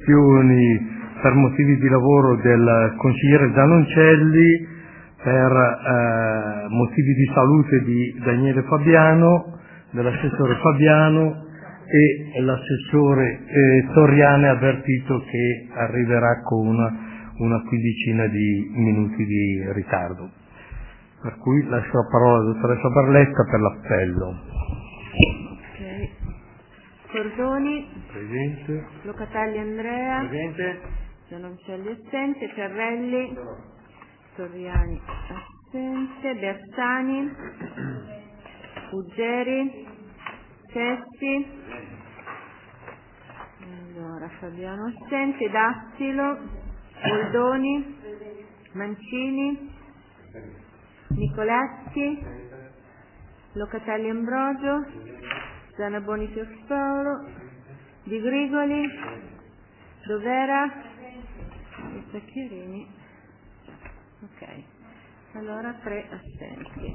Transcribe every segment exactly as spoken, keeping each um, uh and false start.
dimissioni per motivi di lavoro del consigliere Zanoncelli, per eh, motivi di salute di Daniele Fabiano, dell'assessore Fabiano, e l'assessore eh, Torriani ha avvertito che arriverà con una, una quindicina di minuti di ritardo. Per cui lascio la parola alla dottoressa Barletta per l'appello. Okay. Cordoni. Presente. Locatelli Andrea. Presente. Zanoncelli assente. Carrelli. Torriani assente. Bersani. Uggeri. Cessi. Allora, Fabiano assente. Dattilo. Goldoni. Mancini. Nicoletti. Locatelli Ambrogio. Zanaboni Pierpaolo. Di Grigoli. Dovera. E Pacchiarini. Ok, allora tre assenti.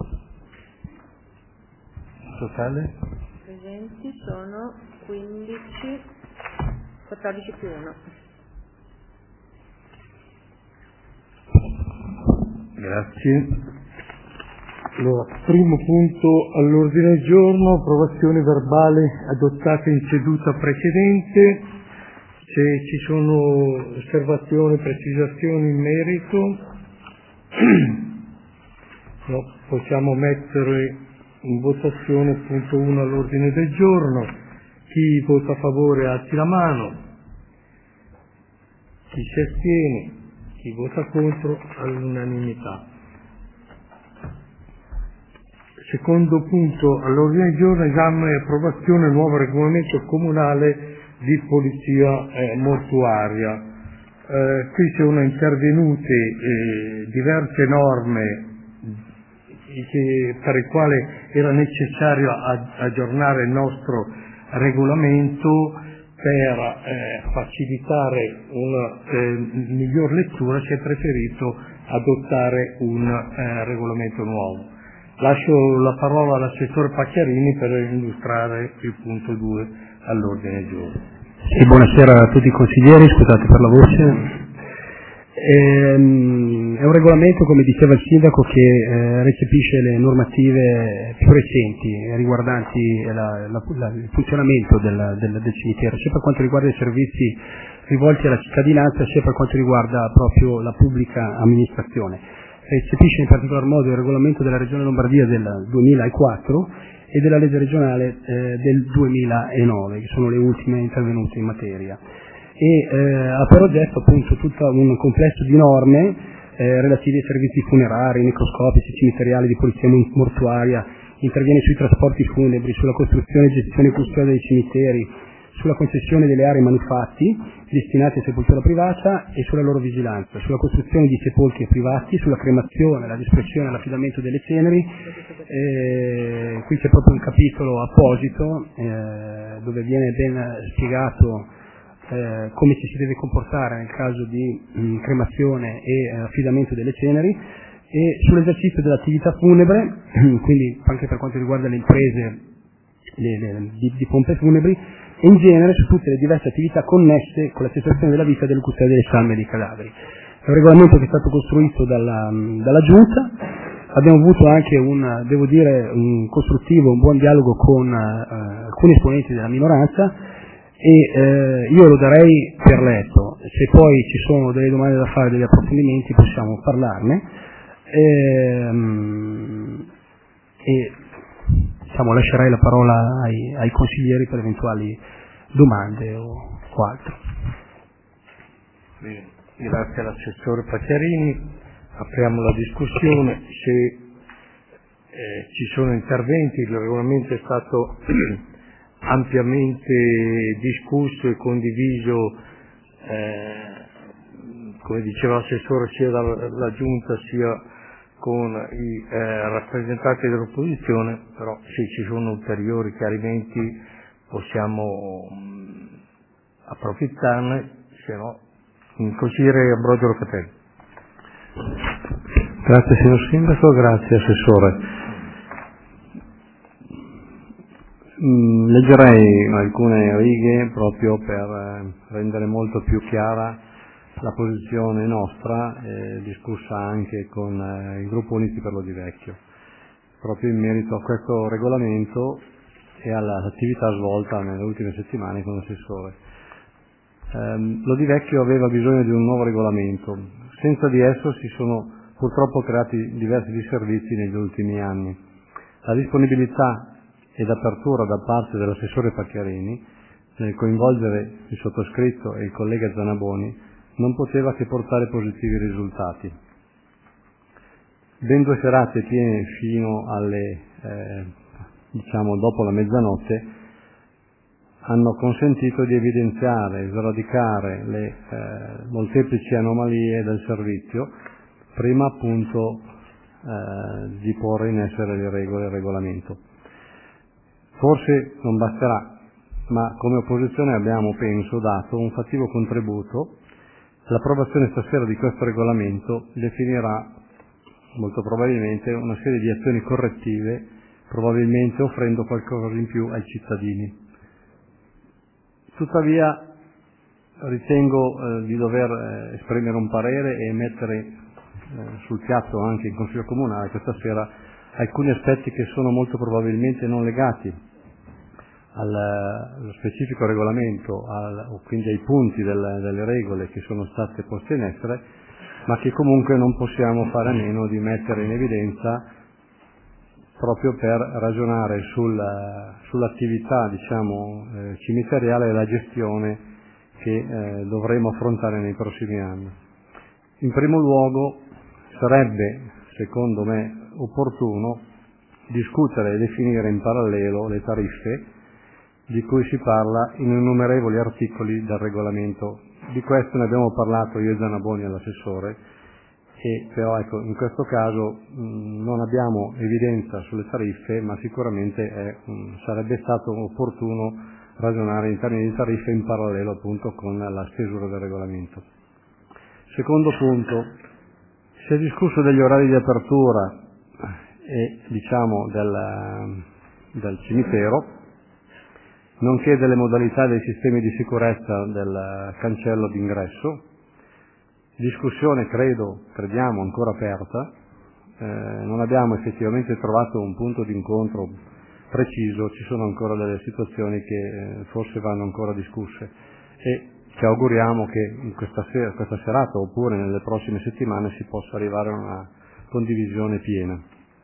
Totale? Presenti sono quindici, quattordici più uno. Grazie. Allora, primo punto all'ordine del giorno, approvazione verbale adottata in seduta precedente. Se ci sono osservazioni, precisazioni in merito, no, possiamo mettere in votazione punto uno all'ordine del giorno. Chi vota a favore alzi la mano, chi si astiene, chi vota contro all'unanimità. Secondo punto all'ordine del giorno, esame e approvazione del nuovo regolamento comunale di polizia eh, mortuaria. Eh, qui sono intervenute eh, diverse norme che, per le quali era necessario aggiornare il nostro regolamento per eh, facilitare una eh, miglior lettura. Si è preferito adottare un eh, regolamento nuovo. Lascio la parola all'assessore Pacchiarini per illustrare il punto due all'ordine del giorno. Sì, buonasera a tutti i consiglieri, scusate per la voce. Ehm, è un regolamento, come diceva il sindaco, che eh, recepisce le normative più recenti riguardanti la, la, la, il funzionamento del, del, del cimitero, sia per quanto riguarda i servizi rivolti alla cittadinanza, sia per quanto riguarda proprio la pubblica amministrazione. Recepisce in particolar modo il regolamento della Regione Lombardia del duemilaquattro e della legge regionale eh, del duemilanove, che sono le ultime intervenute in materia, e eh, ha per oggetto appunto tutto un complesso di norme eh, relative ai servizi funerari, necroscopici, cimiteriali, di polizia mortuaria, interviene sui trasporti funebri, sulla costruzione, gestione e custodia dei cimiteri, sulla concessione delle aree manufatti destinate a sepoltura privata e sulla loro vigilanza, sulla costruzione di sepolcri privati, sulla cremazione, la dispersione e l'affidamento delle ceneri. Eh, qui c'è proprio un capitolo apposito eh, dove viene ben spiegato eh, come ci si deve comportare nel caso di mh, cremazione e eh, affidamento delle ceneri, e sull'esercizio dell'attività funebre, quindi anche per quanto riguarda le imprese le, le, di, di pompe funebri, e in genere su tutte le diverse attività connesse con la cessazione della vita e delle custodie delle salme e dei cadaveri. È un regolamento che è stato costruito dalla, dalla Giunta. Abbiamo avuto anche un, devo dire, un costruttivo, un buon dialogo con uh, alcuni esponenti della minoranza, e uh, io lo darei per letto. Se poi ci sono delle domande da fare, degli approfondimenti, possiamo parlarne. E, um, e diciamo, lascerei la parola ai, ai consiglieri per eventuali domande o, o altro. Bene, grazie all'assessore Pacchiarini. Apriamo la discussione. Se eh, ci sono interventi, il regolamento è stato ampiamente discusso e condiviso, eh, come diceva l'assessore, sia dalla Giunta sia con i eh, rappresentanti dell'opposizione, però se ci sono ulteriori chiarimenti possiamo mh, approfittarne, se no il consigliere Ambrogio Locatelli. Grazie signor Sindaco, grazie Assessore. Mm, leggerei alcune righe proprio per eh, rendere molto più chiara la posizione nostra, eh, discussa anche con eh, il gruppo Uniti per l'Odivecchio, proprio in merito a questo regolamento e all'attività svolta nelle ultime settimane con l'assessore. Ehm, L'Odivecchio aveva bisogno di un nuovo regolamento, senza di esso si sono purtroppo creati diversi disservizi negli ultimi anni. La disponibilità ed apertura da parte dell'assessore Pacchiarini nel coinvolgere il sottoscritto e il collega Zanaboni non poteva che portare positivi risultati. Ben due serate piene fino alle, eh, diciamo, dopo la mezzanotte hanno consentito di evidenziare e sradicare le eh, molteplici anomalie del servizio, prima appunto eh, di porre in essere le regole e il regolamento. Forse non basterà, ma come opposizione abbiamo, penso, dato un fattivo contributo. L'approvazione stasera di questo regolamento definirà molto probabilmente una serie di azioni correttive, probabilmente offrendo qualcosa in più ai cittadini. Tuttavia ritengo eh, di dover eh, esprimere un parere e mettere eh, sul piatto anche in Consiglio Comunale questa sera alcuni aspetti che sono molto probabilmente non legati allo specifico regolamento, al, o quindi ai punti del, delle regole che sono state poste in essere, ma che comunque non possiamo fare a meno di mettere in evidenza proprio per ragionare sul, sull'attività, diciamo, eh, cimiteriale e la gestione che eh, dovremo affrontare nei prossimi anni. In primo luogo sarebbe, secondo me, opportuno discutere e definire in parallelo le tariffe di cui si parla in innumerevoli articoli del regolamento. Di questo ne abbiamo parlato io e Zanaboni all'assessore, e però ecco, in questo caso mh, non abbiamo evidenza sulle tariffe, ma sicuramente è, mh, sarebbe stato opportuno ragionare in termini di tariffe in parallelo appunto con la stesura del regolamento. Secondo punto, si è discusso degli orari di apertura e diciamo del, del cimitero, nonché delle modalità dei sistemi di sicurezza del cancello d'ingresso. Discussione, credo, crediamo, ancora aperta. Eh, non abbiamo effettivamente trovato un punto di incontro preciso, ci sono ancora delle situazioni che eh, forse vanno ancora discusse e ci auguriamo che in questa, sera, questa serata oppure nelle prossime settimane si possa arrivare a una condivisione piena.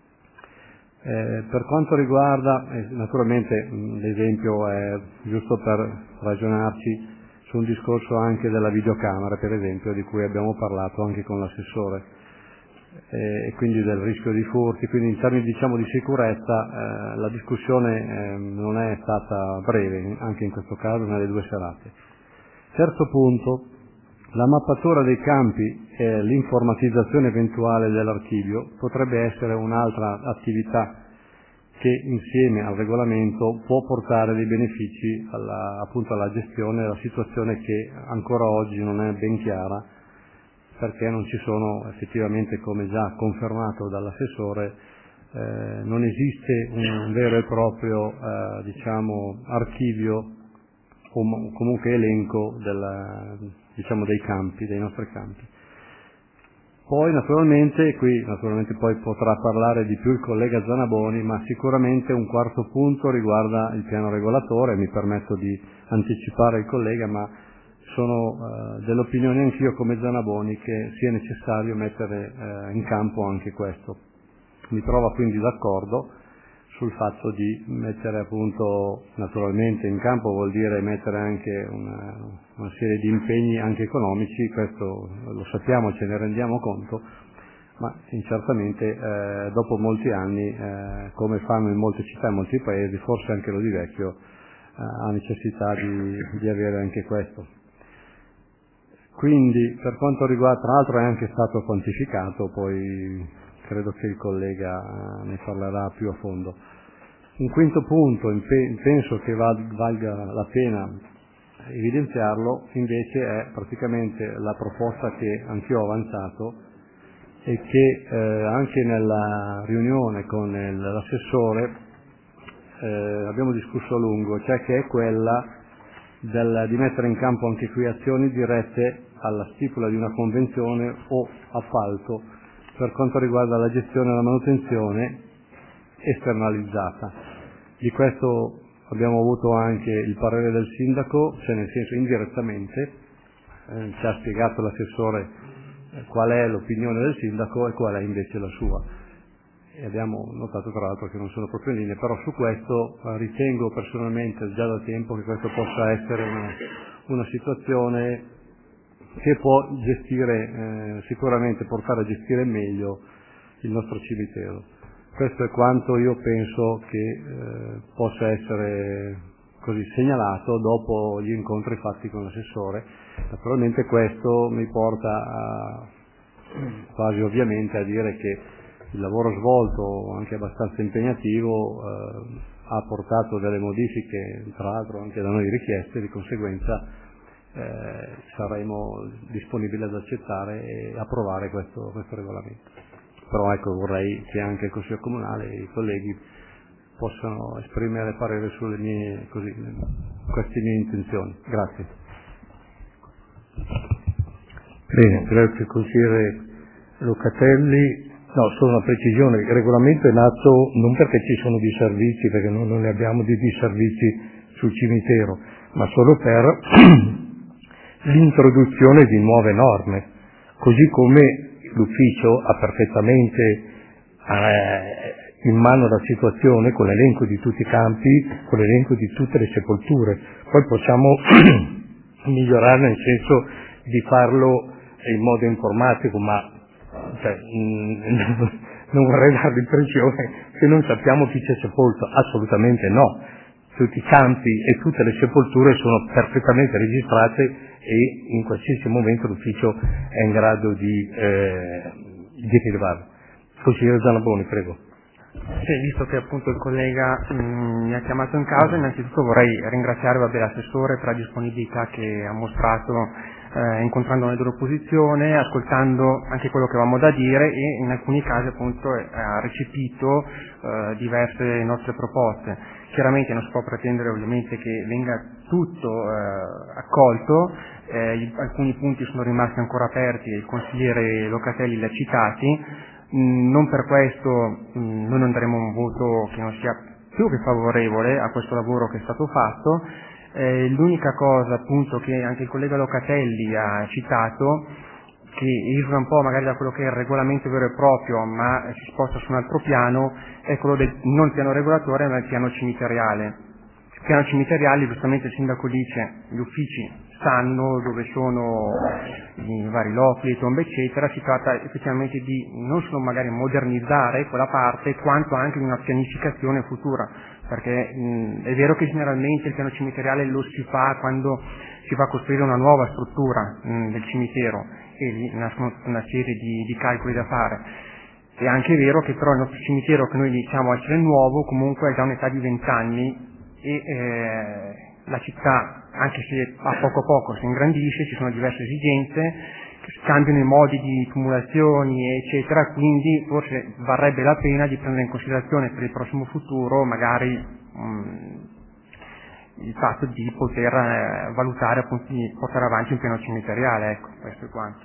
Eh, per quanto riguarda, eh, naturalmente mh, l'esempio è giusto per ragionarci su un discorso anche della videocamera, per esempio, di cui abbiamo parlato anche con l'assessore, eh, e quindi del rischio di furti, quindi in termini diciamo di sicurezza eh, la discussione eh, non è stata breve, anche in questo caso nelle due serate. Terzo punto, la mappatura dei campi e l'informatizzazione eventuale dell'archivio potrebbe essere un'altra attività che insieme al regolamento può portare dei benefici alla, appunto alla gestione della situazione che ancora oggi non è ben chiara, perché non ci sono effettivamente, come già confermato dall'assessore, eh, non esiste un vero e proprio eh, diciamo archivio o comunque elenco della, diciamo dei campi, dei nostri campi. Poi naturalmente, qui naturalmente poi potrà parlare di più il collega Zanaboni, ma sicuramente un quarto punto riguarda il piano regolatore, mi permetto di anticipare il collega, ma sono eh, dell'opinione anch'io come Zanaboni che sia necessario mettere eh, in campo anche questo. Mi trovo quindi d'accordo sul fatto di mettere appunto, naturalmente in campo vuol dire mettere anche una, una serie di impegni anche economici, questo lo sappiamo, ce ne rendiamo conto, ma certamente eh, dopo molti anni, eh, come fanno in molte città e in molti paesi, forse anche l'Odivecchio eh, ha necessità di, di avere anche questo. Quindi per quanto riguarda, tra l'altro è anche stato quantificato, poi credo che il collega ne parlerà più a fondo. Un quinto punto, penso che valga la pena evidenziarlo, invece è praticamente la proposta che anch'io ho avanzato e che eh, anche nella riunione con l'assessore eh, abbiamo discusso a lungo, cioè che è quella del, di mettere in campo anche qui azioni dirette alla stipula di una convenzione o appalto per quanto riguarda la gestione e la manutenzione esternalizzata. Di questo abbiamo avuto anche il parere del sindaco, cioè nel senso indirettamente, eh, ci ha spiegato l'assessore eh, qual è l'opinione del sindaco e qual è invece la sua. E abbiamo notato tra l'altro che non sono proprio in linea, però su questo eh, ritengo personalmente già da tempo che questo possa essere una, una situazione che può gestire, eh, sicuramente portare a gestire meglio il nostro cimitero. Questo è quanto io penso che eh, possa essere così segnalato dopo gli incontri fatti con l'assessore. Naturalmente questo mi porta a, quasi ovviamente a dire che il lavoro svolto, anche abbastanza impegnativo, eh, ha portato delle modifiche, tra l'altro anche da noi richieste, di conseguenza eh, saremo disponibili ad accettare e approvare questo, questo regolamento. Però ecco, vorrei che anche il Consiglio Comunale e i colleghi possano esprimere parere sulle mie, così, queste mie intenzioni. Grazie. Bene, grazie consigliere Locatelli. No, solo una precisione, il regolamento è nato non perché ci sono disservizi, perché noi non ne abbiamo di disservizi sul cimitero, ma solo per l'introduzione di nuove norme, così come l'ufficio ha perfettamente eh, in mano la situazione con l'elenco di tutti i campi, con l'elenco di tutte le sepolture. Poi possiamo migliorare nel senso di farlo in modo informatico, ma cioè, mh, non vorrei dare l'impressione che non sappiamo chi c'è sepolto, assolutamente no. Tutti i campi e tutte le sepolture sono perfettamente registrate e in qualsiasi momento l'ufficio è in grado di, eh, di rilevarlo. Consigliere Zanaboni, prego. Sì, visto che appunto il collega mh, mi ha chiamato in causa, innanzitutto vorrei ringraziare vabbè, l'assessore per la disponibilità che ha mostrato eh, incontrando la loro posizione, ascoltando anche quello che avevamo da dire e in alcuni casi appunto eh, ha recepito eh, diverse nostre proposte. Chiaramente non si può pretendere ovviamente che venga tutto eh, accolto, eh, alcuni punti sono rimasti ancora aperti e il consigliere Locatelli li ha citati. Mm, non per questo mm, noi non daremo un voto che non sia più che favorevole a questo lavoro che è stato fatto. Eh, l'unica cosa appunto che anche il collega Locatelli ha citato, che esula un po' magari da quello che è il regolamento vero e proprio, ma si sposta su un altro piano, è quello del non piano regolatore ma il piano cimiteriale. Il piano cimiteriale, giustamente il sindaco dice, gli uffici sanno dove sono i vari loculi, le tombe eccetera, si tratta effettivamente di non solo magari modernizzare quella parte, quanto anche di una pianificazione futura, perché mh, è vero che generalmente il piano cimiteriale lo si fa quando si va a costruire una nuova struttura mh, del cimitero e lì nascono una serie di, di calcoli da fare. È anche vero che però il nostro cimitero, che noi diciamo essere nuovo, comunque ha già un'età di vent'anni e eh, la città, anche se a poco a poco si ingrandisce, ci sono diverse esigenze, cambiano i modi di tumulazioni eccetera, quindi forse varrebbe la pena di prendere in considerazione per il prossimo futuro magari mh, il fatto di poter eh, valutare appunto di portare avanti un piano cimiteriale, ecco, questo è quanto.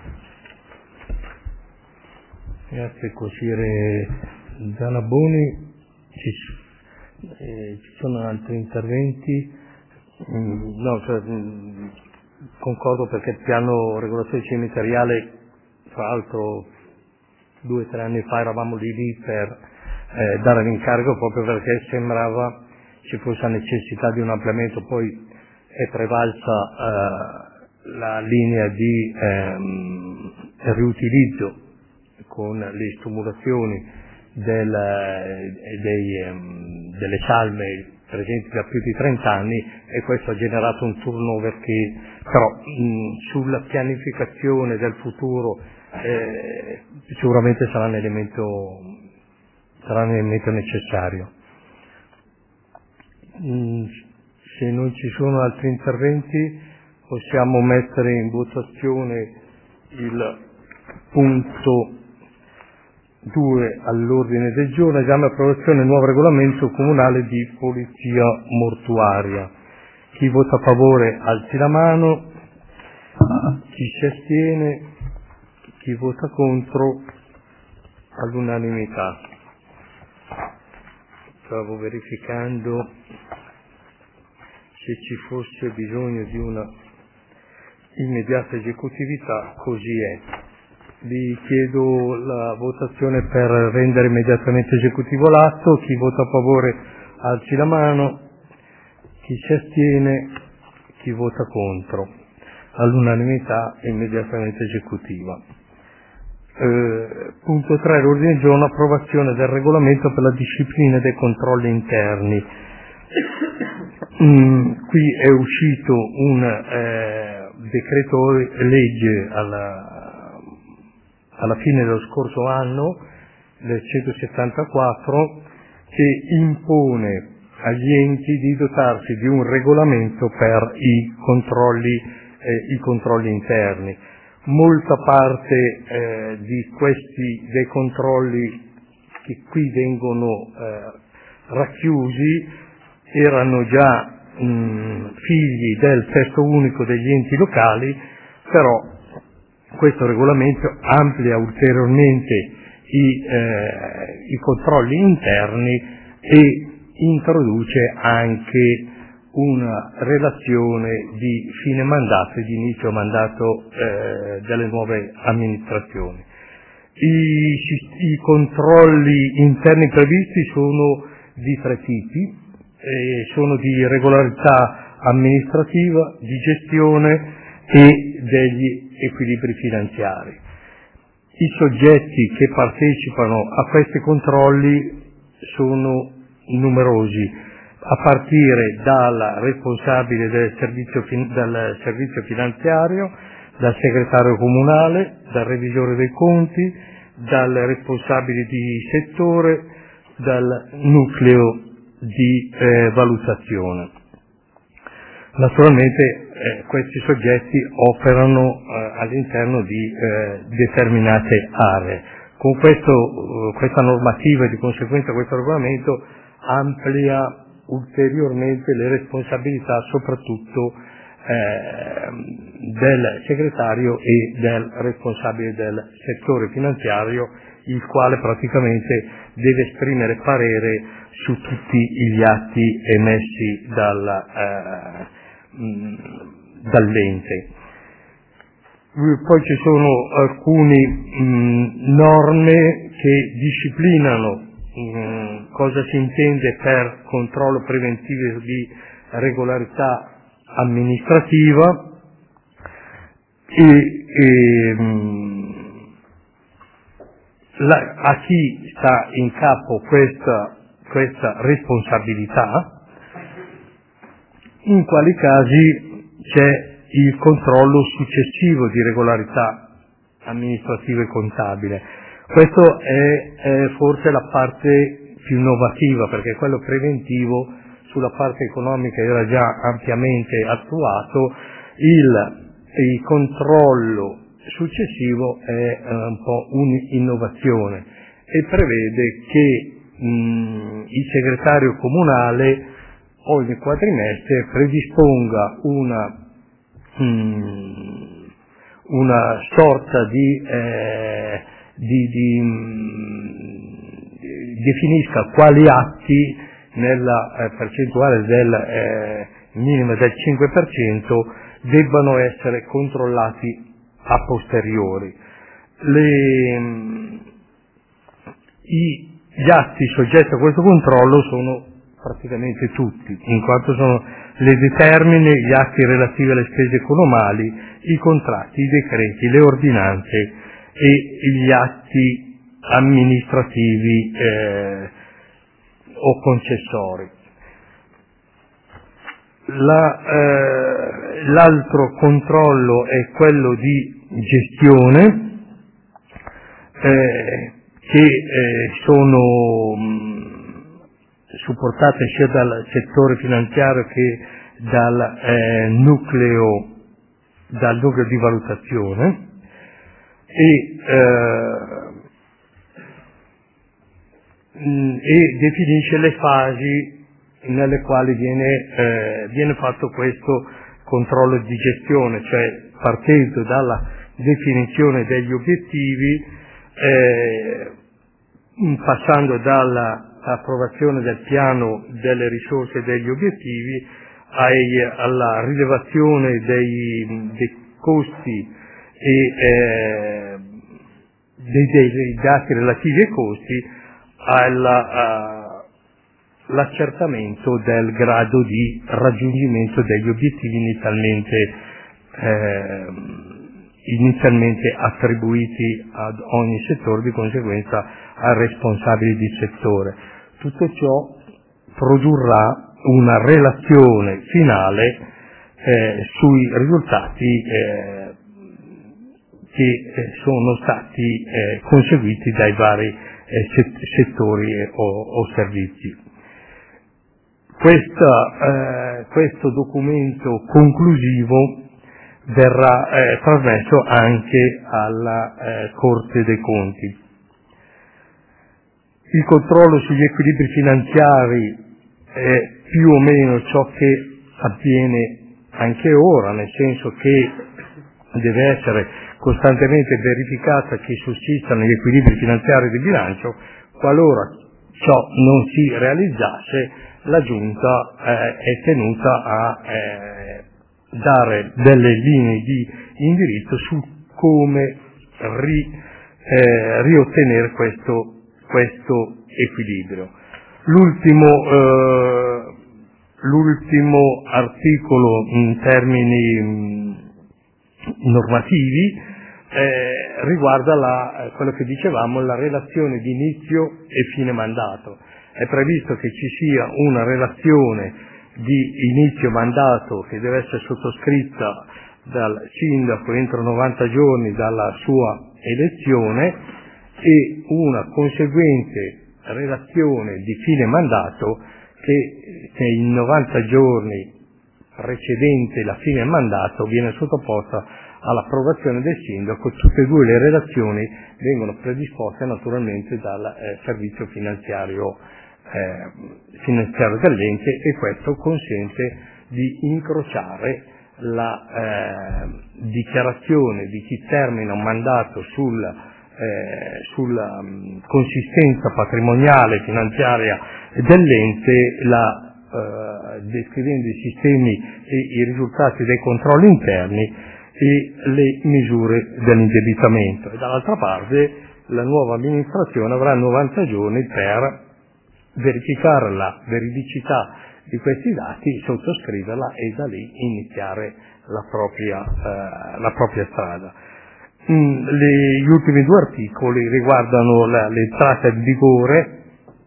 Grazie consigliere Zanaboni. Ci, eh, ci sono altri interventi? Mm, no, cioè, mm, concordo perché il piano regolazione cimiteriale, tra l'altro due o tre anni fa eravamo lì lì per eh, dare l'incarico proprio perché sembrava ci fosse la necessità di un ampliamento, poi è prevalsa eh, la linea di ehm, riutilizzo con le stumulazioni del, dei, ehm, delle salme presenti da più di trenta anni e questo ha generato un turnover che però mh, sulla pianificazione del futuro eh, sicuramente sarà un elemento, sarà un elemento necessario. Mh, se non ci sono altri interventi possiamo mettere in votazione il punto due all'ordine del giorno, esame e approvazione del nuovo regolamento comunale di polizia mortuaria. Chi vota a favore alzi la mano, chi si astiene, chi vota contro all'unanimità. Stavo verificando se ci fosse bisogno di una immediata esecutività, così è. Vi chiedo la votazione per rendere immediatamente esecutivo l'atto. Chi vota a favore alzi la mano, chi si astiene, chi vota contro. All'unanimità è immediatamente esecutiva. Eh, punto tre, l'ordine del giorno, approvazione del regolamento per la disciplina dei controlli interni. Mm, qui è uscito un eh, decreto legge alla, alla fine dello scorso anno, del centosettantaquattro, che impone agli enti di dotarsi di un regolamento per i controlli, eh, i controlli interni. Molta parte eh, di questi dei controlli che qui vengono eh, racchiusi erano già mh, figli del testo unico degli enti locali, però questo regolamento amplia ulteriormente i, eh, i controlli interni e introduce anche una relazione di fine mandato e di inizio mandato eh, delle nuove amministrazioni. I, I controlli interni previsti sono di tre tipi, eh, sono di regolarità amministrativa, di gestione e degli equilibri finanziari. I soggetti che partecipano a questi controlli sono numerosi, a partire dal responsabile del servizio, del servizio finanziario, dal segretario comunale, dal revisore dei conti, dal responsabile di settore, dal nucleo di eh, valutazione. Naturalmente eh, questi soggetti operano eh, all'interno di eh, determinate aree. Con questo, eh, questa normativa e di conseguenza questo regolamento amplia ulteriormente le responsabilità soprattutto eh, del segretario e del responsabile del settore finanziario, il quale praticamente deve esprimere parere su tutti gli atti emessi dal, eh, mh, dall'ente. Poi ci sono alcune mh, norme che disciplinano cosa si intende per controllo preventivo di regolarità amministrativa e, e la, a chi sta in capo questa, questa responsabilità, in quali casi c'è il controllo successivo di regolarità amministrativa e contabile. Questo è, è forse la parte più innovativa, perché quello preventivo sulla parte economica era già ampiamente attuato, il, il controllo successivo è un po' un'innovazione e prevede che mh, il segretario comunale ogni quadrimestre predisponga una, mh, una sorta di eh, Di, di, di, definisca quali atti nella eh, percentuale del eh, minimo del cinque per cento debbano essere controllati a posteriori. Le, i, gli atti soggetti a questo controllo sono praticamente tutti, in quanto sono le determine, gli atti relativi alle spese comunali, i contratti, i decreti, le ordinanze e gli atti amministrativi eh, o concessori. La, eh, l'altro controllo è quello di gestione, eh, che eh, sono mh, supportate sia dal settore finanziario che dal eh, nucleo, dal nucleo di valutazione. E eh, mh, e definisce le fasi nelle quali viene, eh, viene fatto questo controllo di gestione, cioè partendo dalla definizione degli obiettivi, eh, passando dall'approvazione del piano delle risorse e degli obiettivi ai, alla rilevazione dei, dei costi e eh, dei, dei dati relativi ai costi, all'accertamento del grado di raggiungimento degli obiettivi inizialmente eh, inizialmente attribuiti ad ogni settore, di conseguenza ai responsabili di settore. Tutto ciò produrrà una relazione finale eh, sui risultati eh, che eh, sono stati eh, conseguiti dai vari eh, set- settori eh, o, o servizi. Questa, eh, questo documento conclusivo verrà eh, trasmesso anche alla eh, Corte dei Conti. Il controllo sugli equilibri finanziari è più o meno ciò che avviene anche ora, nel senso che deve essere costantemente verificata che sussistano gli equilibri finanziari di bilancio. Qualora ciò non si realizzasse, la Giunta eh, è tenuta a eh, dare delle linee di indirizzo su come ri, eh, riottenere questo, questo equilibrio. L'ultimo, eh, l'ultimo articolo in termini mh, normativi eh, riguarda la, quello che dicevamo, la relazione di inizio e fine mandato. È previsto che ci sia una relazione di inizio mandato che deve essere sottoscritta dal sindaco entro novanta giorni dalla sua elezione e una conseguente relazione di fine mandato che, che in novanta giorni precedente la fine mandato viene sottoposta all'approvazione del sindaco. Tutte e due le relazioni vengono predisposte naturalmente dal eh, servizio finanziario eh, finanziario dell'ente, e questo consente di incrociare la eh, dichiarazione di chi termina un mandato sul, eh, sulla um, consistenza patrimoniale finanziaria dell'ente, la, eh, descrivendo i sistemi e i risultati dei controlli interni e le misure dell'indebitamento, e dall'altra parte la nuova amministrazione avrà novanta giorni per verificare la veridicità di questi dati, sottoscriverla e da lì iniziare la propria, eh, la propria strada. Mm, le, gli ultimi due articoli riguardano la, l'entrata in vigore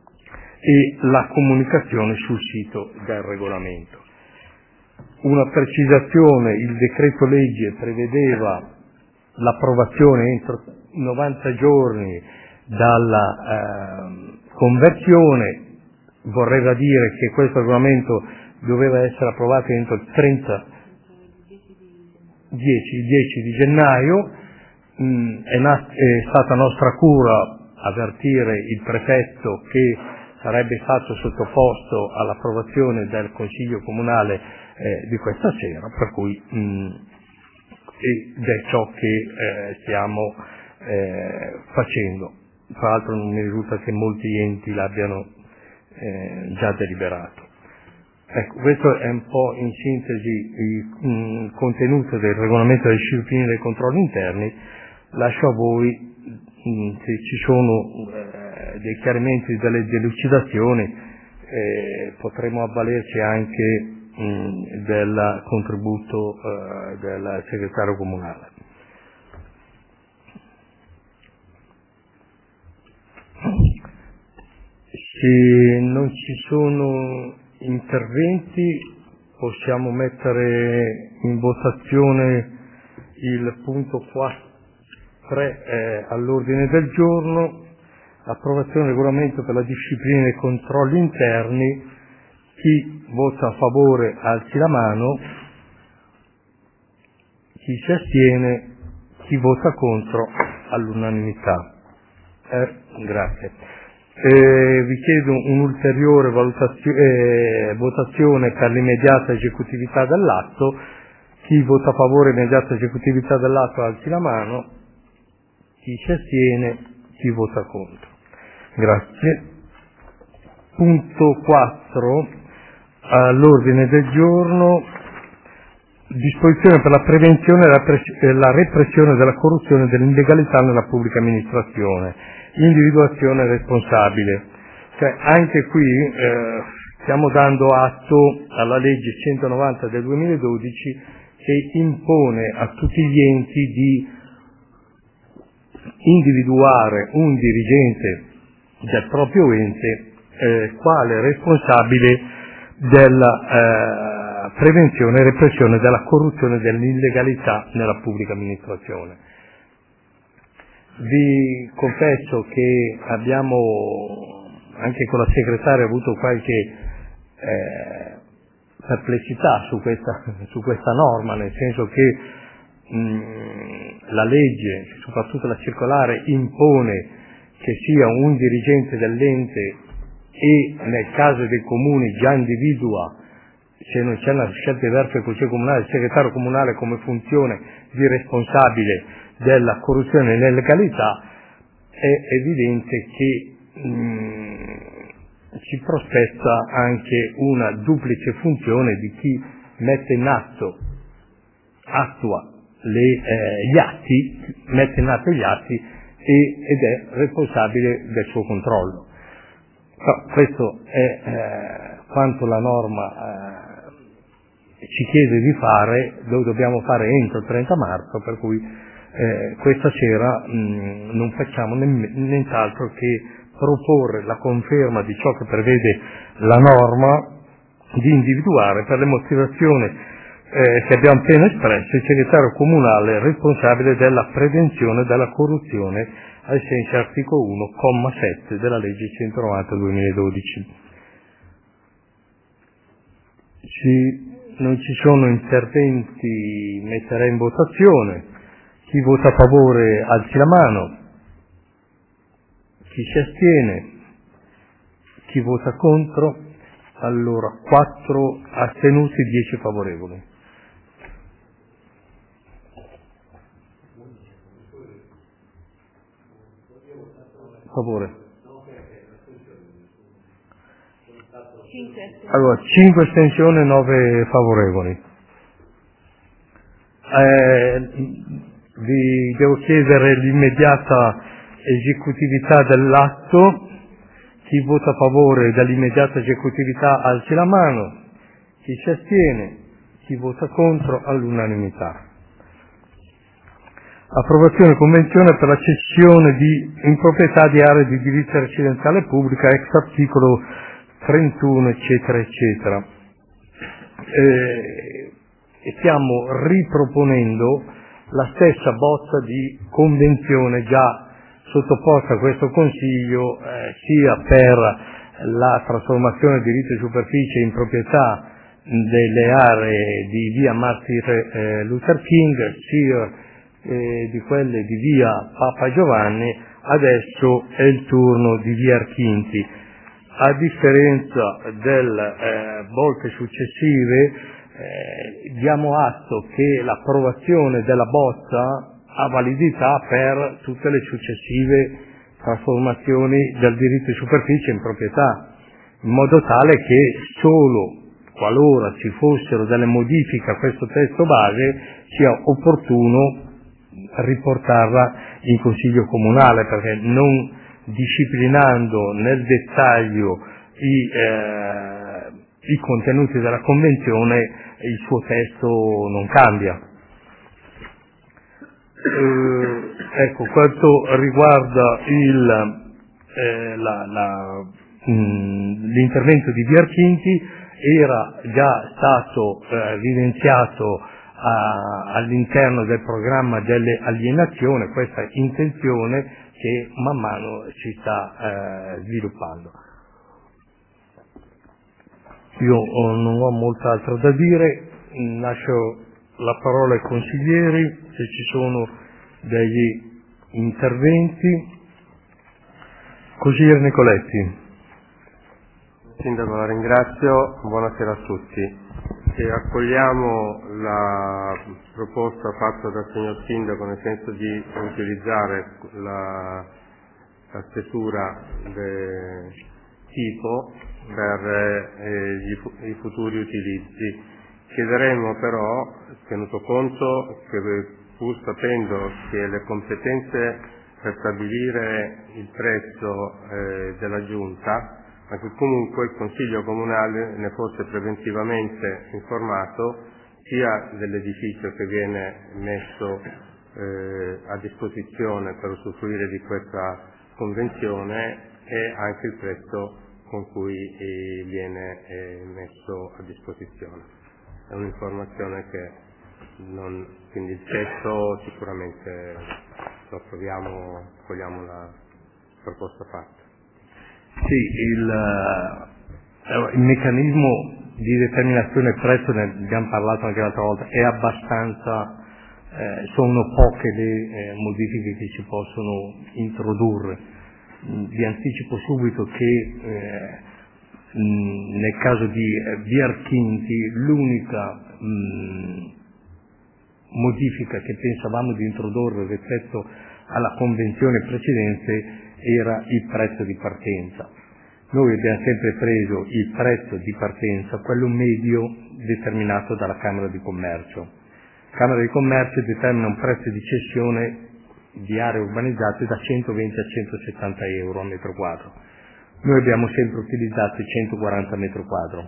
e la comunicazione sul sito del regolamento. Una precisazione: il decreto legge prevedeva l'approvazione entro novanta giorni dalla eh, conversione. Vorrei dire che questo regolamento doveva essere approvato entro il trenta dieci di gennaio. Mm, è, nat- è stata nostra cura avvertire il prefetto che sarebbe stato sottoposto all'approvazione del Consiglio Comunale eh, di questa sera, per cui mh, ed è ciò che eh, stiamo eh, facendo. Tra l'altro non mi risulta che molti enti l'abbiano eh, già deliberato. Ecco, questo è un po' in sintesi il mh, contenuto del regolamento della disciplina dei controlli interni. Lascio a voi mh, se ci sono eh, dei chiarimenti, delle delucidazioni, eh, potremo avvalerci anche mh, del contributo eh, del segretario comunale. Se non ci sono interventi, possiamo mettere in votazione il punto quattro eh, all'ordine del giorno, approvazione del regolamento per la disciplina dei controlli interni. Chi vota a favore alzi la mano, chi si astiene, chi vota contro all'unanimità. Eh, grazie. Eh, vi chiedo un'ulteriore valutazio- eh, votazione per l'immediata esecutività dell'atto. Chi vota a favore immediata esecutività dell'atto alzi la mano, chi si astiene, chi vota contro. Grazie. Punto quattro all'ordine del giorno: disposizione per la prevenzione e la repressione della corruzione e dell'illegalità nella pubblica amministrazione, individuazione responsabile. Cioè, anche qui eh, stiamo dando atto alla legge centonovanta del duemiladodici, che impone a tutti gli enti di individuare un dirigente del proprio ente eh, quale responsabile della eh, prevenzione e repressione della corruzione e dell'illegalità nella pubblica amministrazione. Vi confesso che abbiamo anche con la segretaria avuto qualche eh, perplessità su questa, su questa norma, nel senso che mh, la legge, soprattutto la circolare, impone che sia un dirigente dell'ente e nel caso dei comuni già individua, se non c'è una scelta diversa del Consiglio Comunale, il segretario comunale come funzione di responsabile della corruzione e dell'illegalità. È evidente che mh, ci prospetta anche una duplice funzione di chi mette in atto, attua le, eh, gli atti, mette in atto gli atti e, ed è responsabile del suo controllo. No, questo è eh, quanto la norma eh, ci chiede di fare, lo dobbiamo fare entro il trenta marzo, per cui eh, questa sera mh, non facciamo nient'altro che proporre la conferma di ciò che prevede la norma, di individuare per le motivazioni eh, che abbiamo appena espresso il segretario comunale responsabile della prevenzione della corruzione ai sensi articolo uno, comma sette della legge centonovanta duemiladodici. Ci, non ci sono interventi, metterei in votazione. Chi vota a favore alzi la mano. Chi si astiene? Chi vota contro? Allora, quattro astenuti, dieci favorevoli. Favore. Allora, cinque astensioni, nove favorevoli. Eh, vi devo chiedere l'immediata esecutività dell'atto. Chi vota a favore dell'immediata esecutività alzi la mano, chi si astiene, chi vota contro all'unanimità. Approvazione convenzione per la cessione di improprietà di aree di diritto residenziale pubblica ex articolo trentuno eccetera eccetera. Eh, e stiamo riproponendo la stessa bozza di convenzione già sottoposta a questo Consiglio eh, sia per la trasformazione di diritto di superficie in proprietà delle aree di via Martin eh, Luther King, sia eh, di quelle di via Papa Giovanni. Adesso è il turno di via Archinti. A differenza delle eh, volte successive, eh, diamo atto che l'approvazione della bozza ha validità per tutte le successive trasformazioni del diritto di superficie in proprietà, in modo tale che solo qualora ci fossero delle modifiche a questo testo base sia opportuno riportarla in Consiglio Comunale, perché non disciplinando nel dettaglio i, eh, i contenuti della Convenzione il suo testo non cambia. Eh, ecco, quanto riguarda il, eh, la, la, mh, l'intervento di via Archinti, era già stato eh, evidenziato a, all'interno del programma delle alienazioni questa intenzione che man mano si sta eh, sviluppando. Io oh, non ho molt'altro da dire, lascio la parola ai consiglieri, se ci sono degli interventi. Consigliere Nicoletti. Sindaco, la ringrazio, buonasera a tutti. E accogliamo la proposta fatta dal signor Sindaco nel senso di utilizzare la, la stesura del tipo per eh, gli, i futuri utilizzi. Chiederemo però, tenuto conto che pur sapendo che le competenze per stabilire il prezzo eh, della Giunta, ma che comunque il Consiglio Comunale ne fosse preventivamente informato sia dell'edificio che viene messo eh, a disposizione per usufruire di questa convenzione e anche il prezzo con cui eh, viene eh, messo a disposizione. È un'informazione che non, quindi il testo sicuramente lo approviamo, accogliamo la proposta fatta. Sì, il, uh, il meccanismo di determinazione del prezzo, ne abbiamo parlato anche l'altra volta, è abbastanza, eh, sono poche le eh, modifiche che si possono introdurre. Vi anticipo subito che eh, mh, nel caso di eh, Via Archinti l'unica mh, modifica che pensavamo di introdurre rispetto alla convenzione precedente era il prezzo di partenza. Noi abbiamo sempre preso il prezzo di partenza, quello medio determinato dalla Camera di Commercio. La Camera di Commercio determina un prezzo di cessione di aree urbanizzate da centoventi a centosettanta euro a metro quadro. Noi abbiamo sempre utilizzato i centoquaranta metro quadro.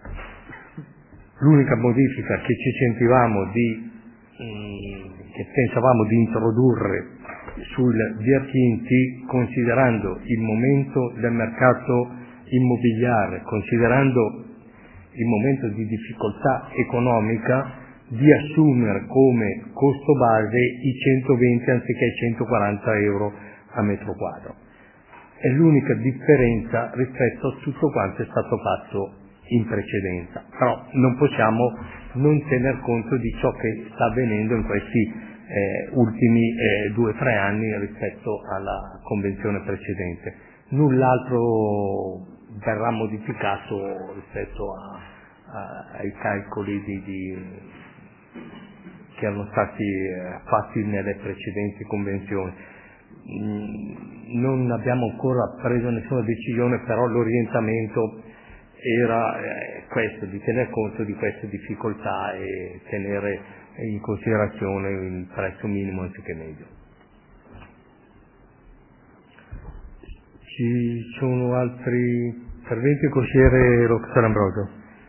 L'unica modifica che ci sentivamo di, mh, che pensavamo di introdurre sul Via Archinti, considerando il momento del mercato immobiliare, considerando il momento di difficoltà economica, di assumere come costo base i centoventi anziché i centoquaranta euro a metro quadro. È l'unica differenza rispetto a tutto quanto è stato fatto in precedenza, però non possiamo non tener conto di ciò che sta avvenendo in questi Eh, ultimi eh, due o tre anni rispetto alla convenzione precedente. Null'altro verrà modificato rispetto a, a, ai calcoli di, di, che erano stati eh, fatti nelle precedenti convenzioni. Mm, non abbiamo ancora preso nessuna decisione, però l'orientamento era eh, questo, di tener conto di queste difficoltà e tenere in considerazione il prezzo minimo anziché medio. Ci sono altri interventi? Consigliere Roxana Ambrogio.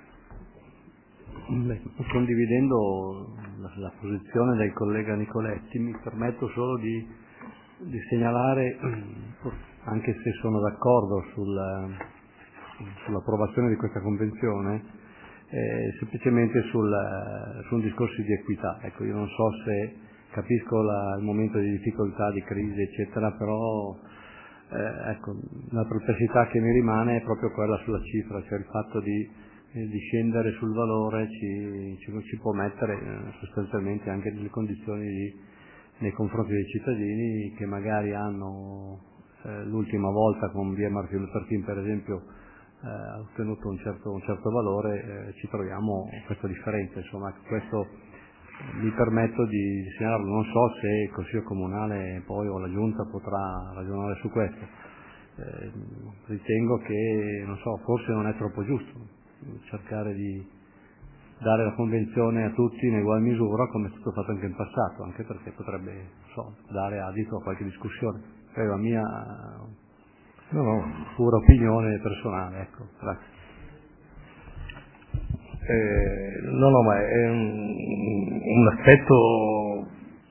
Beh, condividendo la, la posizione del collega Nicoletti, mi permetto solo di, di segnalare, anche se sono d'accordo sul, sull'approvazione di questa convenzione, Eh, semplicemente sul, su un discorso di equità. Ecco, io non so se capisco la, il momento di difficoltà, di crisi, eccetera, però eh, ecco, la perplessità che mi rimane è proprio quella sulla cifra, cioè il fatto di, eh, di scendere sul valore ci, ci, ci può mettere eh, sostanzialmente anche delle condizioni di, nei confronti dei cittadini che magari hanno eh, l'ultima volta con via Martin Luther King, per esempio, ha ottenuto un certo, un certo valore, eh, ci troviamo questa differenza, insomma questo mi permetto di segnalarlo. Non so se il Consiglio Comunale poi o la Giunta potrà ragionare su questo, eh, ritengo che non so, forse non è troppo giusto cercare di dare la convenzione a tutti in ugual misura come è stato fatto anche in passato, anche perché potrebbe non so, dare adito a qualche discussione. È la mia No, no, pura opinione personale, ecco, grazie. Eh, no, no, ma è un, un aspetto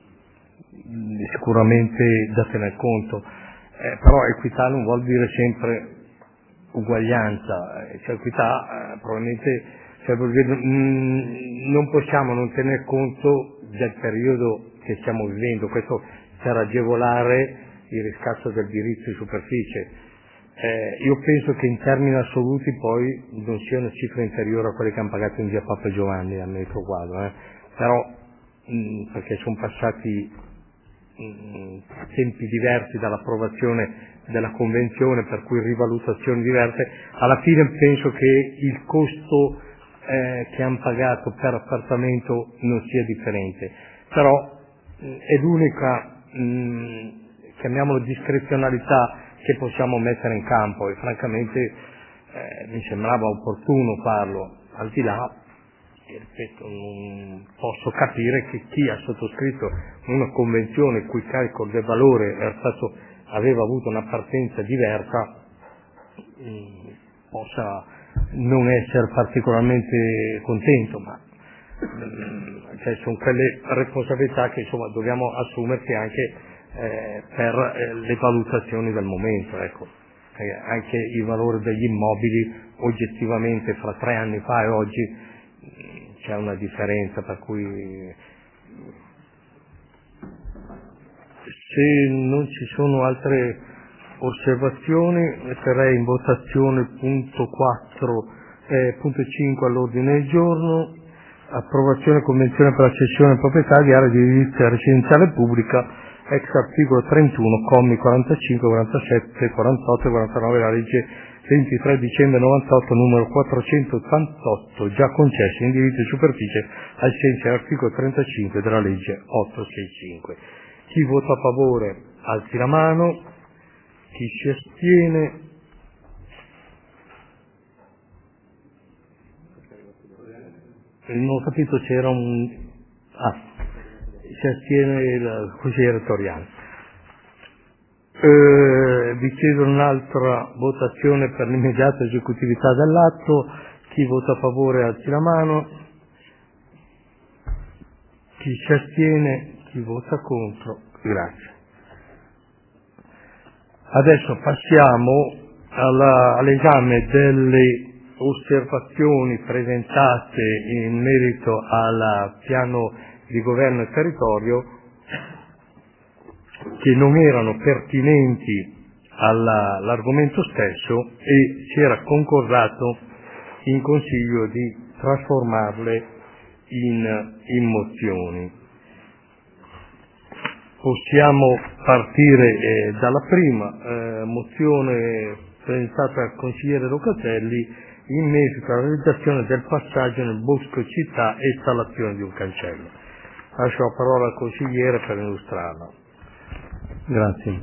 sicuramente da tener conto, eh, però equità non vuol dire sempre uguaglianza, cioè equità eh, probabilmente cioè, vuol dire, mh, non possiamo non tener conto del periodo che stiamo vivendo, questo per agevolare il riscatto del diritto di superficie. Eh, io penso che in termini assoluti poi non siano cifre inferiori a quelle che hanno pagato in via Papa Giovanni al metro quadro, eh. Però mh, perché sono passati mh, tempi diversi dall'approvazione della convenzione, per cui rivalutazioni diverse. Alla fine penso che il costo eh, che hanno pagato per appartamento non sia differente, però mh, è l'unica, mh, chiamiamolo discrezionalità, che possiamo mettere in campo, e francamente eh, mi sembrava opportuno farlo, al di là che, ripeto, non posso capire che chi ha sottoscritto una convenzione il cui calcolo del valore era stato, aveva avuto una partenza diversa, mh, possa non essere particolarmente contento, ma mh, cioè, sono quelle responsabilità che insomma dobbiamo assumerci anche eh, per eh, le valutazioni del momento, ecco. Eh, anche il valore degli immobili oggettivamente fra tre anni fa e oggi mh, c'è una differenza, per cui se non ci sono altre osservazioni metterei in votazione punto quattro, eh, punto cinque all'ordine del giorno, approvazione convenzione per la cessione in proprietà di area di edilizia residenziale pubblica ex articolo trentuno, commi quarantacinque, quarantasette, quarantotto e quarantanove della legge ventitré dicembre novantotto numero quattrocentottantotto, già concessi in diritto di superficie ai sensi dell'articolo trentacinque della legge ottocentosessantacinque. Chi vota a favore alzi la mano, chi si astiene. Non ho capito, c'era un... Ah, si astiene il consigliere Toriani. Eh, vi chiedo un'altra votazione per l'immediata esecutività dell'atto. Chi vota a favore alzi la mano, chi si astiene, chi vota contro. Grazie. Adesso passiamo alla, all'esame delle osservazioni presentate in merito al piano di governo e territorio, che non erano pertinenti alla, all'argomento stesso, e si era concordato in Consiglio di trasformarle in, in mozioni. Possiamo partire eh, dalla prima eh, mozione presentata dal consigliere Locatelli in merito alla realizzazione del passaggio nel Bosco Città e installazione di un cancello. Lascio la parola al consigliere per illustrarla. Grazie.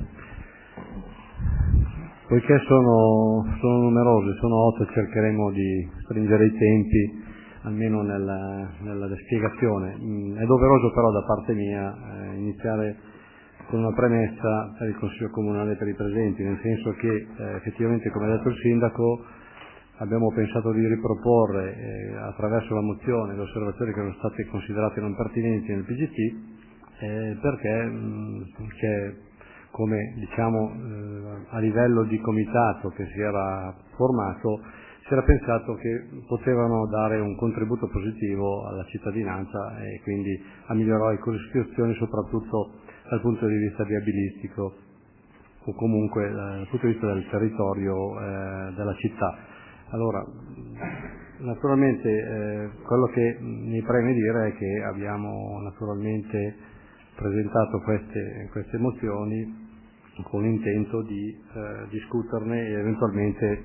Poiché sono, sono numerose, sono otto, cercheremo di stringere i tempi almeno nella, nella spiegazione. È doveroso però da parte mia eh, iniziare con una premessa per il Consiglio Comunale e per i presenti, nel senso che eh, effettivamente, come ha detto il Sindaco, abbiamo pensato di riproporre eh, attraverso la mozione le osservazioni che erano state considerate non pertinenti nel P G T, eh, perché mh, c'è, come diciamo eh, a livello di comitato che si era formato, si era pensato che potevano dare un contributo positivo alla cittadinanza e quindi a migliorare le situazioni, soprattutto dal punto di vista viabilistico o comunque eh, dal punto di vista del territorio eh, della città. Allora, naturalmente eh, quello che mi preme dire è che abbiamo naturalmente presentato queste, queste mozioni con l'intento di eh, discuterne e eventualmente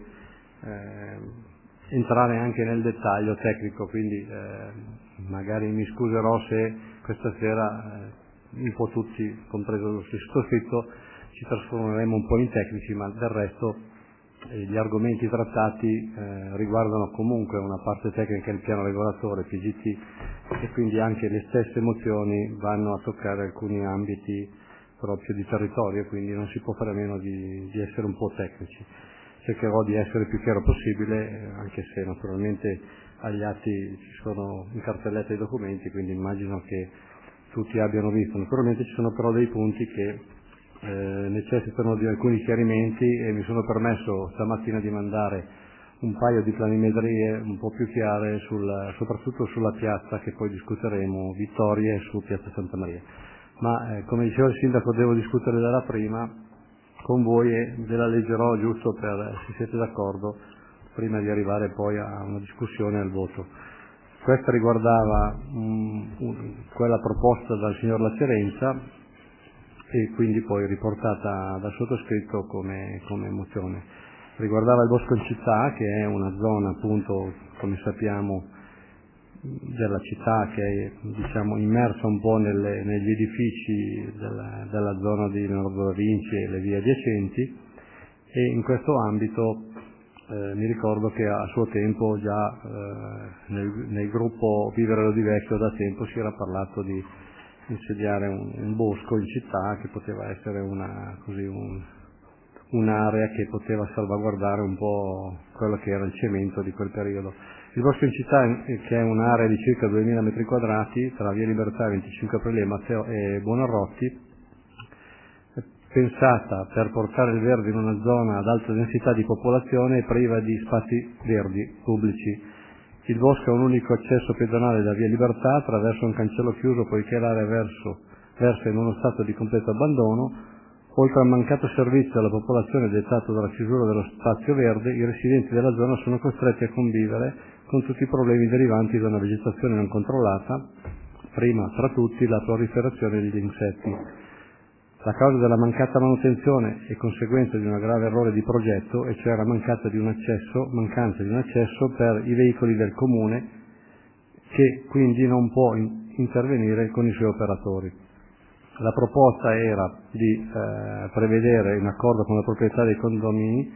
eh, entrare anche nel dettaglio tecnico, quindi eh, magari mi scuserò se questa sera eh, un po' tutti, compreso lo stesso sottoscritto, ci trasformeremo un po' in tecnici, ma del resto gli argomenti trattati eh, riguardano comunque una parte tecnica del piano regolatore P G T, e quindi anche le stesse mozioni vanno a toccare alcuni ambiti proprio di territorio, quindi non si può fare a meno di, di essere un po' tecnici. Cercherò di essere più chiaro possibile, eh, anche se naturalmente agli atti ci sono in cartelletta i documenti, quindi immagino che tutti abbiano visto. Naturalmente ci sono però dei punti che Eh, necessitano di alcuni chiarimenti, e mi sono permesso stamattina di mandare un paio di planimetrie un po' più chiare sul, soprattutto sulla piazza che poi discuteremo, Vittoria, e su Piazza Santa Maria. Ma eh, come diceva il Sindaco, devo discutere dalla prima con voi e ve la leggerò giusto per, se siete d'accordo, prima di arrivare poi a una discussione e al voto. Questa riguardava um, um, quella proposta dal signor Lacerenza, e quindi poi riportata dal sottoscritto come, come mozione. Riguardava il Bosco in Città, che è una zona appunto, come sappiamo, della città che è, diciamo, immersa un po' nelle, negli edifici della, della zona di Nord Vinci e le vie adiacenti, e in questo ambito eh, mi ricordo che a suo tempo già eh, nel, nel gruppo Vivere Lodi Vecchio da tempo si era parlato di insediare un, un bosco in città che poteva essere una, così, un, un'area che poteva salvaguardare un po' quello che era il cemento di quel periodo. Il Bosco in Città, che è un'area di circa duemila metri quadrati tra Via Libertà, venticinque aprile e Matteo e Buonarroti, pensata per portare il verde in una zona ad alta densità di popolazione e priva di spazi verdi pubblici. Il bosco ha un unico accesso pedonale da Via Libertà attraverso un cancello chiuso, poiché l'area verso, versa in uno stato di completo abbandono. Oltre al mancato servizio alla popolazione dettato dalla chiusura dello spazio verde, i residenti della zona sono costretti a convivere con tutti i problemi derivanti da una vegetazione non controllata, prima tra tutti la proliferazione degli insetti. La causa della mancata manutenzione è conseguenza di un grave errore di progetto, e cioè la mancanza di un accesso, mancanza di un accesso per i veicoli del comune, che quindi non può in- intervenire con i suoi operatori. La proposta era di eh, prevedere, in accordo con la proprietà dei condomini,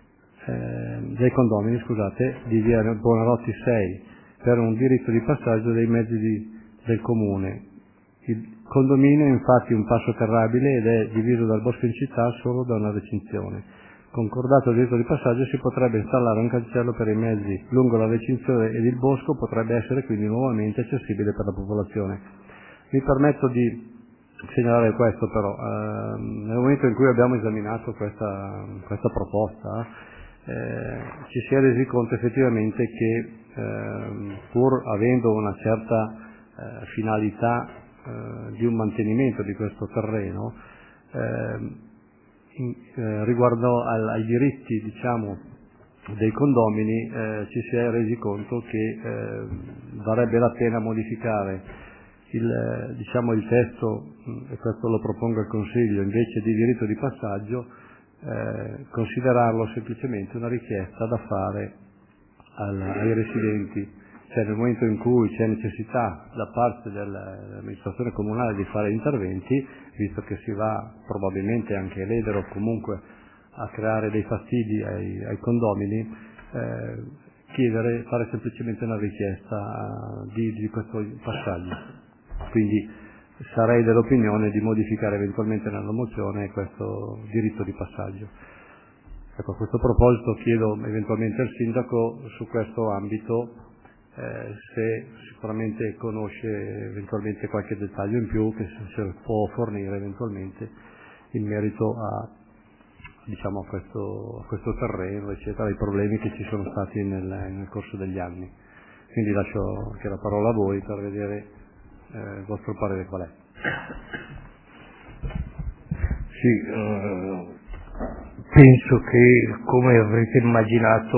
eh, dei condomini scusate, di via Buonarroti sei, per un diritto di passaggio dei mezzi di, del comune. Il condominio è infatti un passo carrabile ed è diviso dal Bosco in Città solo da una recinzione. Concordato il diritto di passaggio, si potrebbe installare un cancello per i mezzi lungo la recinzione ed il bosco potrebbe essere quindi nuovamente accessibile per la popolazione. Mi permetto di segnalare questo però, eh, nel momento in cui abbiamo esaminato questa, questa proposta, eh, ci si è resi conto effettivamente che eh, pur avendo una certa eh, finalità eh, di un mantenimento di questo terreno, eh, in, eh, riguardo al, ai diritti, diciamo, dei condomini, eh, ci si è resi conto che eh, varrebbe la pena modificare il, diciamo, il testo, e questo lo propongo al Consiglio, invece di diritto di passaggio, eh, considerarlo semplicemente una richiesta da fare al, ai residenti. Cioè, nel momento in cui c'è necessità da parte dell'amministrazione comunale di fare interventi, visto che si va probabilmente anche a ledere o comunque a creare dei fastidi ai, ai condomini, eh, chiedere, fare semplicemente una richiesta di, di questo passaggio. Quindi sarei dell'opinione di modificare eventualmente nella mozione questo diritto di passaggio. Ecco, a questo proposito chiedo eventualmente al Sindaco su questo ambito eh, se sicuramente conosce eventualmente qualche dettaglio in più che se può fornire eventualmente in merito a, diciamo, a questo, a questo terreno, eccetera, i problemi che ci sono stati nel, nel corso degli anni. Quindi lascio anche la parola a voi per vedere eh, il vostro parere qual è. Sì, eh, penso che, come avrete immaginato,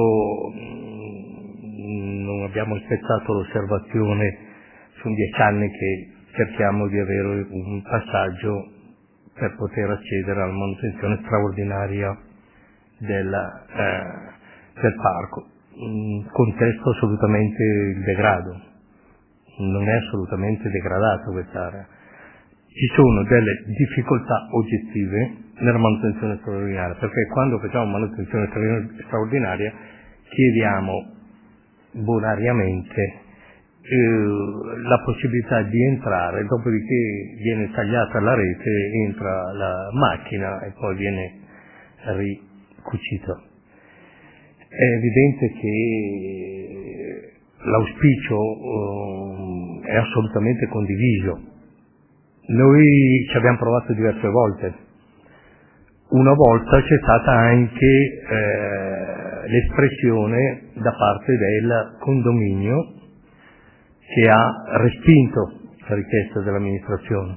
non abbiamo aspettato l'osservazione, sono dieci anni che cerchiamo di avere un passaggio per poter accedere alla manutenzione straordinaria del, eh, del parco. In contesto assolutamente il degrado, non è assolutamente degradata quest'area. Ci sono delle difficoltà oggettive nella manutenzione straordinaria, perché quando facciamo manutenzione straordinaria chiediamo bonariamente eh, la possibilità di entrare, dopodiché viene tagliata la rete, entra la macchina e poi viene ricucita. È evidente che l'auspicio eh, è assolutamente condiviso. Noi ci abbiamo provato diverse volte. Una volta c'è stata anche eh, l'espressione da parte del condominio che ha respinto la richiesta dell'amministrazione.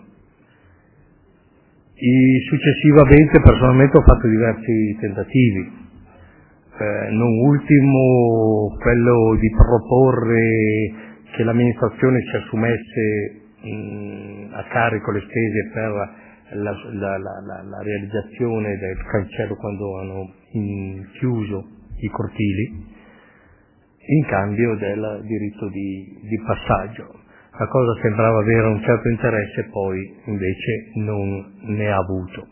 E successivamente personalmente ho fatto diversi tentativi, eh, non ultimo quello di proporre che l'amministrazione ci assumesse mh, a carico le spese per la, la, la, la, la realizzazione del cancello quando hanno in, chiuso i cortili, in cambio del diritto di, di passaggio. La cosa sembrava avere un certo interesse, poi invece non ne ha avuto.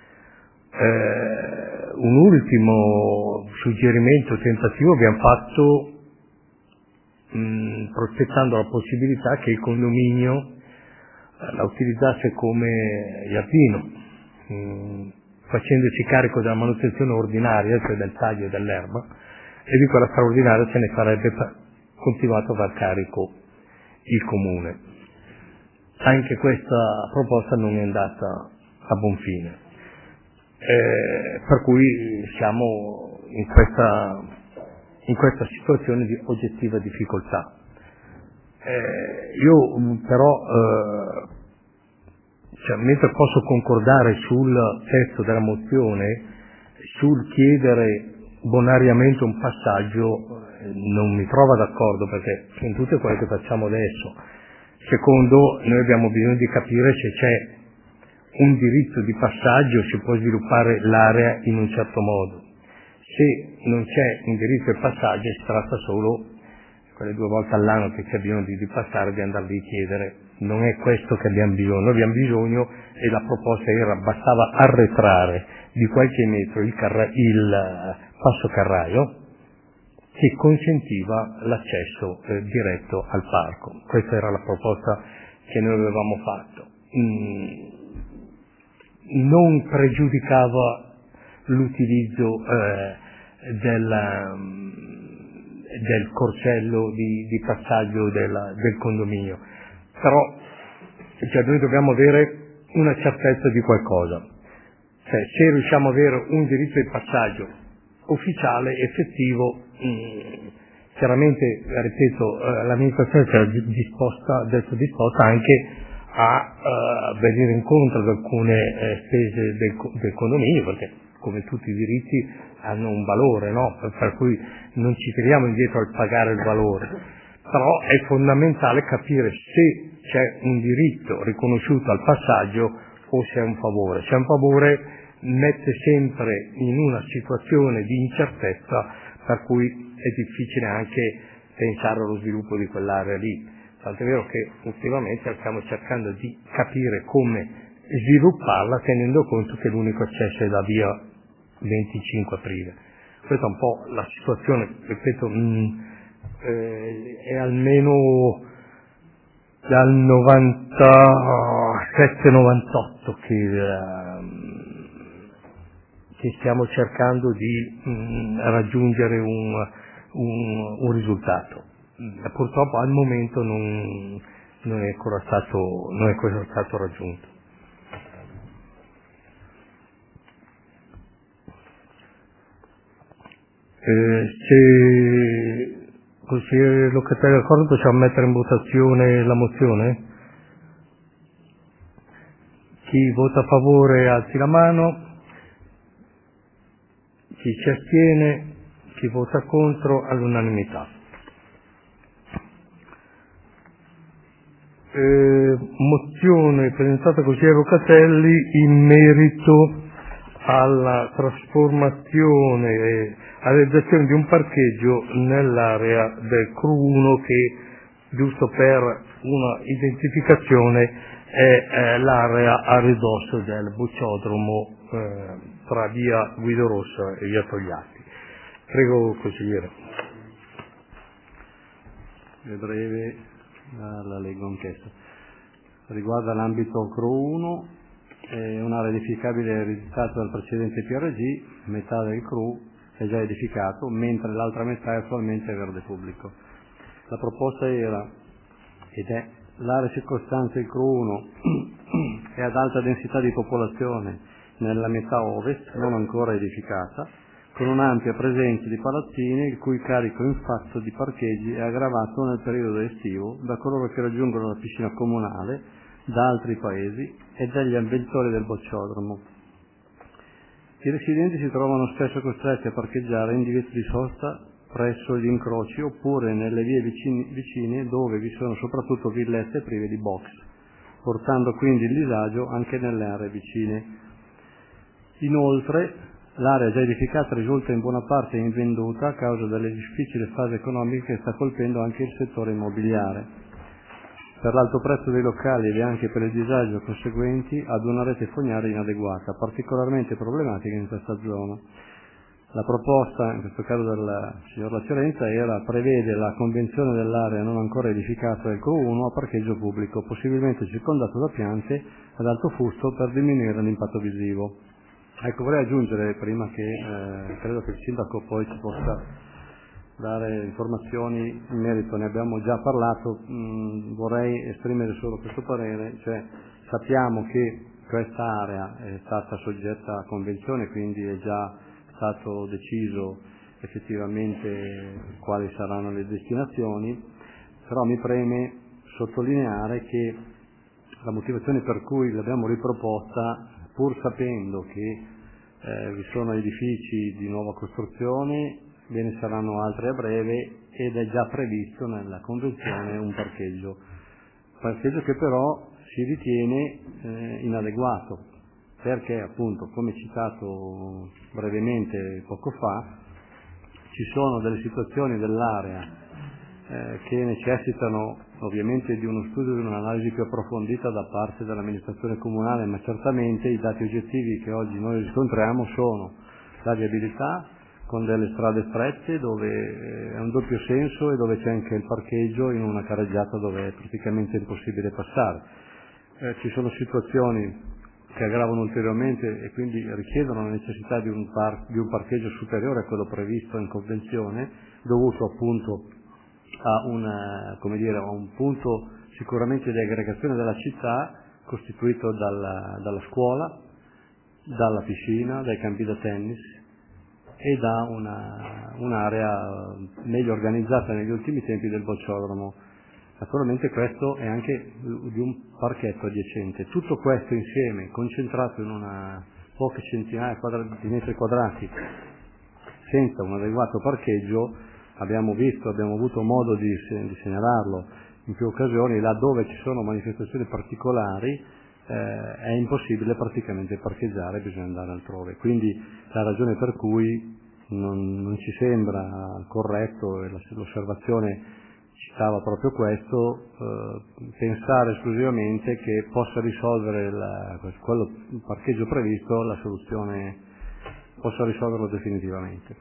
Eh, un ultimo suggerimento tentativo abbiamo fatto mh, prospettando la possibilità che il condominio eh, la utilizzasse come giardino, mh, facendosi carico della manutenzione ordinaria, cioè del taglio dell'erba, e di quella straordinaria se ne sarebbe continuato a far carico il comune. Anche questa proposta non è andata a buon fine, eh, per cui siamo in questa, in questa situazione di oggettiva difficoltà. Eh, io però, eh, cioè, mentre posso concordare sul testo della mozione, sul chiedere bonariamente un passaggio, non mi trova d'accordo, perché in tutte quelle che facciamo adesso, secondo, noi abbiamo bisogno di capire se c'è un diritto di passaggio, si può sviluppare l'area in un certo modo. Se non c'è un diritto di passaggio, si tratta solo, quelle due volte all'anno che c'è bisogno di, di passare, di andare lì a chiedere. Non è questo che abbiamo bisogno. Noi abbiamo bisogno, e la proposta era, bastava arretrare di qualche metro il, carra- il passo carraio, che consentiva l'accesso eh, diretto al parco. Questa era la proposta che noi avevamo fatto. Mm, non pregiudicava l'utilizzo eh, del, um, del corsello di, di passaggio della, del condominio, però cioè, noi dobbiamo avere una certezza di qualcosa. Cioè, se riusciamo ad avere un diritto di passaggio ufficiale, effettivo, mh, chiaramente, ripeto, eh, l'amministrazione sarà disposta, adesso disposta anche a uh, venire incontro ad alcune eh, spese del, del condominio, perché come tutti i diritti hanno un valore, no? Per, per cui non ci tiriamo indietro al pagare il valore, però è fondamentale capire se c'è un diritto riconosciuto al passaggio o se è un favore. Se è un favore mette sempre in una situazione di incertezza, per cui è difficile anche pensare allo sviluppo di quell'area lì. Tant'è vero che ultimamente stiamo cercando di capire come svilupparla, tenendo conto che l'unico accesso è da via venticinque aprile. Questa è un po' la situazione, ripeto, mh, eh, è almeno dal novantasette novantotto che, eh, che stiamo cercando di mh, raggiungere un, un, un risultato. Purtroppo al momento non, non è ancora stato, non è ancora stato raggiunto. Eh, se il consigliere Locatelli è d'accordo, possiamo mettere in votazione la mozione? Chi vota a favore alzi la mano, chi si astiene, chi vota contro all'unanimità. Eh, mozione presentata dal consigliere Locatelli in merito alla trasformazione e alla realizzazione di un parcheggio nell'area del C R U uno, che, giusto per una identificazione, è eh, l'area a ridosso del Bocciodromo eh, tra via Guido Rossa e via Togliatti. Prego, consigliere. È breve, la leggo anch'essa. Riguarda l'ambito C R U uno, è un'area edificabile ereditata dal precedente P R G, metà del C R U è già edificato, mentre l'altra metà è attualmente verde pubblico. La proposta era, ed è, l'area circostante il C R U uno è ad alta densità di popolazione nella metà ovest, non ancora edificata, con un'ampia presenza di palazzine il cui carico in fatto di parcheggi è aggravato nel periodo estivo da coloro che raggiungono la piscina comunale da altri paesi e dagli avventori del bocciodromo. I residenti si trovano spesso costretti a parcheggiare in divieto di sosta presso gli incroci oppure nelle vie vicine, vicine dove vi sono soprattutto villette prive di box, portando quindi il disagio anche nelle aree vicine. Inoltre, l'area già edificata risulta in buona parte invenduta a causa delle difficili fasi economiche che sta colpendo anche il settore immobiliare, per l'alto prezzo dei locali e anche per il disagio conseguenti ad una rete fognaria inadeguata, particolarmente problematica in questa zona. La proposta, in questo caso del signor Lacerenza, era prevede la convenzione dell'area non ancora edificata del C O uno a parcheggio pubblico, possibilmente circondato da piante ad alto fusto per diminuire l'impatto visivo. Ecco, vorrei aggiungere, prima che eh, credo che il sindaco poi ci possa dare informazioni in merito, ne abbiamo già parlato, mh, vorrei esprimere solo questo parere, cioè sappiamo che questa area è stata soggetta a convenzione, quindi è già stato deciso effettivamente quali saranno le destinazioni, però mi preme sottolineare che la motivazione per cui l'abbiamo riproposta, pur sapendo che eh, vi sono edifici di nuova costruzione, ve ne saranno altri a breve ed è già previsto nella convenzione un parcheggio, parcheggio che però si ritiene eh, inadeguato, perché appunto, come citato brevemente poco fa, ci sono delle situazioni dell'area eh, che necessitano ovviamente di uno studio e di un'analisi più approfondita da parte dell'amministrazione comunale, ma certamente i dati oggettivi che oggi noi riscontriamo sono la viabilità, con delle strade strette dove è un doppio senso e dove c'è anche il parcheggio in una carreggiata dove è praticamente impossibile passare. Eh, ci sono situazioni che aggravano ulteriormente e quindi richiedono la necessità di un, par- di un parcheggio superiore a quello previsto in convenzione, dovuto appunto a, una, come dire, a un punto sicuramente di aggregazione della città costituito dalla, dalla scuola, dalla piscina, dai campi da tennis e da una, un'area meglio organizzata negli ultimi tempi del bocciodromo. Naturalmente questo è anche di un parchetto adiacente. Tutto questo insieme, concentrato in una poche centinaia di metri quadrati, senza un adeguato parcheggio, abbiamo visto, abbiamo avuto modo di, di segnalarlo in più occasioni, laddove ci sono manifestazioni particolari, eh, è impossibile praticamente parcheggiare, bisogna andare altrove. Quindi la ragione per cui non, non ci sembra corretto, e l'osservazione citava proprio questo, eh, pensare esclusivamente che possa risolvere la, quello, il parcheggio previsto, la soluzione possa risolverlo definitivamente.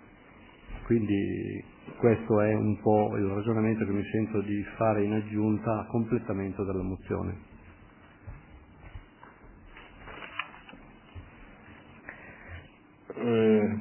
Quindi questo è un po' il ragionamento che mi sento di fare in aggiunta a completamento della mozione. Eh,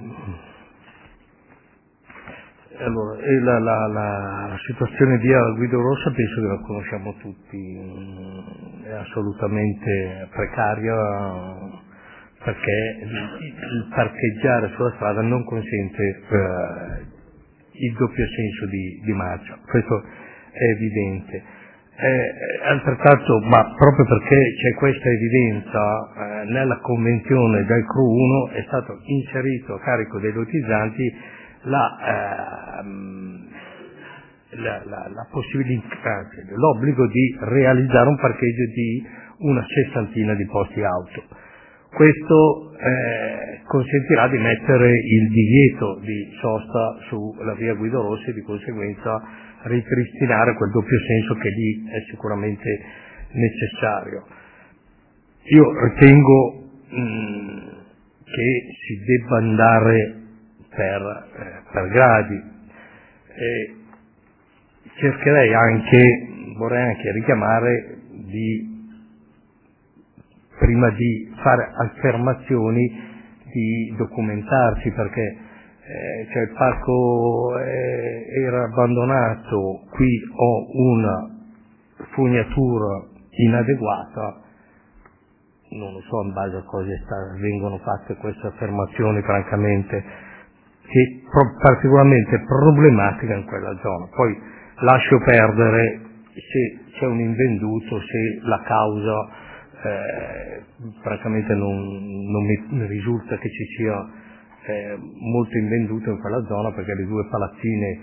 allora, e la, la, la, la situazione di Guido Rossa penso che la conosciamo tutti, è assolutamente precaria perché il parcheggiare sulla strada non consente eh, il doppio senso di, di marcia, questo è evidente. Eh, altrettanto, ma proprio perché c'è questa evidenza, eh, nella convenzione del C R U uno è stato inserito a carico dei lotizzanti la, ehm, la, la, la possibilità, l'obbligo di realizzare un parcheggio di una sessantina di posti auto. Questo eh, consentirà di mettere il divieto di sosta sulla via Guido Rossi e di conseguenza ripristinare quel doppio senso che lì è sicuramente necessario. Io ritengo mh, che si debba andare per, eh, per gradi. E cercherei anche, vorrei anche richiamare di prima di fare affermazioni, di documentarsi, perché eh, cioè il parco eh, era abbandonato, qui ho una fognatura inadeguata, non lo so in base a cosa sta, vengono fatte queste affermazioni, francamente, che pro, particolarmente problematica in quella zona. Poi lascio perdere se c'è un invenduto, se la causa Eh, francamente non, non mi risulta che ci sia eh, molto invenduto in quella zona, perché le due palazzine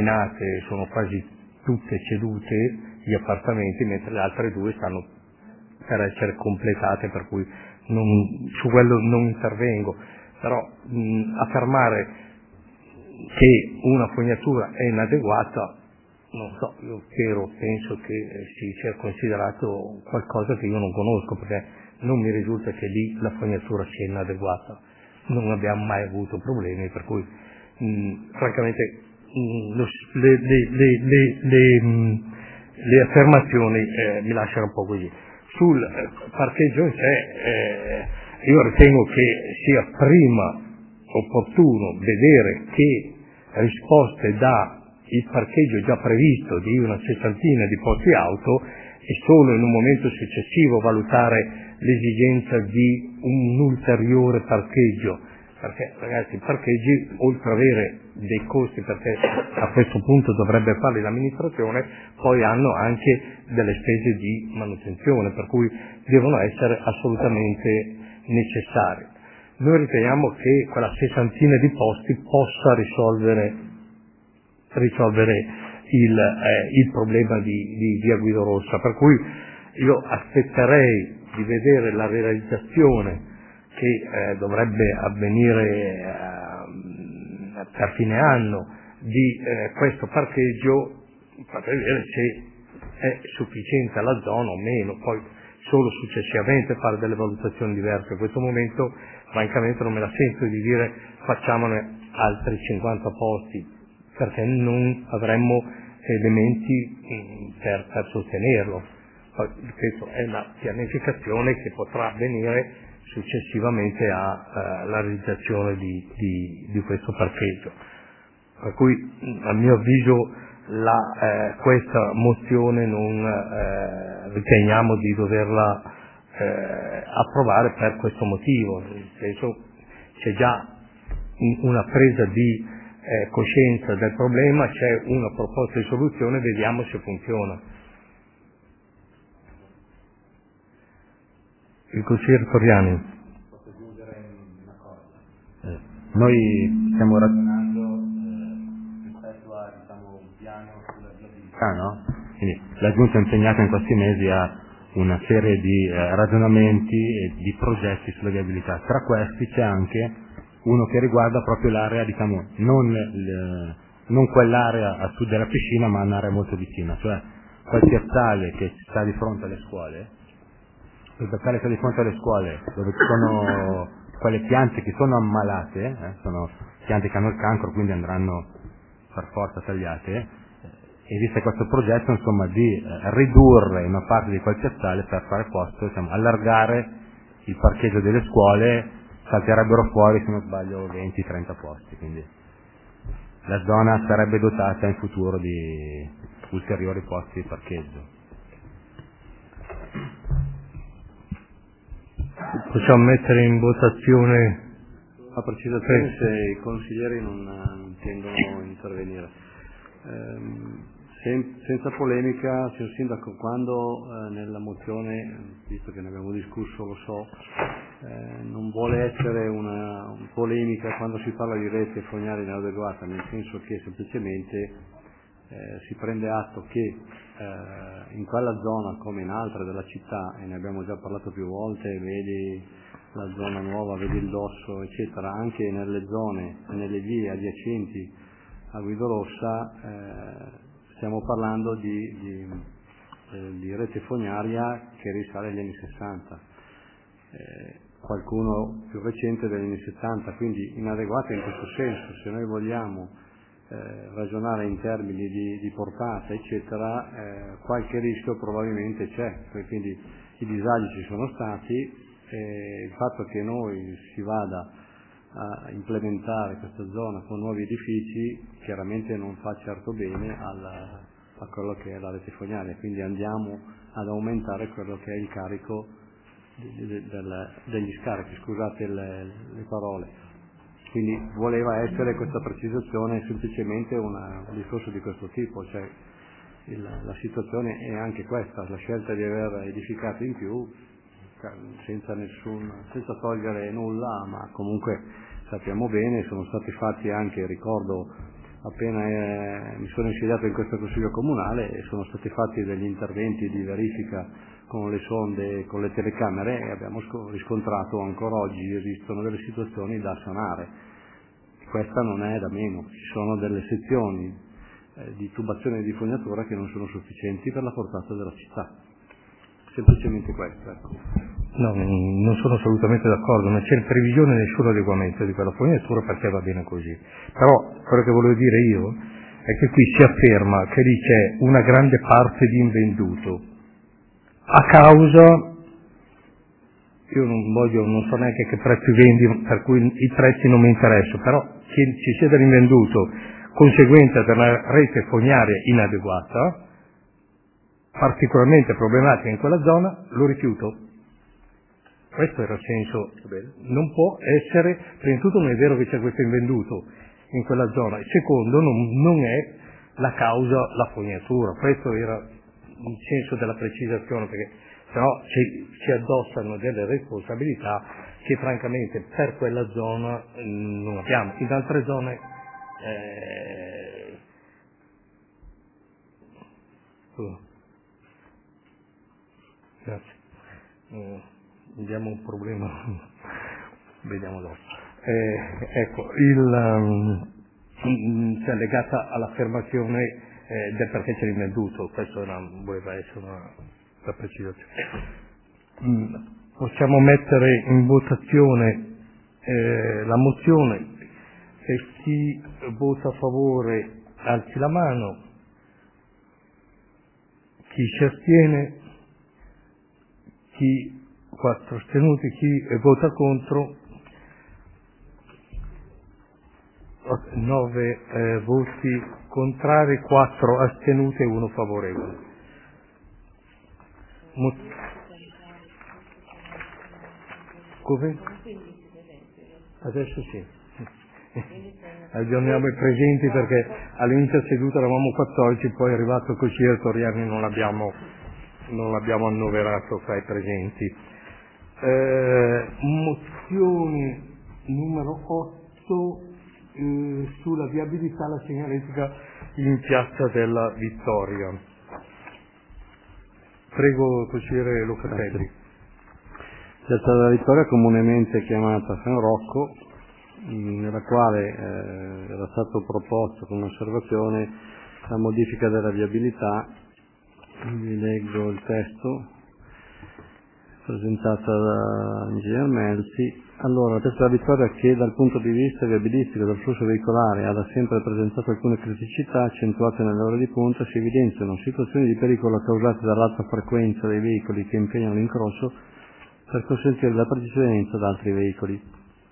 terminate sono quasi tutte cedute, gli appartamenti, mentre le altre due stanno per essere completate, per cui non, su quello non intervengo, però mh, affermare che una fognatura è inadeguata, non so, io spero, penso che si sia considerato qualcosa che io non conosco, perché non mi risulta che lì la fognatura sia inadeguata, non abbiamo mai avuto problemi, per cui mh, francamente mh, lo, le, le, le, le, le, mh, le affermazioni eh, mi lasciano un po' così. Sul eh, parcheggio in sé eh, io ritengo che sia prima opportuno vedere che risposte dà il parcheggio già previsto di una sessantina di posti auto e solo in un momento successivo valutare l'esigenza di un ulteriore parcheggio, perché ragazzi i parcheggi, oltre ad avere dei costi, perché a questo punto dovrebbe farli l'amministrazione, poi hanno anche delle spese di manutenzione, per cui devono essere assolutamente necessari. Noi riteniamo che quella sessantina di posti possa risolvere risolvere il, eh, il problema di, di Via Guido Rossa, per cui io aspetterei di vedere la realizzazione che eh, dovrebbe avvenire eh, per fine anno di eh, questo parcheggio, per vedere se è sufficiente alla zona o meno, poi solo successivamente fare delle valutazioni diverse. In questo momento francamente non me la sento di dire facciamone altri cinquanta posti, perché non avremmo elementi per, per sostenerlo. Poi, ripeto, è la pianificazione che potrà avvenire successivamente alla realizzazione di, di, di questo parcheggio. Per cui, a mio avviso, la, eh, questa mozione non eh, riteniamo di doverla eh, approvare per questo motivo. Nel senso, c'è già una presa di Eh, coscienza del problema, c'è una proposta di soluzione, vediamo se funziona. Il consigliere Torriani. Posso aggiungere una cosa? Eh, noi stiamo ragionando eh, rispetto a diciamo, un piano sulla viabilità, no? Quindi la Giunta è impegnata in questi mesi a una serie di eh, ragionamenti e di progetti sulla viabilità. Tra questi c'è anche uno che riguarda proprio l'area, diciamo, non, il, non quell'area a sud della piscina, ma un'area molto vicina, cioè quel piazzale che sta di fronte alle scuole, quel piazzale che sta di fronte alle scuole, dove ci sono quelle piante che sono ammalate, eh, sono piante che hanno il cancro, quindi andranno per forza tagliate, esiste questo progetto, insomma, di eh, ridurre una parte di quel piazzale per fare posto, diciamo, allargare il parcheggio delle scuole. Salterebbero fuori, se non sbaglio, venti trenta posti, quindi la zona sarebbe dotata in futuro di ulteriori posti di parcheggio. Possiamo mettere in votazione a precisazione se i consiglieri non intendono intervenire. Ehm, sen- senza polemica, signor Sindaco, quando eh, nella mozione, visto che ne abbiamo discusso, lo so, Eh, non vuole essere una, una polemica quando si parla di rete fognaria inadeguata, nel senso che semplicemente eh, si prende atto che eh, in quella zona come in altre della città, e ne abbiamo già parlato più volte, vedi la zona nuova, vedi il Dosso, eccetera, anche nelle zone, nelle vie adiacenti a Guido Rossa eh, stiamo parlando di, di, eh, di rete fognaria che risale agli anni sessanta. Eh, qualcuno più recente degli anni settanta, quindi inadeguata in questo senso. Se noi vogliamo eh, ragionare in termini di, di portata, eccetera, eh, qualche rischio probabilmente c'è, quindi i disagi ci sono stati e il fatto che noi si vada a implementare questa zona con nuovi edifici chiaramente non fa certo bene alla, a quello che è la rete fognaria, quindi andiamo ad aumentare quello che è il carico degli scarichi, scusate le, le parole. Quindi voleva essere questa precisazione semplicemente una, un discorso di questo tipo, cioè il, la situazione è anche questa, la scelta di aver edificato in più senza nessun, senza togliere nulla, ma comunque sappiamo bene, sono stati fatti anche, ricordo appena eh, mi sono insediato in questo consiglio comunale, e sono stati fatti degli interventi di verifica con le sonde e con le telecamere, e abbiamo riscontrato ancora oggi esistono delle situazioni da sanare. Questa non è da meno, ci sono delle sezioni eh, di tubazione e di fognatura che non sono sufficienti per la portata della città. Semplicemente questo, ecco. No, non sono assolutamente d'accordo, non c'è in previsione nessun adeguamento di quella fognatura perché va bene così. Però quello che volevo dire io è che qui si afferma che lì c'è una grande parte di invenduto a causa, io non voglio, non so neanche che prezzi vendi, per cui i prezzi non mi interessano, però che ci sia dell'invenduto conseguenza di una rete fognaria inadeguata, particolarmente problematica in quella zona, lo rifiuto. Questo era il senso. Non può essere, prima di tutto non è vero che c'è questo invenduto in quella zona, e secondo non, non è la causa la fognatura. Questo era il senso della precisazione, perché sennò ci, ci addossano delle responsabilità che francamente per quella zona mh, non abbiamo. In altre zone eh, oh. Grazie. Eh, abbiamo un problema, vediamo dopo. Eh, ecco, il, um, cioè legata all'affermazione eh, del perché c'è l'invenduto, questo era, voleva essere una, una precisazione. Mm, possiamo mettere in votazione eh, la mozione, e chi vota a favore alzi la mano, chi si astiene, chi quattro astenuti, chi vota contro, nove eh, voti contrari, quattro astenuti e uno favorevole. Mo- Come? Adesso sì. Aggiorniamo i presenti perché all'inizio seduta eravamo quattordici, poi è arrivato così e Toriani non l'abbiamo, non l'abbiamo annoverato fra i presenti. Eh, mozione numero otto eh, sulla viabilità della segnaletica in Piazza della Vittoria. Prego, consigliere Locatelli. Piazza della Vittoria, comunemente chiamata San Rocco, nella quale eh, era stato proposto come osservazione la modifica della viabilità. Vi leggo il testo presentata da Ingegner Melzi. Allora, la Piazza della Vittoria, che dal punto di vista viabilistico del flusso veicolare ha da sempre presentato alcune criticità accentuate nelle ore di punta, si evidenziano situazioni di pericolo causate dall'alta frequenza dei veicoli che impegnano l'incrocio per consentire la precedenza ad altri veicoli.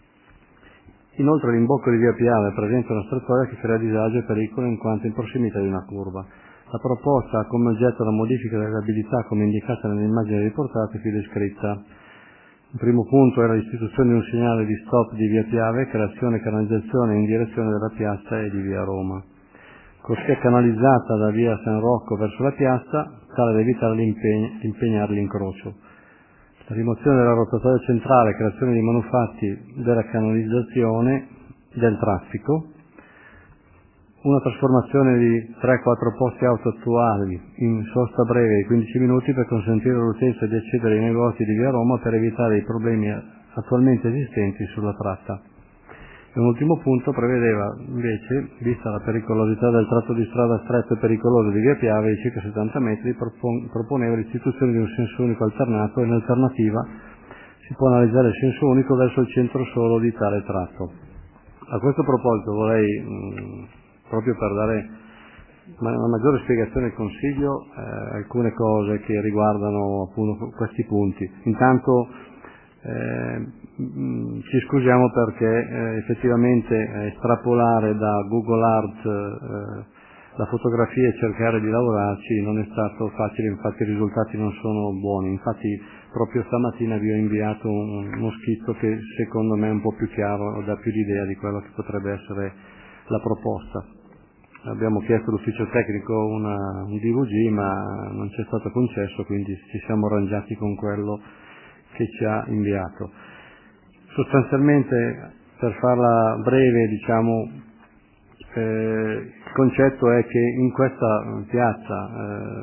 Inoltre l'imbocco di via Piave presenta una strettoia che crea disagio e pericolo in quanto in prossimità di una curva. La proposta ha come oggetto la modifica della viabilità come indicata nell'immagine riportata e qui descritta. Il primo punto era l'istituzione di un segnale di stop di via Piave, creazione e canalizzazione in direzione della piazza e di via Roma. Così canalizzata da via San Rocco verso la piazza, tale da evitare l'impegn- l'impegnare l'incrocio. La rimozione della rotatoria centrale, creazione di manufatti della canalizzazione del traffico, una trasformazione di tre quattro posti auto attuali in sosta breve di quindici minuti per consentire all'utenza di accedere ai negozi di via Roma per evitare i problemi attualmente esistenti sulla tratta. E un ultimo punto prevedeva invece, vista la pericolosità del tratto di strada stretto e pericoloso di via Piave di circa settanta metri, propon- proponeva l'istituzione di un senso unico alternato e in alternativa si può analizzare il senso unico verso il centro solo di tale tratto. A questo proposito vorrei, mh, proprio per dare una maggiore spiegazione al Consiglio, eh, alcune cose che riguardano appunto questi punti. Intanto eh, mh, ci scusiamo perché eh, effettivamente eh, estrapolare da Google Art eh, la fotografia e cercare di lavorarci non è stato facile, infatti i risultati non sono buoni. Infatti proprio stamattina vi ho inviato un, uno schizzo che secondo me è un po' più chiaro, dà più l'idea di quello che potrebbe essere la proposta. Abbiamo chiesto all'ufficio tecnico una, un D V G ma non ci è stato concesso, quindi ci siamo arrangiati con quello che ci ha inviato. Sostanzialmente, per farla breve, diciamo, eh, il concetto è che in questa piazza, eh,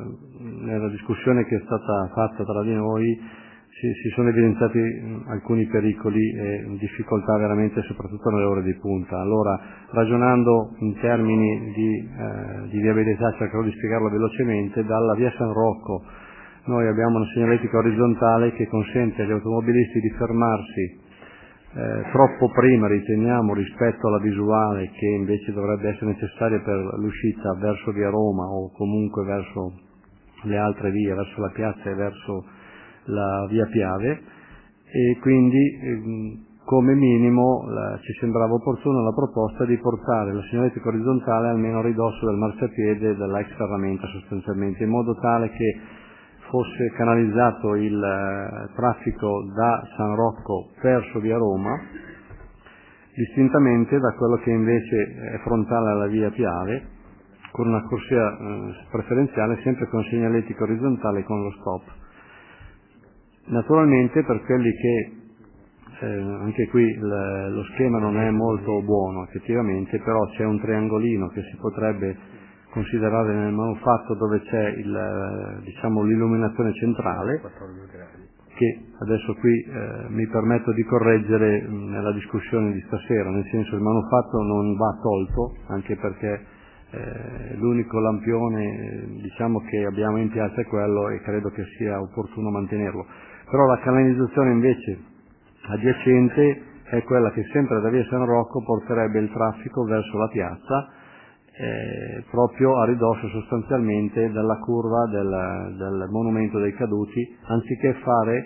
nella discussione che è stata fatta tra di noi si, si sono evidenziati alcuni pericoli e difficoltà veramente soprattutto nelle ore di punta. Allora, ragionando in termini di, eh, di viabilità, cercherò di spiegarlo velocemente. Dalla via San Rocco noi abbiamo una segnaletica orizzontale che consente agli automobilisti di fermarsi eh, troppo prima, riteniamo, rispetto alla visuale che invece dovrebbe essere necessaria per l'uscita verso via Roma o comunque verso le altre vie, verso la piazza e verso la via Piave, e quindi ehm, come minimo la, ci sembrava opportuna la proposta di portare la segnaletica orizzontale almeno a ridosso del marciapiede dell'ex ferramenta sostanzialmente, in modo tale che fosse canalizzato il uh, traffico da San Rocco verso via Roma, distintamente da quello che invece è frontale alla via Piave, con una corsia uh, preferenziale sempre con segnaletica orizzontale con lo stop. Naturalmente per quelli che, eh, anche qui l- lo schema non è molto buono effettivamente, però c'è un triangolino che si potrebbe considerare nel manufatto dove c'è il, diciamo, l'illuminazione centrale, che adesso qui eh, mi permetto di correggere mh, nella discussione di stasera, nel senso il manufatto non va tolto, anche perché eh, l'unico lampione eh, diciamo che abbiamo in piazza è quello e credo che sia opportuno mantenerlo. Però la canalizzazione invece adiacente è quella che sempre da via San Rocco porterebbe il traffico verso la piazza, Eh, proprio a ridosso sostanzialmente della curva del, del monumento dei caduti, anziché fare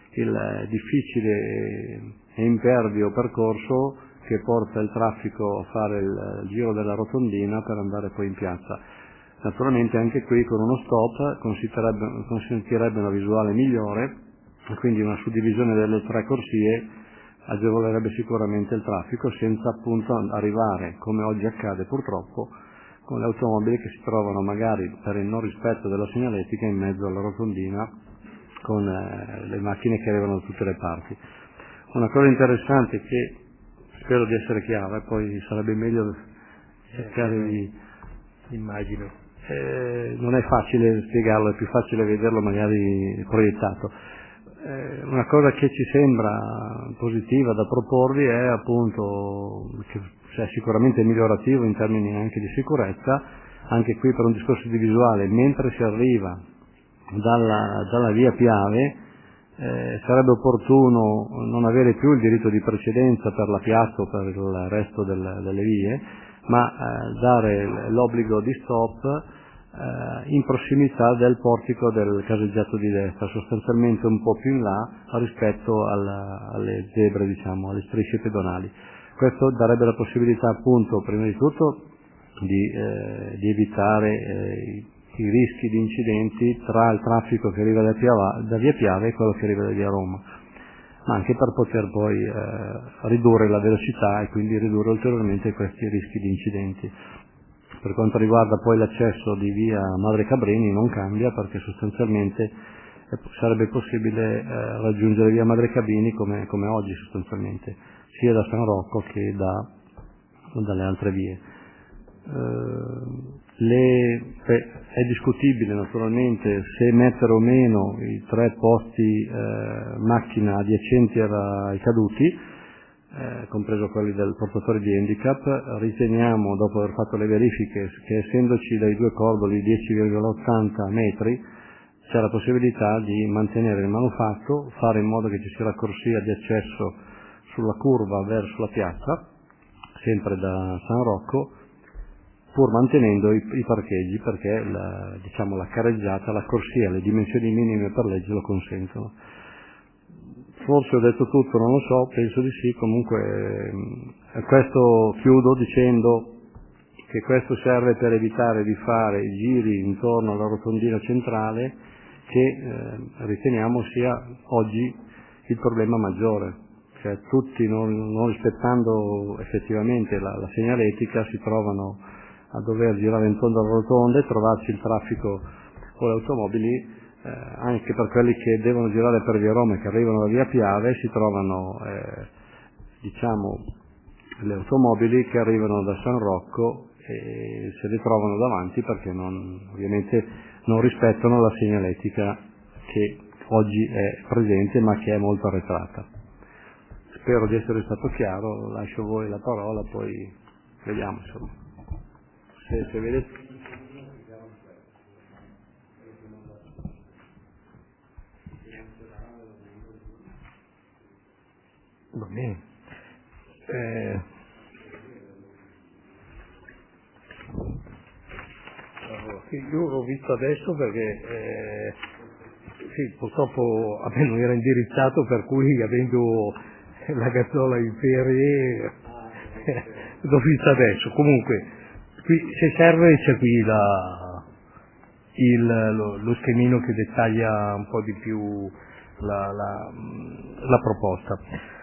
il difficile e impervio percorso che porta il traffico a fare il, il giro della rotondina per andare poi in piazza. Naturalmente anche qui con uno stop consentirebbe, consentirebbe una visuale migliore, e quindi una suddivisione delle tre corsie agevolerebbe sicuramente il traffico senza appunto arrivare, come oggi accade purtroppo, con le automobili che si trovano magari per il non rispetto della segnaletica in mezzo alla rotondina con eh, le macchine che arrivano da tutte le parti. Una cosa interessante che spero di essere chiara, e poi sarebbe meglio cercare di... immagino. Eh, non è facile spiegarlo, è più facile vederlo magari proiettato. Una cosa che ci sembra positiva da proporvi è appunto che cioè, sicuramente migliorativo in termini anche di sicurezza, anche qui per un discorso di visuale, mentre si arriva dalla, dalla via Piave eh, sarebbe opportuno non avere più il diritto di precedenza per la piazza o per il resto del, delle vie, ma eh, dare l'obbligo di stop in prossimità del portico del caseggiato di destra, sostanzialmente un po' più in là rispetto alla, alle zebre, diciamo, alle strisce pedonali. Questo darebbe la possibilità appunto, prima di tutto, di, eh, di evitare eh, i, i rischi di incidenti tra il traffico che arriva da, Piava, da via Piave e quello che arriva da via Roma, ma anche per poter poi eh, ridurre la velocità e quindi ridurre ulteriormente questi rischi di incidenti. Per quanto riguarda poi l'accesso di via Madre Cabrini non cambia, perché sostanzialmente sarebbe possibile eh, raggiungere via Madre Cabrini come, come oggi sostanzialmente, sia da San Rocco che da, dalle altre vie. Eh, le, beh, è discutibile naturalmente se mettere o meno i tre posti eh, macchina adiacenti ai caduti, Eh, compreso quelli del portatore di handicap. Riteniamo, dopo aver fatto le verifiche, che essendoci dai due cordoli dieci virgola ottanta metri c'è la possibilità di mantenere il manufatto, fare in modo che ci sia la corsia di accesso sulla curva verso la piazza, sempre da San Rocco, pur mantenendo i, i parcheggi, perché la, diciamo, la careggiata, la corsia, le dimensioni minime per legge lo consentono. Forse ho detto tutto, non lo so, penso di sì. Comunque eh, questo chiudo dicendo che questo serve per evitare di fare giri intorno alla rotondina centrale, che eh, riteniamo sia oggi il problema maggiore. Cioè tutti non, non rispettando effettivamente la, la segnaletica si trovano a dover girare intorno alla rotonda e trovarsi il traffico con le automobili. Eh, anche per quelli che devono girare per via Roma e che arrivano da via Piave si trovano eh, diciamo le automobili che arrivano da San Rocco e se le trovano davanti perché non, ovviamente non rispettano la segnaletica che oggi è presente ma che è molto arretrata. Spero di essere stato chiaro, lascio a voi la parola, poi vediamo insomma. Se, se vedete... Va bene. Eh, io l'ho visto adesso perché eh, sì, purtroppo a me non era indirizzato, per cui avendo la Gazzola in ferie eh, l'ho visto adesso. Comunque qui, se serve c'è qui la, il, lo, lo schemino che dettaglia un po' di più la, la, la proposta.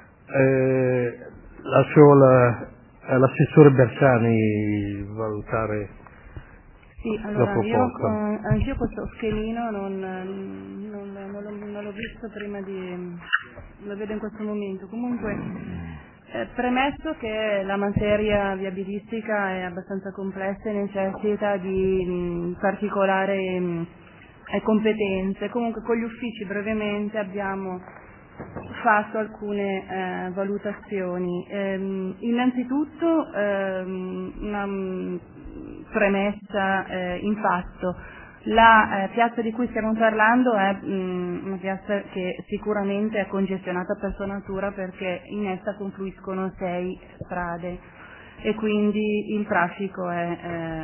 Eh, lascio la, all'assessore Bersani valutare sì, la allora proposta. Io, eh, anch'io questo schemino non, non, non, l'ho, non l'ho visto prima di... lo vedo in questo momento. Comunque, eh, premesso che la materia viabilistica è abbastanza complessa e necessita di mh, particolari mh, competenze, comunque con gli uffici brevemente abbiamo fatto alcune eh, valutazioni. Ehm, innanzitutto ehm, una mh, premessa eh, in fatto: la eh, piazza di cui stiamo parlando è mh, una piazza che sicuramente è congestionata per sua natura, perché in essa confluiscono sei strade e quindi il traffico è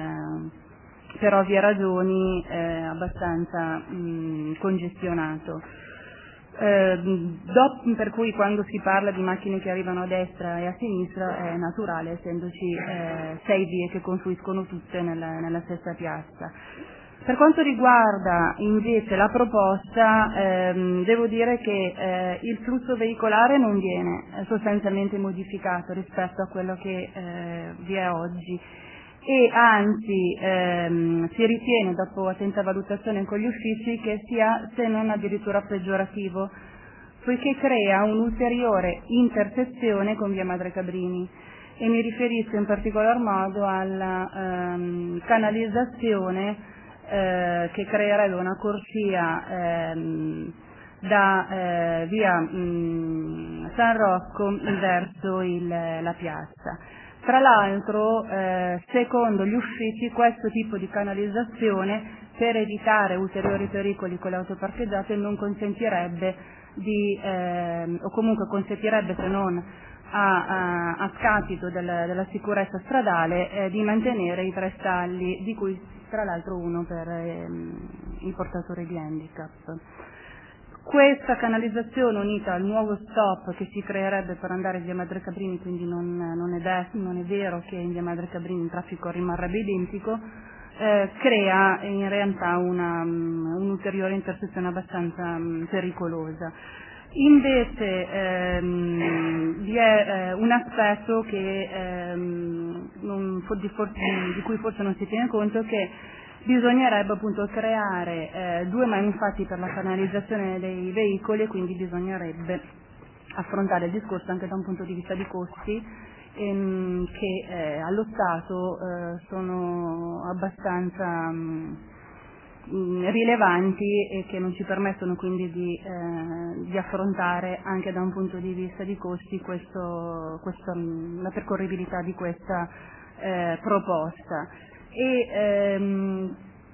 eh, per ovvie ragioni eh, abbastanza mh, congestionato. Eh, dopo, per cui quando si parla di macchine che arrivano a destra e a sinistra è naturale, essendoci eh, sei vie che confluiscono tutte nella, nella stessa piazza. Per quanto riguarda invece la proposta, ehm, devo dire che eh, il flusso veicolare non viene eh, sostanzialmente modificato rispetto a quello che eh, vi è oggi, e anzi ehm, si ritiene, dopo attenta valutazione con gli uffici, che sia se non addirittura peggiorativo, poiché crea un'ulteriore intersezione con via Madre Cabrini, e mi riferisco in particolar modo alla ehm, canalizzazione eh, che creerebbe una corsia ehm, da eh, via mh, San Rocco verso il, la piazza. Tra l'altro, eh, secondo gli uffici, questo tipo di canalizzazione, per evitare ulteriori pericoli con le auto parcheggiate, non consentirebbe di, eh, o comunque consentirebbe, se non a, a, a scapito del, della sicurezza stradale, eh, di mantenere i tre stalli, di cui tra l'altro uno per eh, i portatori di handicap. Questa canalizzazione, unita al nuovo stop che si creerebbe per andare in via Madre Cabrini, quindi non, non, è, de- non è vero che in via Madre Cabrini il traffico rimarrebbe identico, eh, crea in realtà una, um, un'ulteriore intersezione abbastanza um, pericolosa. Invece ehm, vi è eh, un aspetto che, ehm, non, di, forse, di cui forse non si tiene conto, che bisognerebbe appunto creare eh, due manufatti per la canalizzazione dei veicoli, e quindi bisognerebbe affrontare il discorso anche da un punto di vista di costi ehm, che eh, allo Stato eh, sono abbastanza mh, rilevanti e che non ci permettono quindi di, eh, di affrontare anche da un punto di vista di costi questo, questo, la percorribilità di questa eh, proposta. E ehm,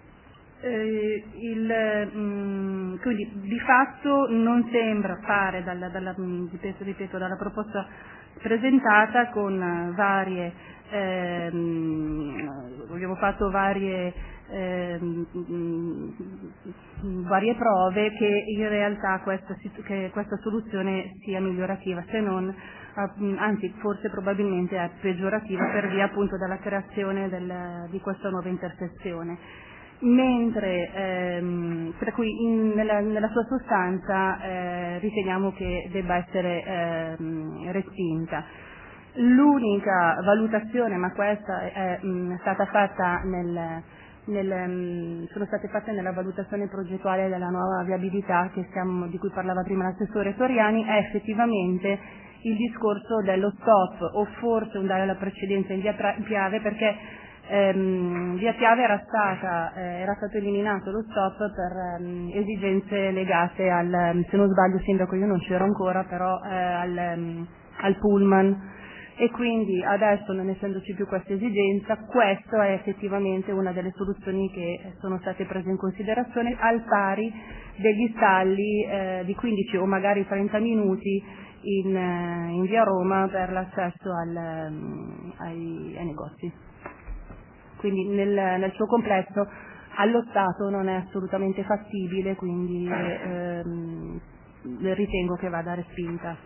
eh, il, mh, quindi di fatto non sembra fare dalla, dalla, ripeto, ripeto, dalla proposta presentata, con varie ehm, abbiamo fatto varie ehm, varie prove che in realtà questa, che questa soluzione sia migliorativa, se non anzi forse probabilmente è peggiorativa, per via appunto della creazione del, di questa nuova intersezione, mentre ehm, per cui in, nella, nella sua sostanza eh, riteniamo che debba essere ehm, respinta. L'unica valutazione, ma questa è mh, stata fatta nel, nel, mh, sono state fatte nella valutazione progettuale della nuova viabilità che stiamo, di cui parlava prima l'assessore Toriani, è effettivamente il discorso dello stop, o forse un dare la precedenza in via Piave, perché Ehm, via Piave era, stata, eh, era stato eliminato lo stop per ehm, esigenze legate al, se non sbaglio sindaco io non c'ero ancora, però eh, al, ehm, al pullman, e quindi adesso, non essendoci più questa esigenza, questa è effettivamente una delle soluzioni che sono state prese in considerazione, al pari degli stalli eh, di quindici o magari trenta minuti in, eh, in via Roma per l'accesso al, um, ai, ai negozi. Quindi nel, nel suo complesso allo Stato non è assolutamente fattibile, quindi ehm, ritengo che vada respinta.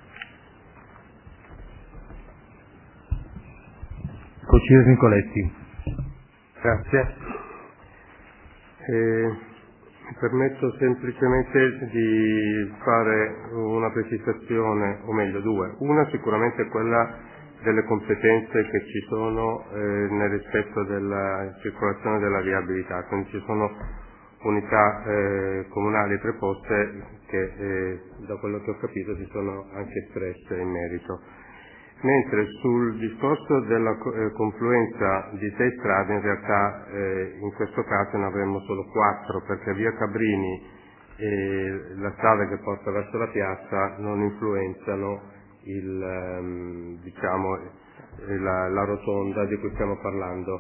Consigliere Nicoletti. Grazie. Eh, mi permetto semplicemente di fare una precisazione, o meglio due. Una sicuramente è quella delle competenze che ci sono eh, nel rispetto della circolazione della viabilità, quindi ci sono unità eh, comunali preposte che eh, da quello che ho capito si sono anche espresse in merito. Mentre sul discorso della eh, confluenza di sei strade in realtà eh, in questo caso ne avremmo solo quattro, perché via Cabrini e la strada che porta verso la piazza non influenzano il, ehm, diciamo, la, la rotonda di cui stiamo parlando.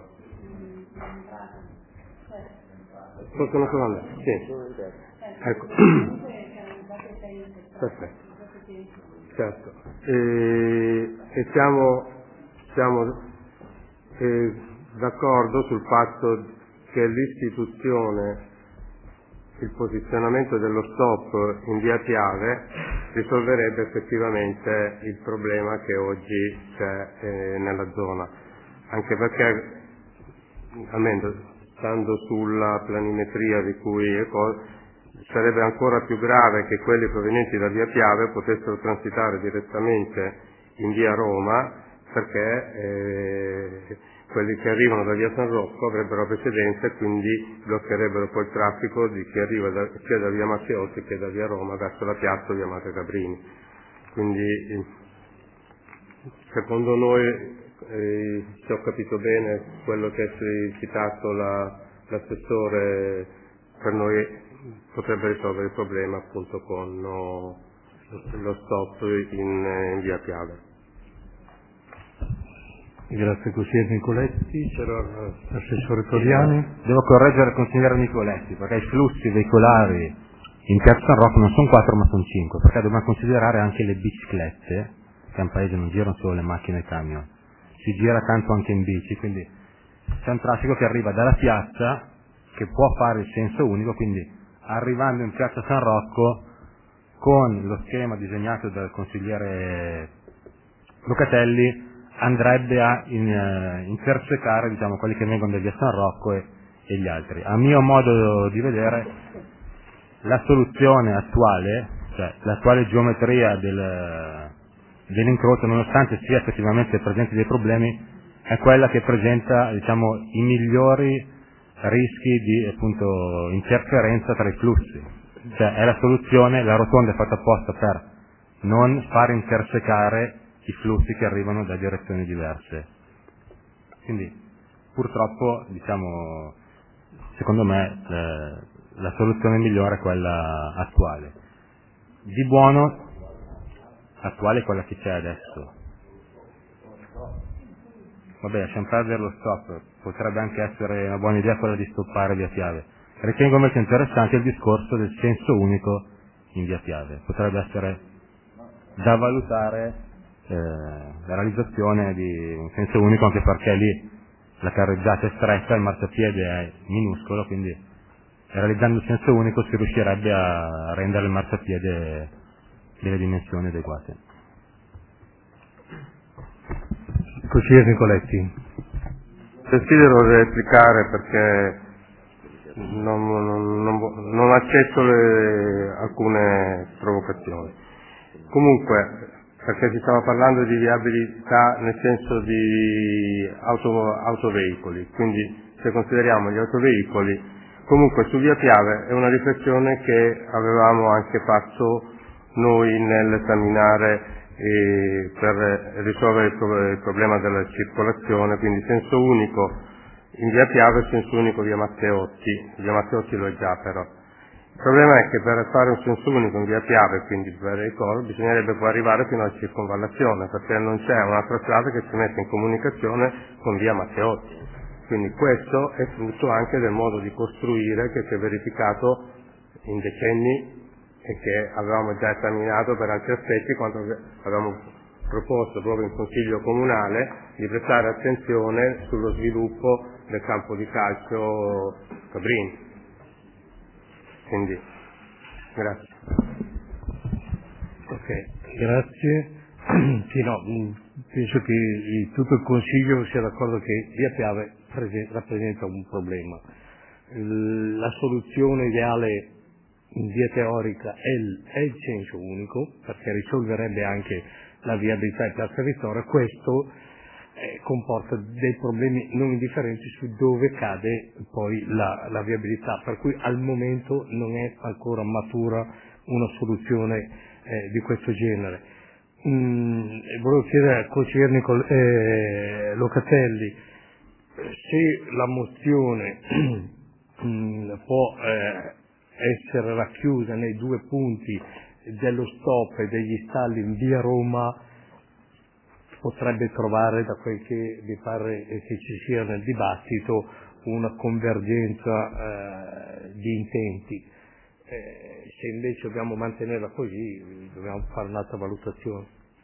Possono parlare? Sì. Ecco. Perfetto. Certo. E, e siamo, siamo eh, d'accordo sul fatto che l'istituzione, il posizionamento dello stop in via Piave risolverebbe effettivamente il problema che oggi c'è eh, nella zona, anche perché, almeno stando sulla planimetria di cui è cosa, sarebbe ancora più grave che quelli provenienti da via Piave potessero transitare direttamente in via Roma, perché eh, quelli che arrivano da via San Rocco avrebbero la precedenza e quindi bloccherebbero poi il traffico di chi arriva da, sia da via Matteotti che da via Roma verso la piazza via Madre Cabrini. Quindi secondo noi, eh, se ho capito bene quello che ha citato la, l'assessore, per noi potrebbe risolvere il problema appunto con no, lo stop in, in via Piave. Grazie consigliere Nicoletti. C'era l'assessore Toriani. Devo correggere il consigliere Nicoletti, perché i flussi veicolari in Piazza San Rocco non sono quattro ma sono cinque, perché dobbiamo considerare anche le biciclette, che in paese non girano solo le macchine e i camion, si gira tanto anche in bici, quindi c'è un traffico che arriva dalla piazza, che può fare il senso unico, quindi arrivando in Piazza San Rocco con lo schema disegnato dal consigliere Locatelli andrebbe a in, uh, intersecare, diciamo, quelli che vengono da via San Rocco e, e gli altri. A mio modo di vedere la soluzione attuale, cioè l'attuale geometria del, dell'incrocio, nonostante sia effettivamente presenti dei problemi, è quella che presenta, diciamo, i migliori rischi di appunto interferenza tra i flussi. Cioè è la soluzione, la rotonda è fatta apposta per non far intersecare i flussi che arrivano da direzioni diverse. Quindi purtroppo, diciamo, secondo me eh, la soluzione migliore è quella attuale. Di buono attuale è quella che c'è adesso. Vabbè, lasciamo perdere lo stop, potrebbe anche essere una buona idea quella di stoppare via Piave. Ritengo invece interessante il discorso del senso unico in via Piave, potrebbe essere da valutare eh, la realizzazione di un senso unico, anche perché lì la carreggiata è stretta, il marciapiede è minuscolo, quindi realizzando il senso unico si riuscirebbe a rendere il marciapiede delle dimensioni adeguate. Consigliere Nicoletti. Desidero replicare perché non, non, non, non accetto le, alcune provocazioni. Comunque, perché si stava parlando di viabilità nel senso di auto, autoveicoli, quindi se consideriamo gli autoveicoli, comunque su via Piave è una riflessione che avevamo anche fatto noi nell'esaminare e per risolvere il, pro- il problema della circolazione, quindi senso unico in via Piave e senso unico via Matteotti. Via Matteotti lo è già però. Il problema è che per fare un senso unico in via Piave, quindi per il Coro, bisognerebbe poi arrivare fino alla circonvallazione, perché non c'è un'altra strada che si mette in comunicazione con via Matteotti. Quindi questo è frutto anche del modo di costruire che si è verificato in decenni e che avevamo già esaminato per altri aspetti quando avevamo proposto proprio in Consiglio Comunale di prestare attenzione sullo sviluppo del campo di calcio Cabrini. Quindi, grazie. Ok, grazie. Sì, no, penso che il- tutto il Consiglio sia d'accordo che via Piave prese- rappresenta un problema. Il- La soluzione ideale in via teorica è il, è il senso unico, perché risolverebbe anche la viabilità di Piazza Vittoria. Questo eh, comporta dei problemi non indifferenti su dove cade poi la, la viabilità, per cui al momento non è ancora matura una soluzione eh, di questo genere. Mm, volevo chiedere al consigliere Nicol- eh, Locatelli se la mozione mm, può eh, essere racchiusa nei due punti dello stop e degli stalli in via Roma, potrebbe trovare, da quel che mi pare che ci sia nel dibattito, una convergenza eh, di intenti. Eh, se invece dobbiamo mantenerla così, dobbiamo fare un'altra valutazione.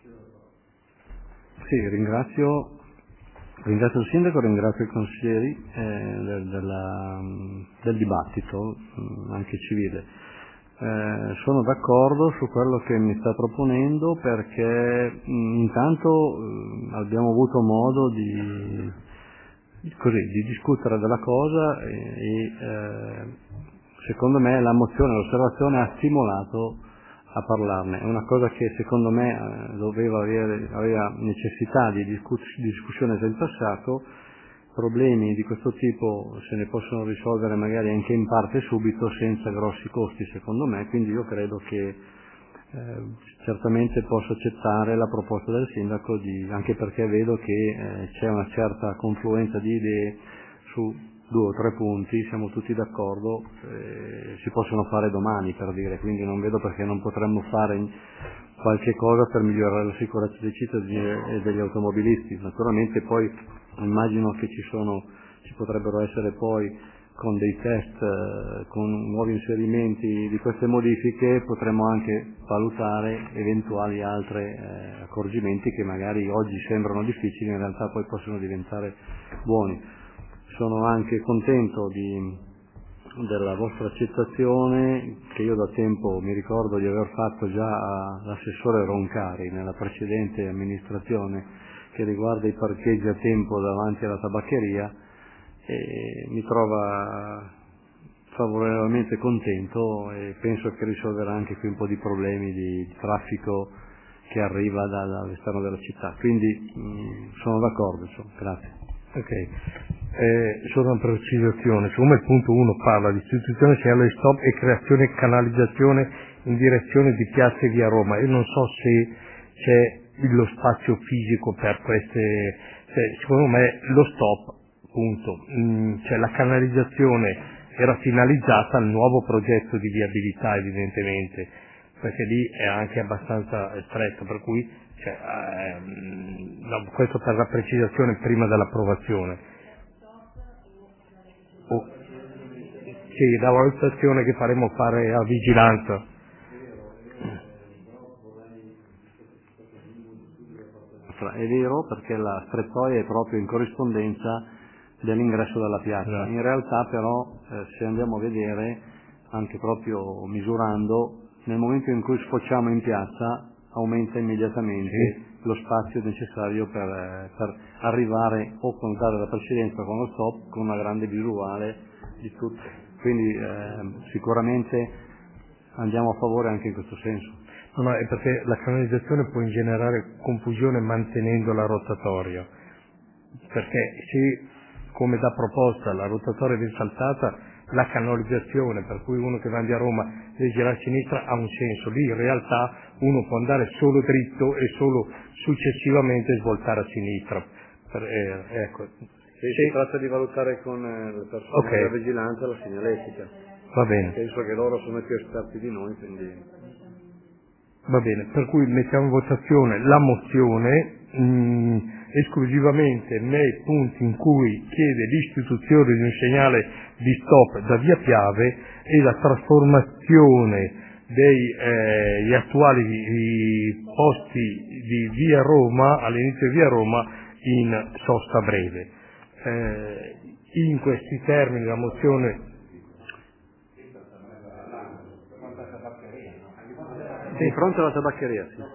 Sì, ringrazio, ringrazio il Sindaco, ringrazio i consiglieri eh, del, della, del dibattito, anche civile. Eh, sono d'accordo su quello che mi sta proponendo perché mh, intanto mh, abbiamo avuto modo di, così, di discutere della cosa e, e eh, secondo me la mozione, l'osservazione ha stimolato a parlarne. È una cosa che secondo me eh, doveva avere, aveva necessità di discuss- discussione già in passato. Problemi di questo tipo se ne possono risolvere magari anche in parte subito senza grossi costi secondo me, quindi io credo che eh, certamente posso accettare la proposta del Sindaco, di, anche perché vedo che eh, c'è una certa confluenza di idee su due o tre punti, siamo tutti d'accordo, eh, si possono fare domani per dire, quindi non vedo perché non potremmo fare qualche cosa per migliorare la sicurezza dei cittadini e degli automobilisti. Naturalmente poi immagino che ci sono, ci potrebbero essere poi con dei test, eh, con nuovi inserimenti di queste modifiche, potremmo anche valutare eventuali altri eh, accorgimenti che magari oggi sembrano difficili, in realtà poi possono diventare buoni. Sono anche contento di, della vostra accettazione, che io da tempo mi ricordo di aver fatto già all'assessore Roncari nella precedente amministrazione, che riguarda i parcheggi a tempo davanti alla tabaccheria, e mi trova favorevolmente contento e penso che risolverà anche qui un po' di problemi di traffico che arriva da, dall'esterno della città. Quindi mh, sono d'accordo, insomma. Grazie. Ok, eh, solo una precisazione, siccome il punto uno parla di istituzione segnale stop e creazione e canalizzazione in direzione di Piazza e via Roma, io non so se c'è lo spazio fisico per queste, cioè, secondo me lo stop, punto, mm, cioè la canalizzazione era finalizzata al nuovo progetto di viabilità evidentemente, perché lì è anche abbastanza stretto, per cui cioè, ehm, no, questo per la precisazione prima dell'approvazione. Oh, sì, la valutazione che faremo fare a vigilanza. È vero, perché la strettoia è proprio in corrispondenza dell'ingresso della piazza. In realtà però eh, se andiamo a vedere, anche proprio misurando, nel momento in cui sfociamo in piazza aumenta immediatamente sì. lo spazio necessario per, eh, per arrivare o con dare la precedenza con lo stop, con una grande visuale di tutto. Quindi eh, sicuramente andiamo a favore anche in questo senso. No, no, è perché la canalizzazione può ingenerare confusione mantenendo la rotatoria, perché se, come da proposta, la rotatoria viene saltata, la canalizzazione, per cui uno che va via Roma deve girare a sinistra, ha un senso. Lì in realtà uno può andare solo dritto e solo successivamente svoltare a sinistra. Per, eh, ecco. Sì, si tratta di valutare con eh, le persone okay. della vigilanza la segnaletica. Va bene. Penso che loro sono più esperti di noi, quindi... Va bene, per cui mettiamo in votazione la mozione mh, esclusivamente nei punti in cui chiede l'istituzione di un segnale di stop da via Piave e la trasformazione degli eh, attuali i posti di via Roma, all'inizio di via Roma, in sosta breve. Eh, in questi termini la mozione... Di fronte alla tabaccheria, sì.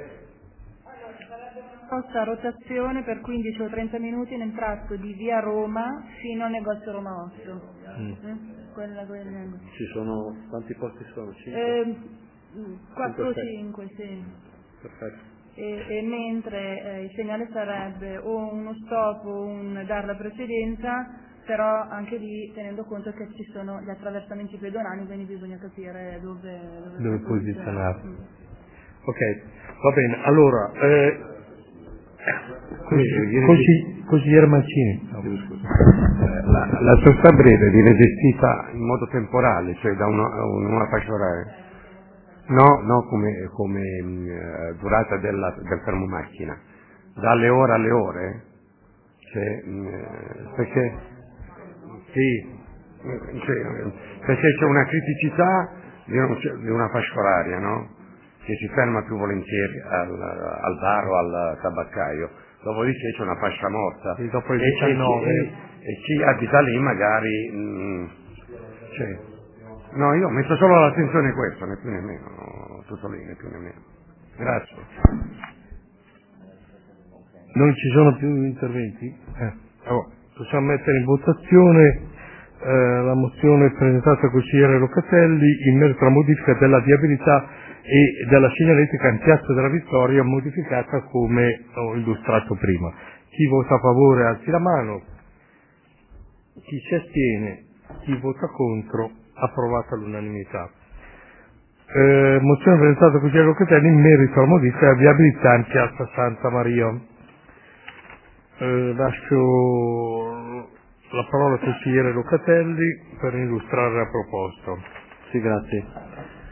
Questa rotazione per quindici o trenta minuti nel tratto di via Roma fino al negozio Roma otto. Mm. Eh? Quella, quella... Ci sono, quanti posti sono? cinque? Eh, quattro o cinque, sì. Perfetto. E, e mentre eh, il segnale sarebbe o uno stop o un dar la precedenza, però anche lì tenendo conto che ci sono gli attraversamenti pedonali, quindi bisogna capire dove, dove, dove posizionarsi. Mm. Ok, va bene. Allora, eh, così, consigliere Mancini. La, la sosta breve viene gestita in modo temporale, cioè da una, una fascia oraria, no, no come, come mh, durata della, del fermo macchina, dalle ore alle ore, cioè, mh, perché sì, cioè, perché c'è una criticità di, un, di una fascia oraria, no? Che si ferma più volentieri al, al bar o al tabaccaio, dopodiché c'è una fascia morta e, dopo il e, diciannove... e, e, e chi abita lì magari mh, cioè, no, io ho messo solo l'attenzione a questo, né più né meno, tutto lì, né più né meno. Grazie. Non ci sono più interventi? Eh. Allora, possiamo mettere in votazione eh, la mozione presentata dal consigliere Locatelli in merito alla modifica della viabilità e della segnaletica in Piazza della Vittoria, modificata come ho illustrato prima. Chi vota a favore alzi la mano, chi si astiene, chi vota contro, approvata all'unanimità. Eh, mozione presentata dal consigliere Locatelli in merito alla modifica della viabilità in Piazza Santa Maria. Eh, lascio la parola al consigliere Locatelli per illustrare la proposta. Sì, grazie.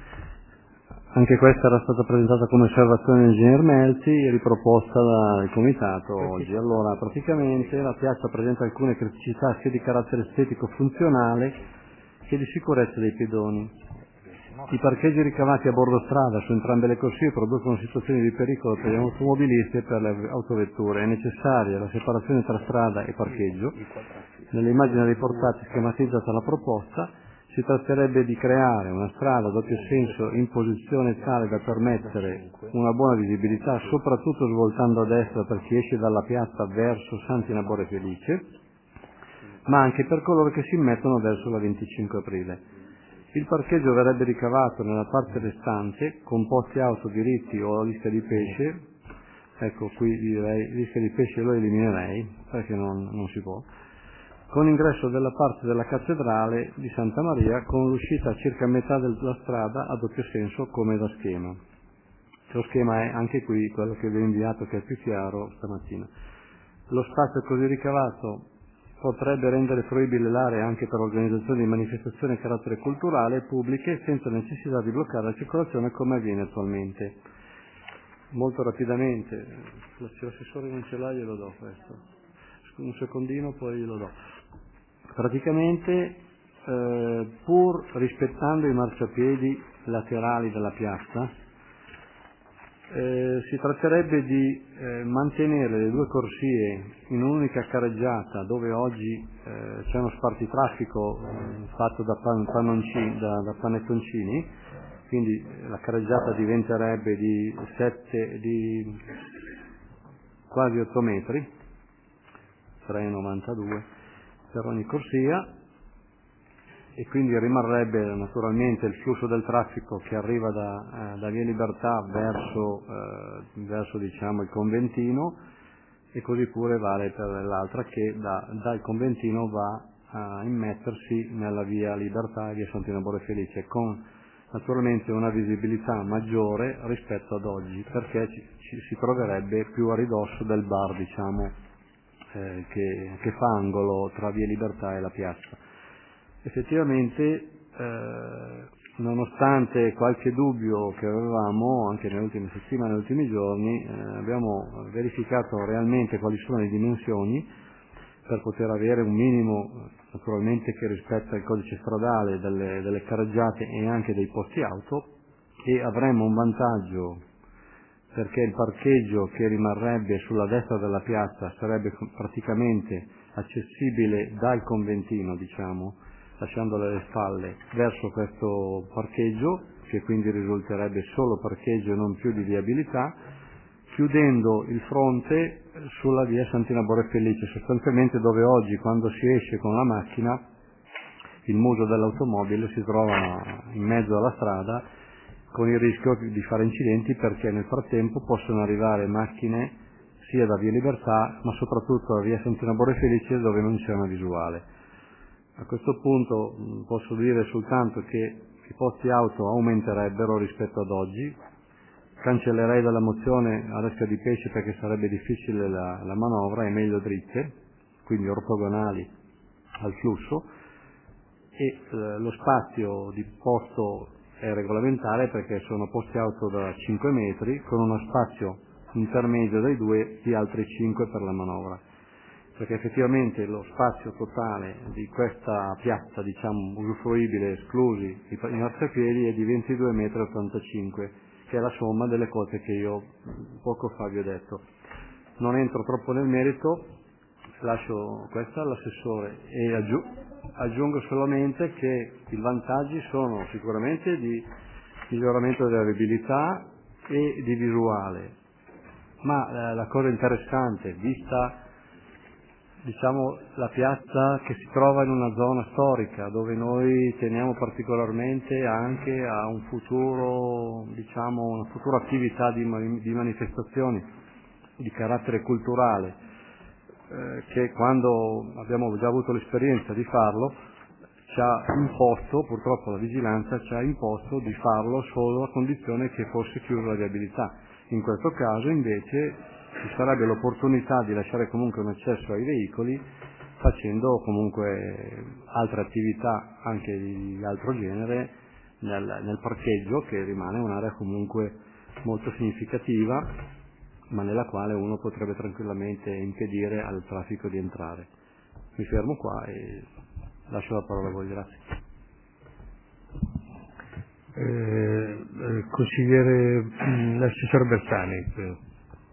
Anche questa era stata presentata come osservazione dell'ingegner Melzi e riproposta dal comitato oggi. Allora, praticamente la piazza presenta alcune criticità sia di carattere estetico-funzionale che di sicurezza dei pedoni. I parcheggi ricavati a bordo strada su entrambe le corsie producono situazioni di pericolo per gli automobilisti e per le autovetture. È necessaria la separazione tra strada e parcheggio. Nelle immagini riportate schematizzata la proposta, si tratterebbe di creare una strada a doppio senso in posizione tale da permettere una buona visibilità, soprattutto svoltando a destra per chi esce dalla piazza verso Santi Nabore Felice, ma anche per coloro che si immettono verso la venticinque aprile. Il parcheggio verrebbe ricavato nella parte restante con posti auto diritti o lista di pesce. Ecco, qui direi lista di pesce lo eliminerei perché non, non si può. Con ingresso della parte della cattedrale di Santa Maria, con l'uscita a circa metà della strada a doppio senso come da schema. Lo schema è anche qui quello che vi ho inviato, che è più chiaro stamattina. Lo spazio così ricavato potrebbe rendere fruibile l'area anche per organizzazioni di manifestazioni di carattere culturale e pubbliche senza necessità di bloccare la circolazione come avviene attualmente. Molto rapidamente, se l'assessore non ce l'ha glielo do questo. Un secondino poi glielo do. Praticamente, eh, pur rispettando i marciapiedi laterali della piazza, eh, si tratterebbe di eh, mantenere le due corsie in un'unica carreggiata dove oggi eh, c'è uno spartitraffico eh, fatto da, pan, pannoncini, da, da panettoncini, quindi la carreggiata diventerebbe di, sette, di quasi otto metri, tre virgola novantadue per ogni corsia, e quindi rimarrebbe naturalmente il flusso del traffico che arriva da, eh, da via Libertà verso, eh, verso diciamo il Conventino, e così pure vale per l'altra che da, dal Conventino va a immettersi nella via Libertà e via Sant'Inabore Felice, con naturalmente una visibilità maggiore rispetto ad oggi, perché ci, ci si troverebbe più a ridosso del bar, diciamo, eh, che, che fa angolo tra via Libertà e la piazza. Effettivamente, eh, nonostante qualche dubbio che avevamo anche nelle ultime settimane, negli ultimi giorni, eh, abbiamo verificato realmente quali sono le dimensioni per poter avere un minimo, naturalmente, che rispetta il codice stradale delle, delle carreggiate e anche dei posti auto, e avremmo un vantaggio perché il parcheggio che rimarrebbe sulla destra della piazza sarebbe praticamente accessibile dal conventino, diciamo, lasciandole alle spalle verso questo parcheggio, che quindi risulterebbe solo parcheggio e non più di viabilità, chiudendo il fronte sulla via Sant'Inabore Felice, sostanzialmente dove oggi, quando si esce con la macchina, il muso dell'automobile si trova in mezzo alla strada, con il rischio di fare incidenti, perché nel frattempo possono arrivare macchine sia da via Libertà ma soprattutto da via Sant'Inabore Felice, dove non c'è una visuale. A questo punto mh, posso dire soltanto che i posti auto aumenterebbero rispetto ad oggi. Cancellerei dalla mozione Aresca di Pesce, perché sarebbe difficile la, la manovra, è meglio dritte, quindi ortogonali al flusso, e eh, lo spazio di posto è regolamentare, perché sono posti auto da cinque metri con uno spazio intermedio dai due di altri cinque per la manovra, perché effettivamente lo spazio totale di questa piazza, diciamo, usufruibile, esclusi i, i marciapiedi, è di ventidue virgola ottantacinque metri, che è la somma delle cose che io poco fa vi ho detto. Non entro troppo nel merito, lascio questa all'assessore e aggiu- aggiungo solamente che i vantaggi sono sicuramente di miglioramento della viabilità e di visuale, ma eh, la cosa interessante, vista, diciamo, la piazza che si trova in una zona storica dove noi teniamo particolarmente anche a un futuro, diciamo, una futura attività di, di manifestazioni di carattere culturale, eh, che quando abbiamo già avuto l'esperienza di farlo ci ha imposto, purtroppo la vigilanza ci ha imposto di farlo solo a condizione che fosse chiusa la viabilità. In questo caso invece ci sarebbe l'opportunità di lasciare comunque un accesso ai veicoli, facendo comunque altre attività anche di altro genere nel, nel parcheggio, che rimane un'area comunque molto significativa, ma nella quale uno potrebbe tranquillamente impedire al traffico di entrare. Mi fermo qua e lascio la parola a voi, grazie. Eh, eh, consigliere, mh, l'assessore Bersani. Prego.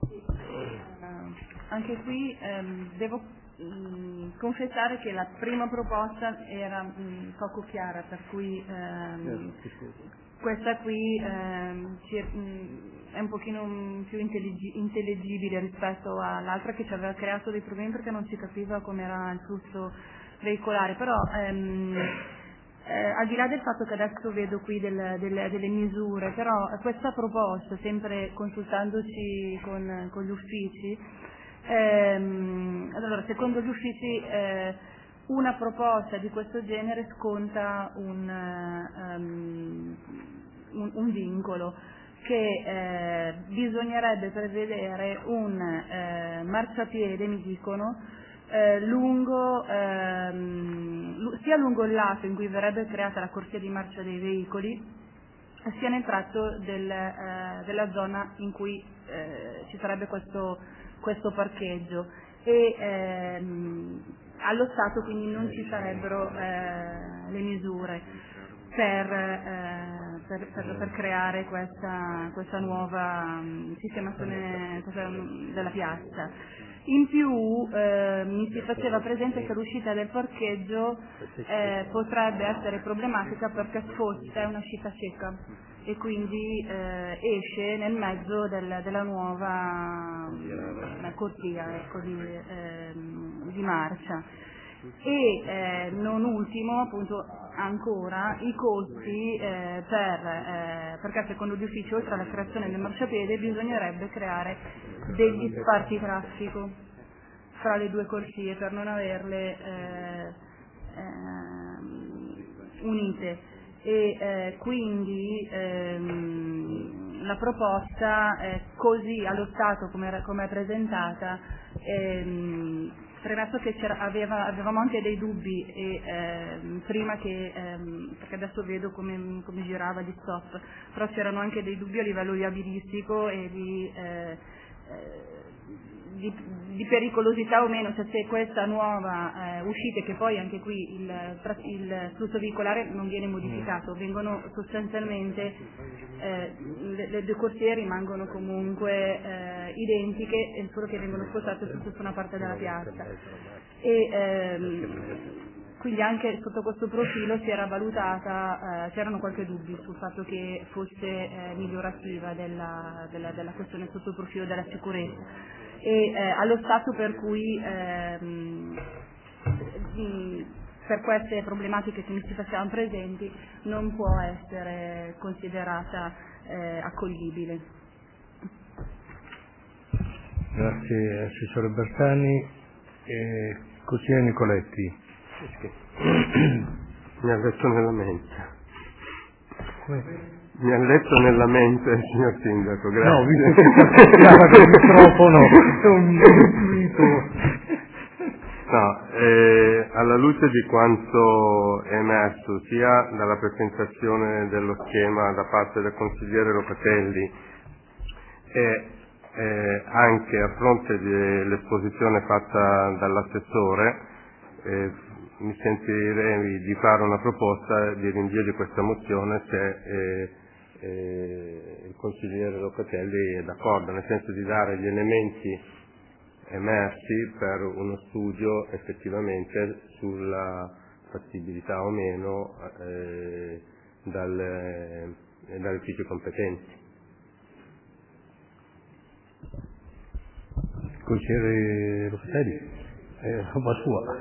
Anche qui ehm, devo mh, confessare che la prima proposta era mh, poco chiara, per cui ehm, questa qui ehm, ci è, mh, è un pochino mh, più intellig- intelligibile rispetto all'altra, che ci aveva creato dei problemi perché non si capiva com'era il flusso veicolare, però ehm, eh, al di là del fatto che adesso vedo qui del, del, delle misure, però questa proposta, sempre consultandoci con, con gli uffici, Ehm, allora, secondo gli uffici eh, una proposta di questo genere sconta un, um, un, un vincolo, che eh, bisognerebbe prevedere un eh, marciapiede, mi dicono, eh, lungo, ehm, sia lungo il lato in cui verrebbe creata la corsia di marcia dei veicoli, sia nel tratto del, eh, della zona in cui eh, ci sarebbe questo questo parcheggio, e ehm, allo Stato quindi non ci sarebbero eh, le misure per, eh, per, per, per creare questa, questa nuova um, sistemazione questa, um, della piazza. In più eh, mi si faceva presente che l'uscita del parcheggio eh, potrebbe essere problematica perché sfotta è un'uscita cieca e quindi eh, esce nel mezzo del, della nuova um, corsia, ecco, di, eh, di marcia. E eh, non ultimo, appunto, ancora i costi eh, per, eh, perché secondo gli uffici, oltre alla creazione del marciapiede, bisognerebbe creare degli spartitraffico fra le due corsie per non averle eh, unite e eh, quindi ehm, la proposta eh, così allo Stato come, come è presentata, ehm, premesso che aveva, avevamo anche dei dubbi e ehm, prima che, ehm, perché adesso vedo come, come girava di stop, però c'erano anche dei dubbi a livello viabilistico e di, eh, eh, di, di pericolosità o meno, cioè se questa nuova eh, uscita, che poi anche qui il, il flusso veicolare non viene modificato, vengono sostanzialmente eh, le, le due corsie rimangono comunque eh, identiche, solo che vengono spostate su una parte della piazza e ehm, quindi anche sotto questo profilo si era valutata, eh, c'erano qualche dubbi sul fatto che fosse eh, migliorativa della, della, della questione sotto il profilo della sicurezza e eh, allo stato per cui ehm, per queste problematiche che mi si facevano presenti non può essere considerata eh, accoglibile. Grazie Assessore Bersani. Eh, Consigliere Nicoletti. Mi ha letto nella mente. Mi ha letto nella mente il signor Sindaco, grazie. No, visto che parlava col microfono, è un No, eh, alla luce di quanto è emerso sia dalla presentazione dello schema da parte del consigliere Locatelli e eh, anche a fronte dell'esposizione fatta dall'assessore, eh, mi sentirei di fare una proposta di rinvio di questa mozione se eh, eh, il consigliere Locatelli è d'accordo, nel senso di dare gli elementi emersi per uno studio effettivamente sulla fattibilità o meno eh, dalle, dalle uffici competenti. Consigliere Locatelli, è roba sua.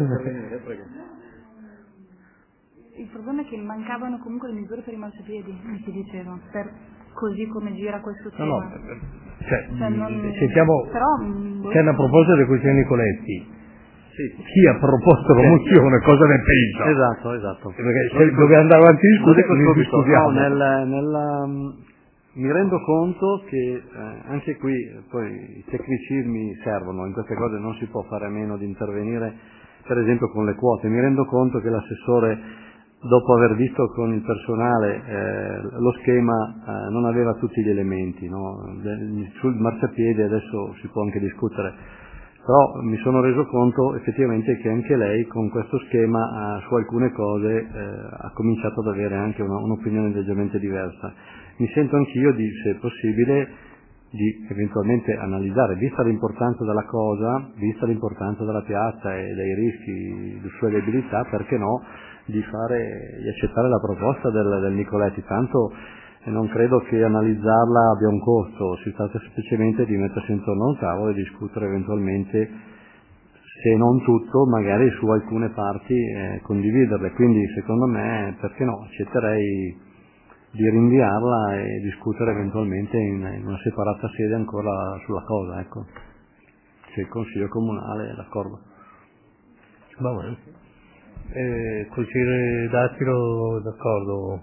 Il problema è che mancavano comunque le misure per i marciapiedi, mi si diceva, per così come gira questo tema. No, no, cioè, cioè non... sentiamo, però, c'è una proposta del consigliere Nicoletti. Sì. Chi ha proposto la mozione, cosa ne pensa? Esatto, esatto. Perché se dove andare avanti a discutere, discutiamo. No, nel, nella, mi rendo conto che eh, anche qui poi i tecnicismi servono, in queste cose non si può fare a meno di intervenire, per esempio con le quote. Mi rendo conto che l'assessore, dopo aver visto con il personale eh, lo schema, eh, non aveva tutti gli elementi, no? Sul marciapiede adesso si può anche discutere, però mi sono reso conto effettivamente che anche lei con questo schema eh, su alcune cose eh, ha cominciato ad avere anche una, un'opinione leggermente diversa. Mi sento anch'io di, se possibile, di eventualmente analizzare, vista l'importanza della cosa, vista l'importanza della piazza e dei rischi di sua viabilità, perché no, di fare, di accettare la proposta del, del Nicoletti, tanto eh, non credo che analizzarla abbia un costo, si tratta semplicemente di mettersi intorno a un tavolo e discutere eventualmente, se non tutto, magari su alcune parti eh, condividerle, quindi secondo me, perché no, accetterei di rinviarla e discutere eventualmente in, in una separata sede ancora sulla cosa, ecco, se il Consiglio Comunale è d'accordo. Va bene. Eh, consigliere Dattilo, d'accordo.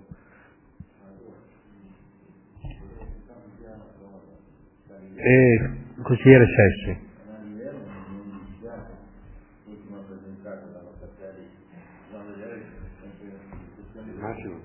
Eh, consigliere Sessi. Massimo.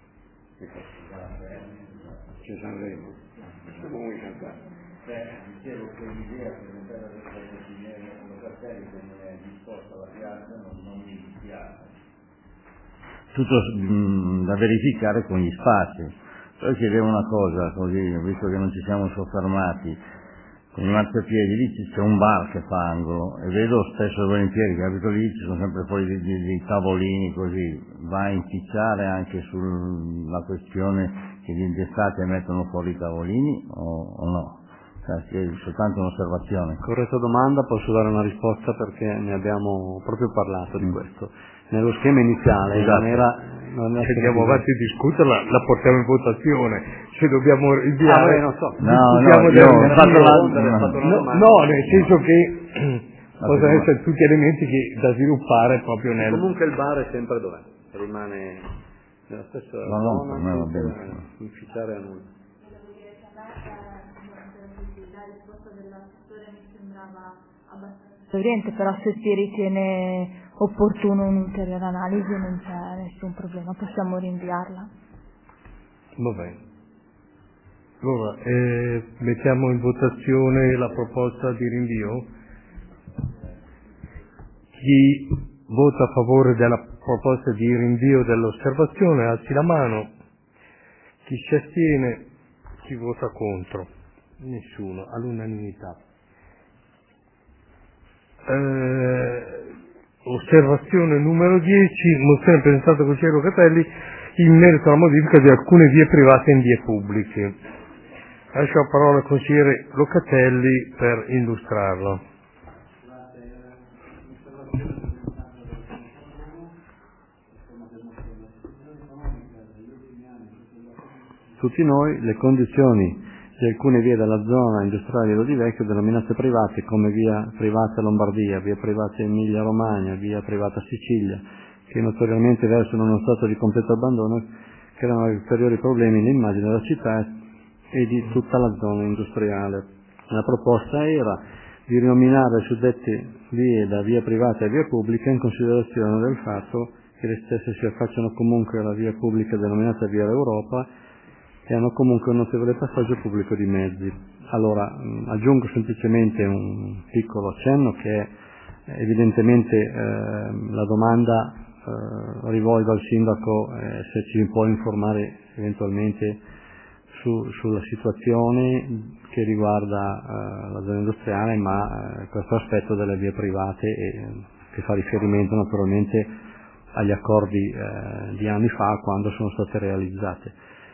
Ci Sanremo. Siamo in realtà. Dicevo che l'idea presentata dal consigliere Locatelli come disposta alla piazza non, non mi dispiace. Tutto mh, da verificare con gli spazi. Poi chiedevo una cosa, così, visto che non ci siamo soffermati, con i marciapiedi lì c'è un bar che fa angolo e vedo spesso e volentieri che abito lì, ci sono sempre poi dei, dei, dei tavolini così, va a inficiare anche sulla questione che gli intestati mettono fuori i tavolini o, o no? Cioè, soltanto un'osservazione. Corretta domanda, posso dare una risposta perché ne abbiamo proprio parlato di questo. Nello schema iniziale esatto. non era... Non era se andiamo avanti a discuterla, la portiamo in votazione. Se dobbiamo inviare... Ah, beh, non so. No, no, io del... ho fatto la... no, no, nel senso che possono essere tutti elementi che da sviluppare proprio nel... Comunque il bar è sempre dov'è, rimane... nella stessa No, no, zona per me va senza benissimo. inficiare a nulla. Oriente, però se si ritiene opportuno un'ulteriore analisi non c'è nessun problema, possiamo rinviarla. Va bene. Allora, eh, mettiamo in votazione la proposta di rinvio. Chi vota a favore della proposta di rinvio dell'osservazione alzi la mano. Chi si astiene, chi vota contro? Nessuno, all'unanimità. Eh, osservazione numero dieci, mozione presentata con Consigliere Locatelli in merito alla modifica di alcune vie private in vie pubbliche. Lascio la parola al consigliere Locatelli per illustrarlo. Tutti noi le condizioni di alcune vie della zona industriale di Lodivecchio denominate private come via privata Lombardia, via privata Emilia Romagna, via privata Sicilia, che notoriamente versano in uno stato di completo abbandono, creano ulteriori problemi nell'immagine della città e di tutta la zona industriale. La proposta era di rinominare le suddette vie da via privata a via pubblica in considerazione del fatto che le stesse si affacciano comunque alla via pubblica denominata via Europa e hanno comunque un notevole passaggio pubblico di mezzi. Allora, mh, aggiungo semplicemente un piccolo accenno che evidentemente eh, la domanda eh, rivolgo al sindaco eh, se ci può informare eventualmente su, sulla situazione che riguarda eh, la zona industriale, ma eh, questo aspetto delle vie private e, che fa riferimento naturalmente agli accordi eh, di anni fa quando sono state realizzate.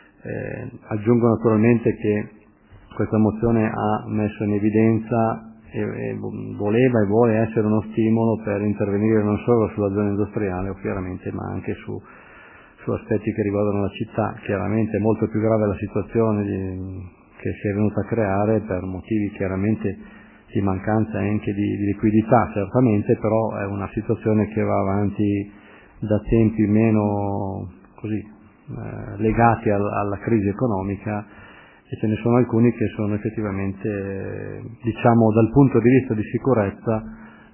Eh, aggiungo naturalmente che questa mozione ha messo in evidenza e, e voleva e vuole essere uno stimolo per intervenire non solo sulla zona industriale chiaramente, ma anche su, su aspetti che riguardano la città. Chiaramente è molto più grave la situazione di, che si è venuta a creare per motivi chiaramente di mancanza anche di, di liquidità certamente, però è una situazione che va avanti da tempi meno così Eh, legati al, alla crisi economica, e ce ne sono alcuni che sono effettivamente, eh, diciamo dal punto di vista di sicurezza,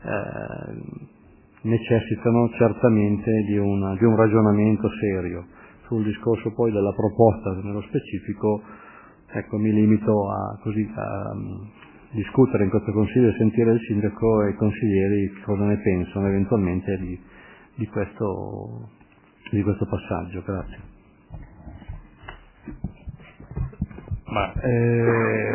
eh, necessitano certamente di, una, di un ragionamento serio. Sul discorso poi della proposta nello specifico, ecco, mi limito a, così, a um, discutere in questo consiglio e sentire il sindaco e i consiglieri cosa ne pensano eventualmente di, di, questo, di questo passaggio. Grazie. Ma eh,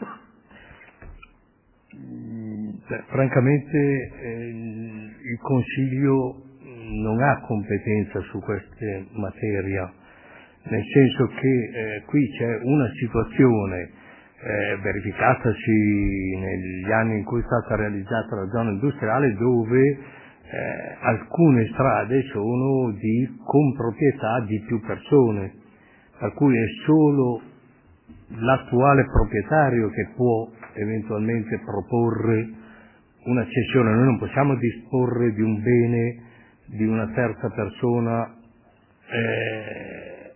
cioè, francamente eh, il Consiglio non ha competenza su queste materie, nel senso che eh, qui c'è una situazione eh, verificatasi negli anni in cui è stata realizzata la zona industriale dove eh, alcune strade sono di comproprietà di più persone, per cui è solo l'attuale proprietario che può eventualmente proporre una cessione. Noi non possiamo disporre di un bene di una terza persona eh,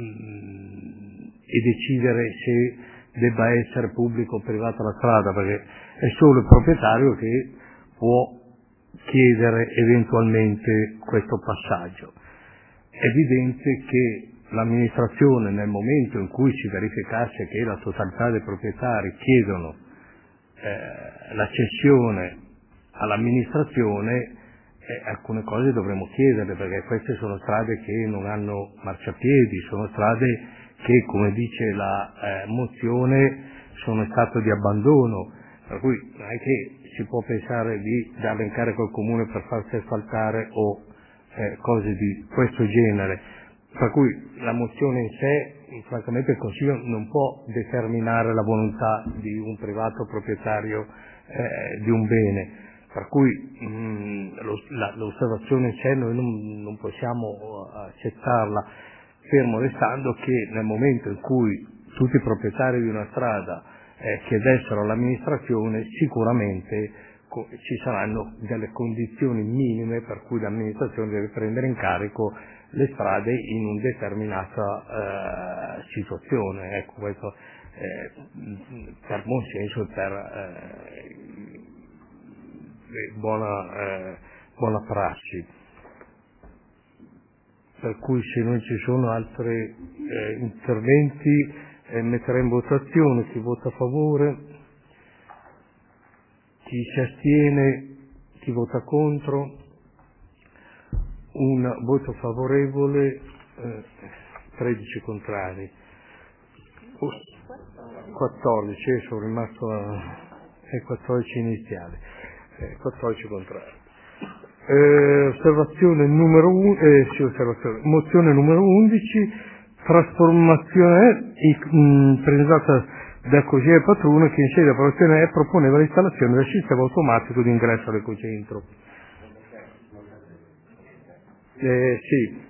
e decidere se debba essere pubblico o privata la strada, perché è solo il proprietario che può chiedere eventualmente questo passaggio. È evidente che l'amministrazione, nel momento in cui si verificasse che la totalità dei proprietari chiedono eh, la cessione all'amministrazione, eh, alcune cose dovremo chiederle, perché queste sono strade che non hanno marciapiedi, sono strade che, come dice la eh, mozione, sono in stato di abbandono, per cui non è che si può pensare di darle in carico al comune per farsi asfaltare o eh, cose di questo genere. Per cui la mozione in sé, francamente il Consiglio non può determinare la volontà di un privato proprietario eh, di un bene, per cui mh, lo, la, l'osservazione in sé noi non, non possiamo accettarla, fermo restando che nel momento in cui tutti i proprietari di una strada eh, chiedessero all'amministrazione, sicuramente ci saranno delle condizioni minime per cui l'amministrazione deve prendere in carico le strade in una determinata eh, situazione. Ecco, questo eh, per buon senso e per eh, buona, eh, buona prassi. Per cui se non ci sono altri eh, interventi eh, metterei in votazione. Chi vota a favore, chi si astiene, chi vota contro, un voto favorevole, eh, tredici contrari, quattordici, eh, sono rimasto ai quattordici iniziali, eh, quattordici contrari. Eh, osservazione numero un, eh, sì, osservazione, mozione numero undici, trasformazione eh, mh, presentata da Cogere Patruno, che in sede di approvazione E proponeva l'installazione del sistema automatico di ingresso all'ecocentro. Eh, sì.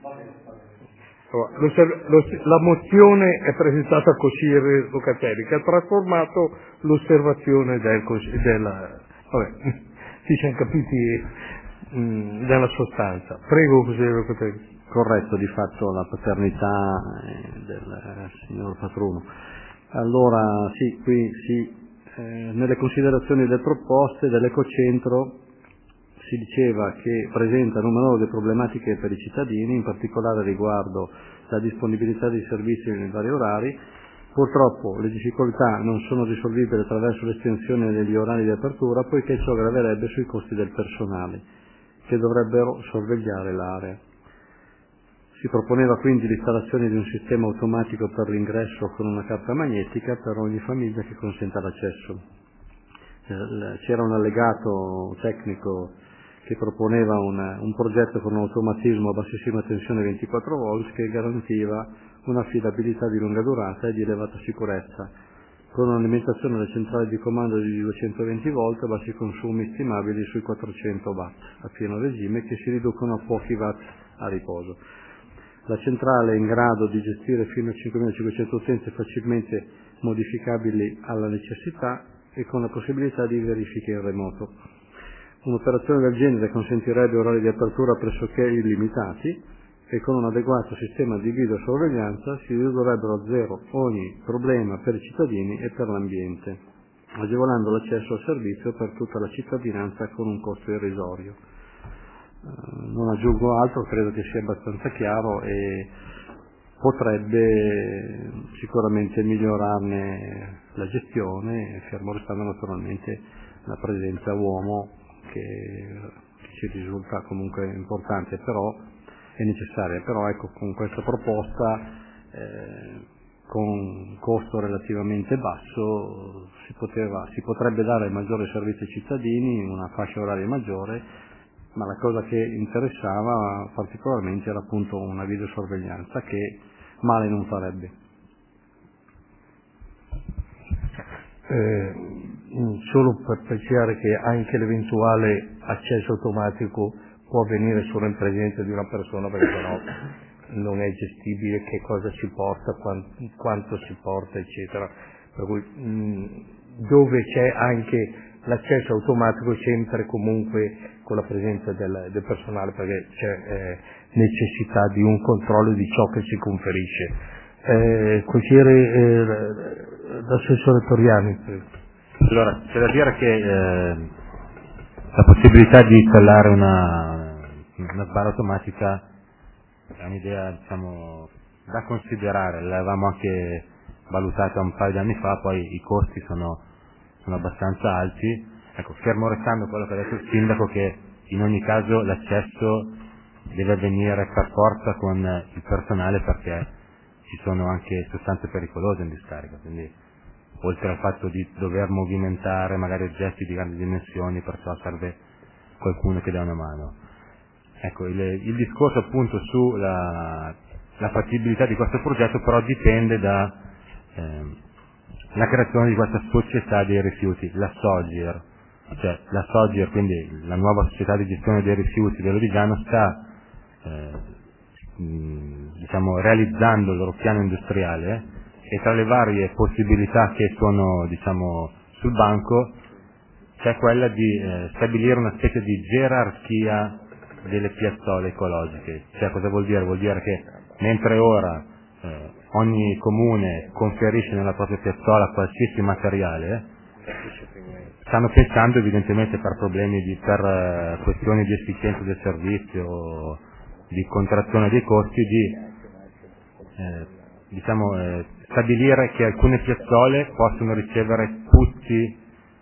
La mozione è presentata a Cogere Locatelli, che ha trasformato l'osservazione del, della, vabbè, ci siamo capiti mh, della sostanza. Prego, Cogere Locatelli. Corretto di fatto la paternità del signor Patruno. Allora sì, qui sì, eh, nelle considerazioni delle proposte dell'ecocentro si diceva che presenta numerose problematiche per i cittadini, in particolare riguardo la disponibilità dei servizi nei vari orari. Purtroppo le difficoltà non sono risolvibili attraverso l'estensione degli orari di apertura, poiché ciò graverebbe sui costi del personale, che dovrebbero sorvegliare l'area. Si proponeva quindi l'installazione di un sistema automatico per l'ingresso con una carta magnetica per ogni famiglia che consenta l'accesso. C'era un allegato tecnico che proponeva un, un progetto con un automatismo a bassissima tensione ventiquattro volt che garantiva un'affidabilità di lunga durata e di elevata sicurezza, con un'alimentazione della centrale di comando di duecentoventi volt a bassi consumi stimabili sui quattrocento watt a pieno regime, che si riducono a pochi watt a riposo. La centrale è in grado di gestire fino a cinquemilacinquecento utenze facilmente modificabili alla necessità e con la possibilità di verifiche in remoto. Un'operazione del genere consentirebbe orari di apertura pressoché illimitati e con un adeguato sistema di videosorveglianza si ridurrebbero a zero ogni problema per i cittadini e per l'ambiente, agevolando l'accesso al servizio per tutta la cittadinanza con un costo irrisorio. Non aggiungo altro, credo che sia abbastanza chiaro e potrebbe sicuramente migliorarne la gestione, fermo restando naturalmente la presenza uomo che, che ci risulta comunque importante, però è necessaria. Però ecco, con questa proposta eh, con costo relativamente basso si, poteva, si potrebbe dare maggiore servizio ai cittadini in una fascia oraria maggiore, ma la cosa che interessava particolarmente era appunto una videosorveglianza che male non farebbe. Eh, solo per precisare che anche l'eventuale accesso automatico può avvenire solo in presenza di una persona, perché sennò non è gestibile che cosa si porta, quanto, quanto si porta, eccetera. Per cui mh, dove c'è anche l'accesso automatico, sempre comunque con la presenza del, del personale, perché c'è eh, necessità di un controllo di ciò che si conferisce. Eh, Consigliere eh, l'assessore Toriani. Allora, c'è da dire che eh, la possibilità di installare una, una sbarra automatica è un'idea, diciamo, da considerare, l'avevamo anche valutata un paio di anni fa, poi i costi sono, sono abbastanza alti. Ecco, fermo restando quello che ha detto il sindaco, che in ogni caso l'accesso deve avvenire per forza con il personale, perché ci sono anche sostanze pericolose in discarica, quindi oltre al fatto di dover movimentare magari oggetti di grandi dimensioni, perciò serve qualcuno che dà una mano. Ecco, il, il discorso appunto sulla la fattibilità di questo progetto però dipende da eh, la creazione di questa società dei rifiuti, la Sogir. Cioè la Sogir, quindi la nuova società di gestione dei rifiuti dell'Origiano, sta eh, mh, diciamo realizzando il loro piano industriale, e tra le varie possibilità che sono, diciamo, sul banco cioè quella di eh, stabilire una specie di gerarchia delle piazzole ecologiche. Cioè cosa vuol dire? Vuol dire che mentre ora eh, ogni comune conferisce nella propria piazzola qualsiasi materiale, stanno pensando evidentemente per problemi di, per eh, questioni di efficienza del servizio, di contrazione dei costi, di eh, diciamo eh, stabilire che alcune piazzole possono ricevere tutti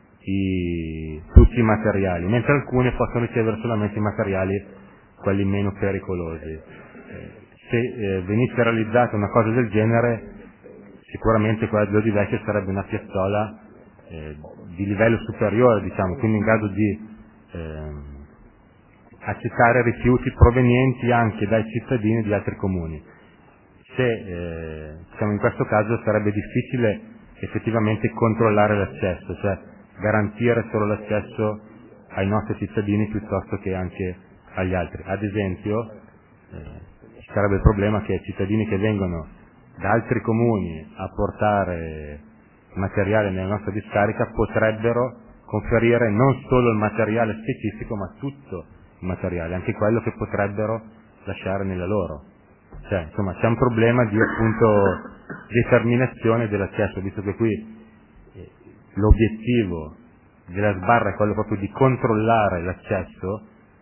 i, tutti i materiali, mentre alcune possono ricevere solamente i materiali quelli meno pericolosi. Eh, se eh, venisse realizzata una cosa del genere, sicuramente quella di Lodi Vecchio sarebbe una piazzola eh, di livello superiore, diciamo, quindi in grado di eh, accettare rifiuti provenienti anche dai cittadini di altri comuni. Se eh, diciamo, in questo caso sarebbe difficile effettivamente controllare l'accesso, cioè garantire solo l'accesso ai nostri cittadini piuttosto che anche agli altri. Ad esempio eh, ci sarebbe il problema che cittadini che vengono da altri comuni a portare materiale nella nostra discarica potrebbero conferire non solo il materiale specifico ma tutto il materiale, anche quello che potrebbero lasciare nella loro. Cioè, insomma, c'è un problema di appunto determinazione dell'accesso, visto che qui eh, l'obiettivo della sbarra è quello proprio di controllare l'accesso,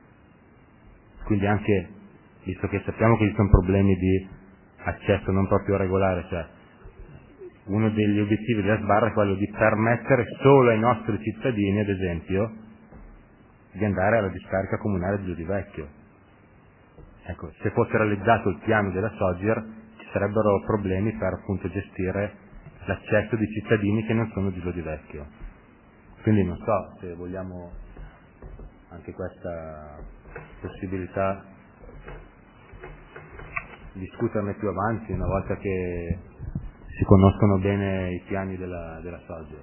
quindi anche, visto che sappiamo che ci sono problemi di accesso non proprio regolare, cioè uno degli obiettivi della sbarra è quello di permettere solo ai nostri cittadini, ad esempio, di andare alla discarica comunale di Lodi Vecchio. Ecco, se fosse realizzato il piano della Sogger ci sarebbero problemi per appunto gestire l'accesso di cittadini che non sono di Lodi Vecchio. Quindi non so se vogliamo anche questa possibilità discuterne più avanti una volta che si conoscono bene i piani della, della Sogger.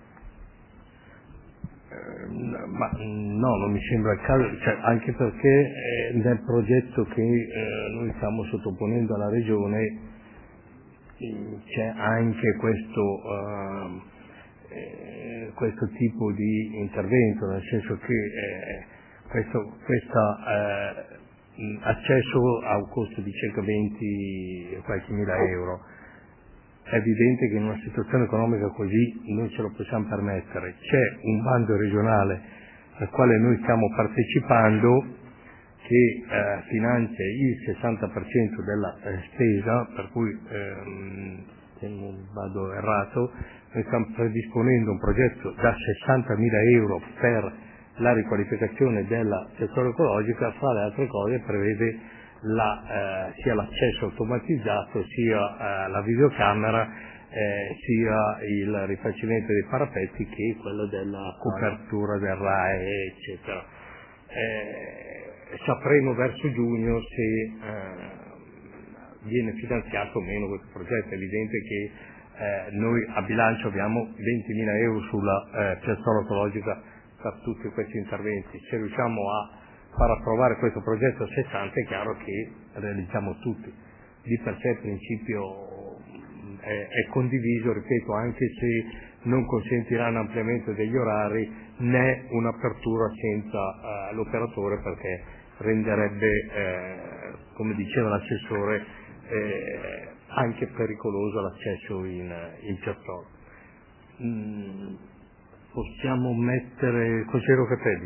Ma no, non mi sembra il caso, cioè, anche perché eh, nel progetto che eh, noi stiamo sottoponendo alla Regione eh, c'è anche questo, uh, eh, questo tipo di intervento, nel senso che eh, questo questa, eh, accesso ha un costo di circa venti qualche mila euro. È evidente che in una situazione economica così non ce lo possiamo permettere. C'è un bando regionale al quale noi stiamo partecipando che eh, finanzia il sessanta per cento della eh, spesa, per cui ehm, se non vado errato, noi stiamo predisponendo un progetto da sessantamila euro per la riqualificazione della settore ecologica, fra le altre cose prevede La, eh, sia l'accesso automatizzato, sia eh, la videocamera, eh, sia il rifacimento dei parapetti che quello della copertura del R A E, eccetera. Eh, sapremo verso giugno se eh, viene finanziato o meno questo progetto. È evidente che eh, noi a bilancio abbiamo ventimila euro sulla eh, piazzola ecologica per tutti questi interventi. Se riusciamo a far approvare questo progetto a sessanta è chiaro che realizziamo tutti. Di per sé il principio è, è condiviso, ripeto, anche se non consentirà un ampliamento degli orari né un'apertura senza uh, l'operatore, perché renderebbe, eh, come diceva l'assessore, eh, anche pericoloso l'accesso in, in piazzola. Mm, possiamo mettere Consigliere Capelli.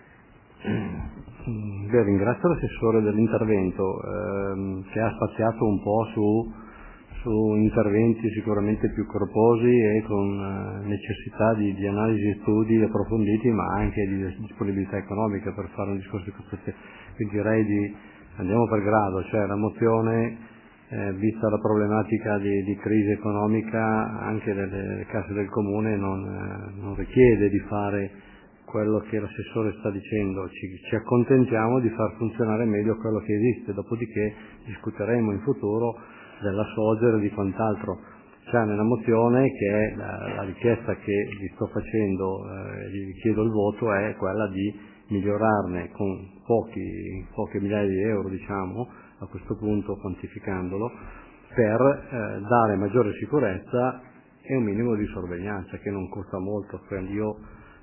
Beh, ringrazio l'assessore dell'intervento ehm, che ha spaziato un po' su, su interventi sicuramente più corposi e con eh, necessità di, di analisi e studi approfonditi, ma anche di disponibilità economica per fare un discorso di costruzione. Quindi direi di andiamo per grado, cioè la mozione, eh, vista la problematica di, di crisi economica anche delle, delle casse del comune, non, eh, non richiede di fare quello che l'assessore sta dicendo, ci, ci accontentiamo di far funzionare meglio quello che esiste, dopodiché discuteremo in futuro della Sogger e di quant'altro. C'è nella mozione, che è la, la richiesta che vi sto facendo, eh, vi chiedo il voto, è quella di migliorarne con pochi, poche migliaia di euro, diciamo, a questo punto quantificandolo, per eh, dare maggiore sicurezza e un minimo di sorveglianza che non costa molto. Quindi io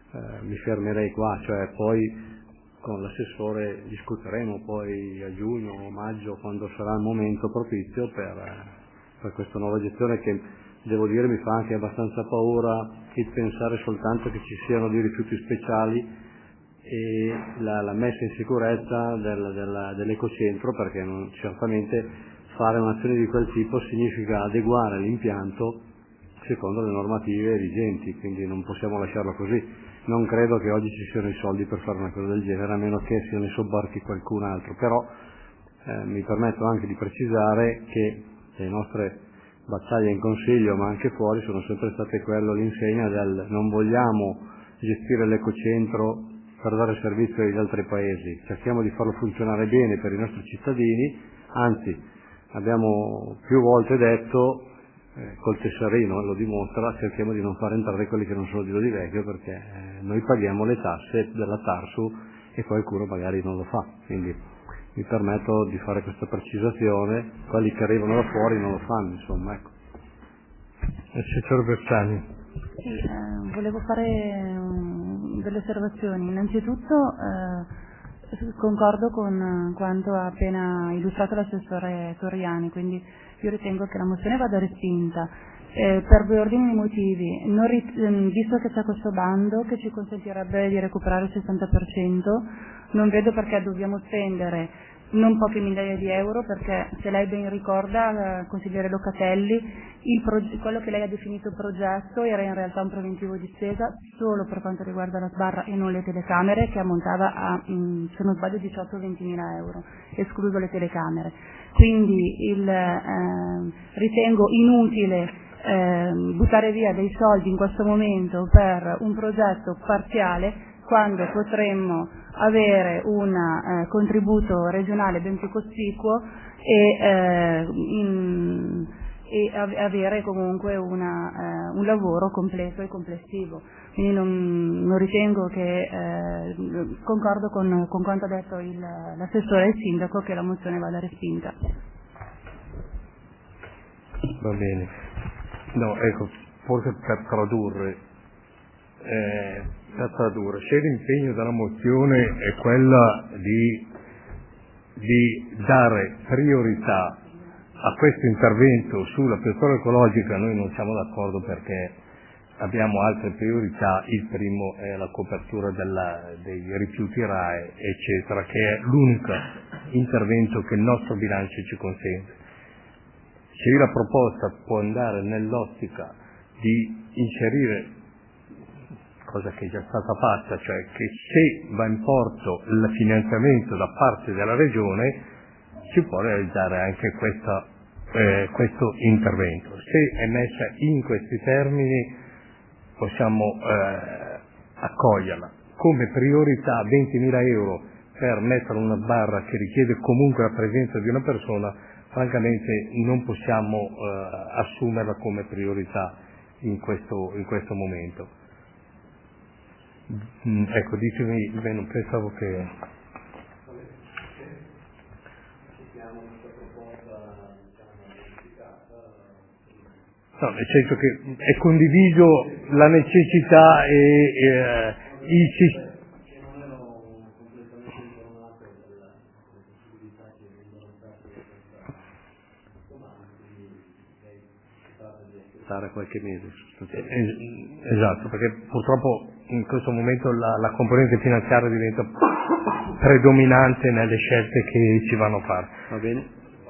eh, mi fermerei qua, cioè poi con l'assessore discuteremo poi a giugno o maggio, quando sarà il momento propizio per, per questa nuova gestione, che devo dire mi fa anche abbastanza paura il pensare soltanto che ci siano dei rifiuti speciali e la, la messa in sicurezza del, del, dell'ecocentro, perché non, certamente fare un'azione di quel tipo significa adeguare l'impianto secondo le normative vigenti, quindi non possiamo lasciarlo così. Non credo che oggi ci siano i soldi per fare una cosa del genere, a meno che se ne sobbarchi qualcun altro, però eh, mi permetto anche di precisare che le nostre battaglie in Consiglio, ma anche fuori, sono sempre state quello, l'insegna del non vogliamo gestire l'ecocentro per dare servizio agli altri paesi, cerchiamo di farlo funzionare bene per i nostri cittadini, anzi abbiamo più volte detto, eh, col Tessarino lo dimostra, cerchiamo di non far entrare quelli che non sono di Lodi Vecchio, perché eh, noi paghiamo le tasse della Tarsu e qualcuno magari non lo fa, quindi mi permetto di fare questa precisazione, quelli che arrivano da fuori non lo fanno, insomma, ecco. Assessore Bersani. Sì, eh, volevo fare um, delle osservazioni. Innanzitutto eh, concordo con quanto ha appena illustrato l'assessore Torriani, quindi io ritengo che la mozione vada respinta eh, per due ordini di motivi. Non rit- visto che c'è questo bando che ci consentirebbe di recuperare il sessanta per cento, non vedo perché dobbiamo spendere non poche migliaia di euro, perché se lei ben ricorda, eh, consigliere Locatelli, il proge- quello che lei ha definito progetto era in realtà un preventivo di spesa solo per quanto riguarda la sbarra e non le telecamere, che ammontava a, mh, se non sbaglio, diciotto ventimila euro, escluso le telecamere. Quindi il, eh, ritengo inutile eh, buttare via dei soldi in questo momento per un progetto parziale, quando potremmo avere un eh, contributo regionale ben più cospicuo e, eh, in, e av- avere comunque una, eh, un lavoro completo e complessivo. Quindi non, non ritengo che, eh, concordo con, con quanto ha detto il, l'assessore e il sindaco, che la mozione vada respinta. Va bene. No, ecco, forse per tradurre, eh, per tradurre, se l'impegno della mozione è quella di, di dare priorità a questo intervento sulla pistola ecologica, noi non siamo d'accordo, perché abbiamo altre priorità. Il primo è la copertura della, dei rifiuti R A E, eccetera, che è l'unico intervento che il nostro bilancio ci consente. Se la proposta può andare nell'ottica di inserire, cosa che è già stata fatta, cioè che se va in porto il finanziamento da parte della Regione, si può realizzare anche questa, eh, questo intervento. Se è messa in questi termini, possiamo eh, accoglierla. Come priorità ventimila euro per mettere una sbarra che richiede comunque la presenza di una persona, francamente non possiamo eh, assumerla come priorità in questo, in questo momento. Mm, ecco, ditemi, beh, non pensavo che... No, nel senso che è condiviso la necessità e, e uh, il sistema. Qualche mese. Esatto, perché purtroppo in questo momento la, la componente finanziaria diventa predominante nelle scelte che ci vanno a fare. Va bene.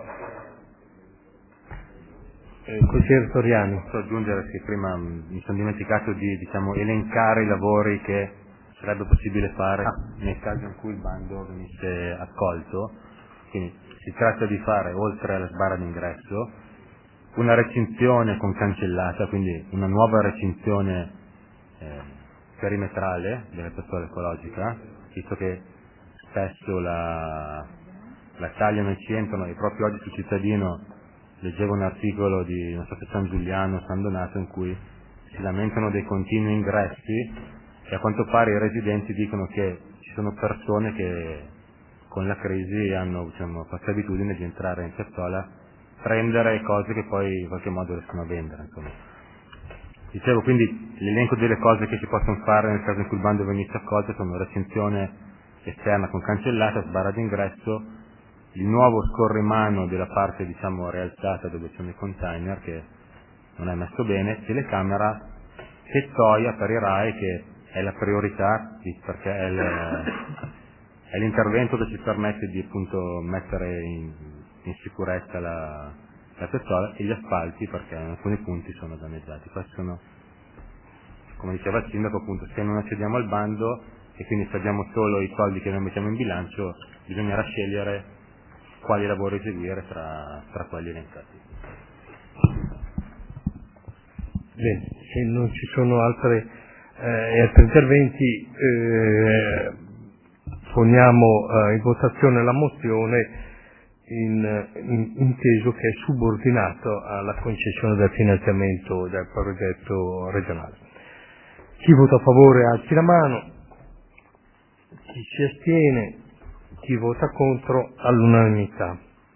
Eh, Consigliere Torriani. Posso aggiungere che prima mi sono dimenticato di, diciamo, elencare i lavori che sarebbe possibile fare ah. nel caso in cui il bando venisse accolto. Quindi si tratta di fare, oltre alla sbarra d'ingresso, una recinzione con cancellata, quindi una nuova recinzione eh, perimetrale della pistola ecologica, visto che spesso la, la tagliano e ci entrano, e proprio oggi sul Cittadino leggevo un articolo di, non so se San Giuliano, San Donato, in cui si lamentano dei continui ingressi, e a quanto pare i residenti dicono che ci sono persone che con la crisi hanno, diciamo, fatto abitudine di entrare in piazzola, prendere cose che poi in qualche modo riescono a vendere, insomma. Dicevo, quindi l'elenco delle cose che si possono fare nel caso in cui il bando venisse accolto sono recinzione esterna con cancellata, sbarra d'ingresso, il nuovo scorrimano della parte diciamo rialzata dove sono i container che non è messo bene, telecamera, tettoia per i R A E che è la priorità perché è, il, è l'intervento che ci permette di appunto mettere in, in sicurezza la, la tettoia e gli asfalti perché in alcuni punti sono danneggiati. Questi sono, come diceva il sindaco, appunto, se non accediamo al bando e quindi paghiamo solo i soldi che noi mettiamo in bilancio, bisognerà scegliere quali lavori eseguire tra, tra quelli elencati. Bene, se non ci sono altre, eh, altri interventi, eh, poniamo eh, in votazione la mozione in, in, inteso che è subordinato alla concessione del finanziamento del progetto regionale. Chi vota a favore alzi la mano, chi si astiene, chi vota contro all'unanimità.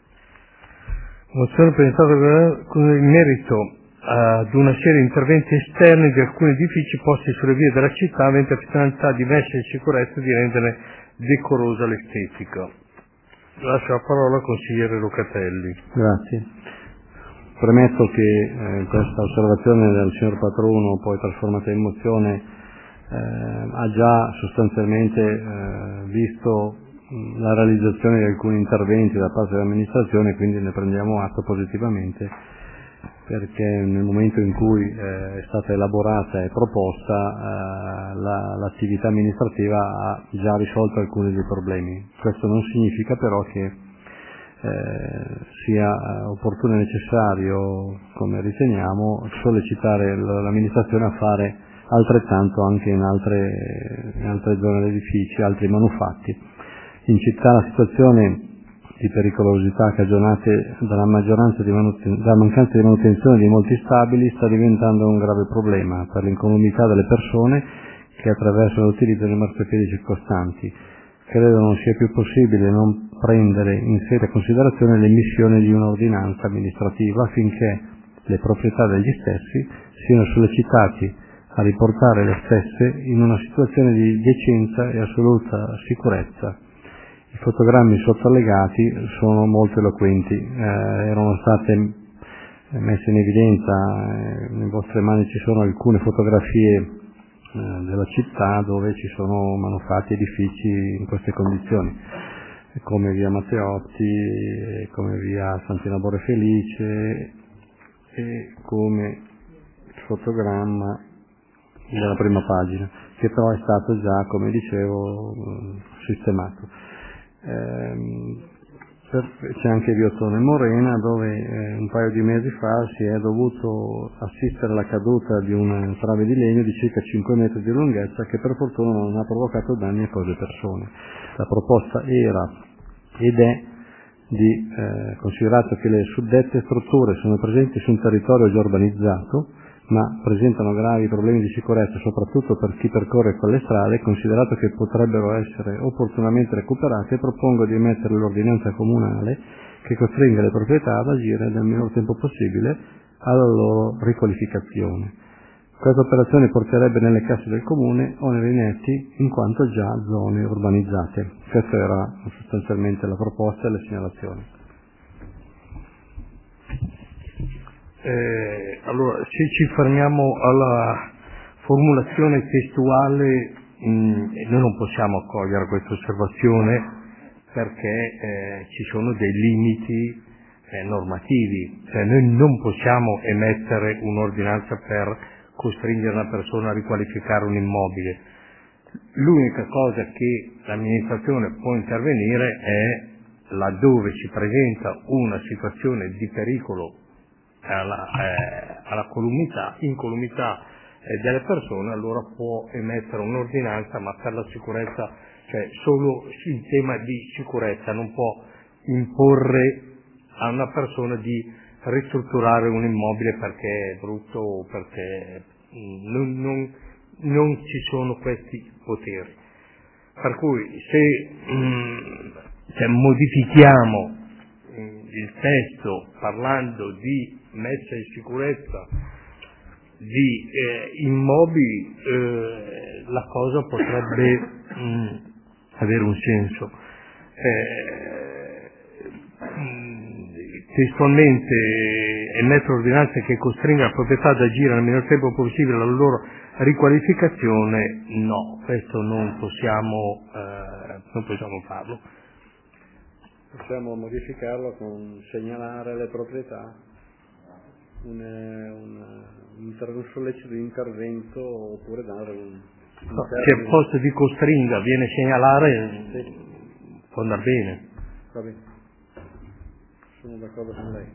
Mozione presentata in merito ad una serie di interventi esterni di alcuni edifici posti sulle vie della città avente finalità di messa in sicurezza e di rendere decorosa l'estetica. Lascio la parola al consigliere Locatelli. Grazie. Premetto che eh, questa osservazione del signor Patruno, poi trasformata in mozione, eh, ha già sostanzialmente eh, visto mh, la realizzazione di alcuni interventi da parte dell'amministrazione, quindi ne prendiamo atto positivamente, perché nel momento in cui eh, è stata elaborata e proposta eh, la, l'attività amministrativa ha già risolto alcuni dei problemi. Questo non significa però che eh, sia opportuno e necessario, come riteniamo, sollecitare l'amministrazione a fare altrettanto anche in altre, in altre zone dell'edificio, altri manufatti. In città la situazione di pericolosità cagionate dalla, maggioranza di manuten- dalla mancanza di manutenzione di molti stabili sta diventando un grave problema per l'incolumità delle persone che attraverso l'utilizzo dei marciapiedi circostanti. Credo non sia più possibile non prendere in seria considerazione l'emissione di un'ordinanza amministrativa affinché le proprietà degli stessi siano sollecitati a riportare le stesse in una situazione di decenza e assoluta sicurezza. I fotogrammi sottoallegati sono molto eloquenti, eh, erano state messe in evidenza, eh, nelle vostre mani ci sono alcune fotografie eh, della città dove ci sono manufatti edifici in queste condizioni, come via Matteotti, come via Sant'Inabore Felice e come il fotogramma della prima pagina, che però è stato già, come dicevo, sistemato. C'è anche via Ottone Morena dove eh, un paio di mesi fa si è dovuto assistere alla caduta di una trave di legno di circa cinque metri di lunghezza che per fortuna non ha provocato danni a cose persone. La proposta era ed è di eh, considerato che le suddette strutture sono presenti su un territorio già urbanizzato ma presentano gravi problemi di sicurezza soprattutto per chi percorre quelle strade, considerato che potrebbero essere opportunamente recuperate, propongo di emettere l'ordinanza comunale che costringa le proprietà ad agire nel minor tempo possibile alla loro riqualificazione. Questa operazione porterebbe nelle casse del comune oneri netti in quanto già zone urbanizzate. Questa era sostanzialmente la proposta e le segnalazioni. Eh, allora, se ci fermiamo alla formulazione testuale, mh, noi non possiamo accogliere questa osservazione perché eh, ci sono dei limiti eh, normativi, cioè noi non possiamo emettere un'ordinanza per costringere una persona a riqualificare un immobile. L'unica cosa che l'amministrazione può intervenire è laddove si presenta una situazione di pericolo alla, eh, alla columità, incolumità eh, delle persone, allora può emettere un'ordinanza, ma per la sicurezza, cioè solo in tema di sicurezza, non può imporre a una persona di ristrutturare un immobile perché è brutto o perché non, non, non ci sono questi poteri. Per cui se, mh, se modifichiamo il testo parlando di messa in sicurezza di eh, immobili eh, la cosa potrebbe mh, avere un senso. Eh, mh, testualmente emettere ordinanze che costringa la proprietà ad agire nel minor tempo possibile alla loro riqualificazione, no, questo non possiamo, eh, non possiamo farlo. Possiamo modificarlo con segnalare le proprietà, un, un, un, un sollecito di intervento, oppure dare un... No, se al posto di costringa viene segnalare, sì, può andare bene. Va bene, sono d'accordo con lei.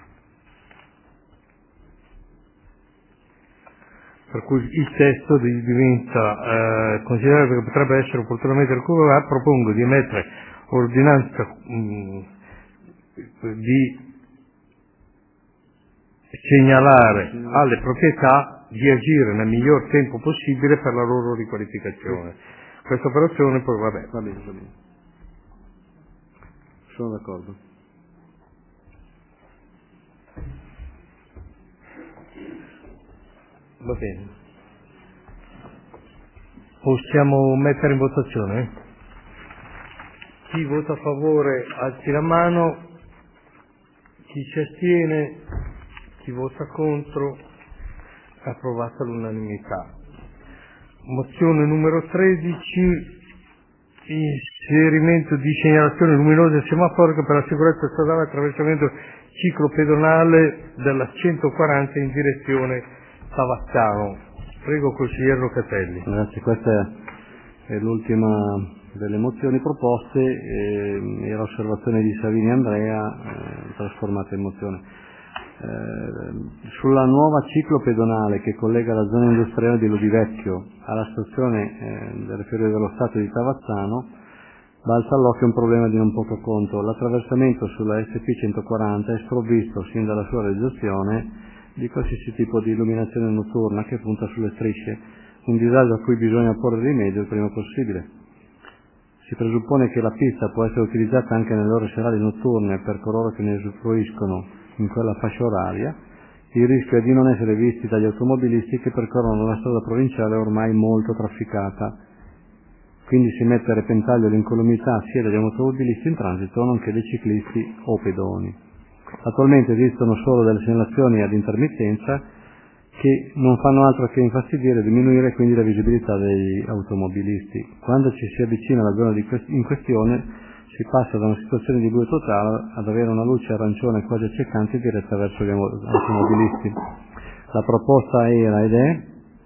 Per cui il testo diventa eh, considerato che potrebbe essere opportunamente recuperato. Propongo di emettere ordinanza mh, di segnalare alle proprietà di agire nel miglior tempo possibile per la loro riqualificazione. Sì. Questa operazione poi vabbè. Va bene, va bene. Sono d'accordo. Va bene. Possiamo mettere in votazione? Chi vota a favore alzi la mano, chi si astiene, chi vota contro, è approvata all'unanimità. Mozione numero tredici, inserimento di segnalazioni luminose semaforiche per la sicurezza stradale attraversamento ciclopedonale della centoquaranta in direzione Savazzano. Prego, consigliere Locatelli. Grazie, questa è l'ultima delle mozioni proposte, eh, era osservazione di Savini Andrea, eh, trasformata in mozione. Eh, sulla nuova ciclopedonale che collega la zona industriale di Lodivecchio alla stazione eh, delle Ferrovie dello Stato di Tavazzano, balza all'occhio un problema di non poco conto. L'attraversamento sulla S P centoquaranta è sprovvisto sin dalla sua realizzazione di qualsiasi tipo di illuminazione notturna che punta sulle strisce, un disagio a cui bisogna porre rimedio il prima possibile. Si presuppone che la pista può essere utilizzata anche nelle ore serali notturne per coloro che ne usufruiscono in quella fascia oraria. Il rischio è di non essere visti dagli automobilisti che percorrono la strada provinciale ormai molto trafficata. Quindi si mette a repentaglio l'incolumità sia degli automobilisti in transito nonché dei ciclisti o pedoni. Attualmente esistono solo delle segnalazioni ad intermittenza che non fanno altro che infastidire e diminuire quindi la visibilità degli automobilisti. Quando ci si avvicina alla zona di quest- in questione si passa da una situazione di buio totale ad avere una luce arancione quasi accecante diretta verso gli automobilisti. La proposta era ed è,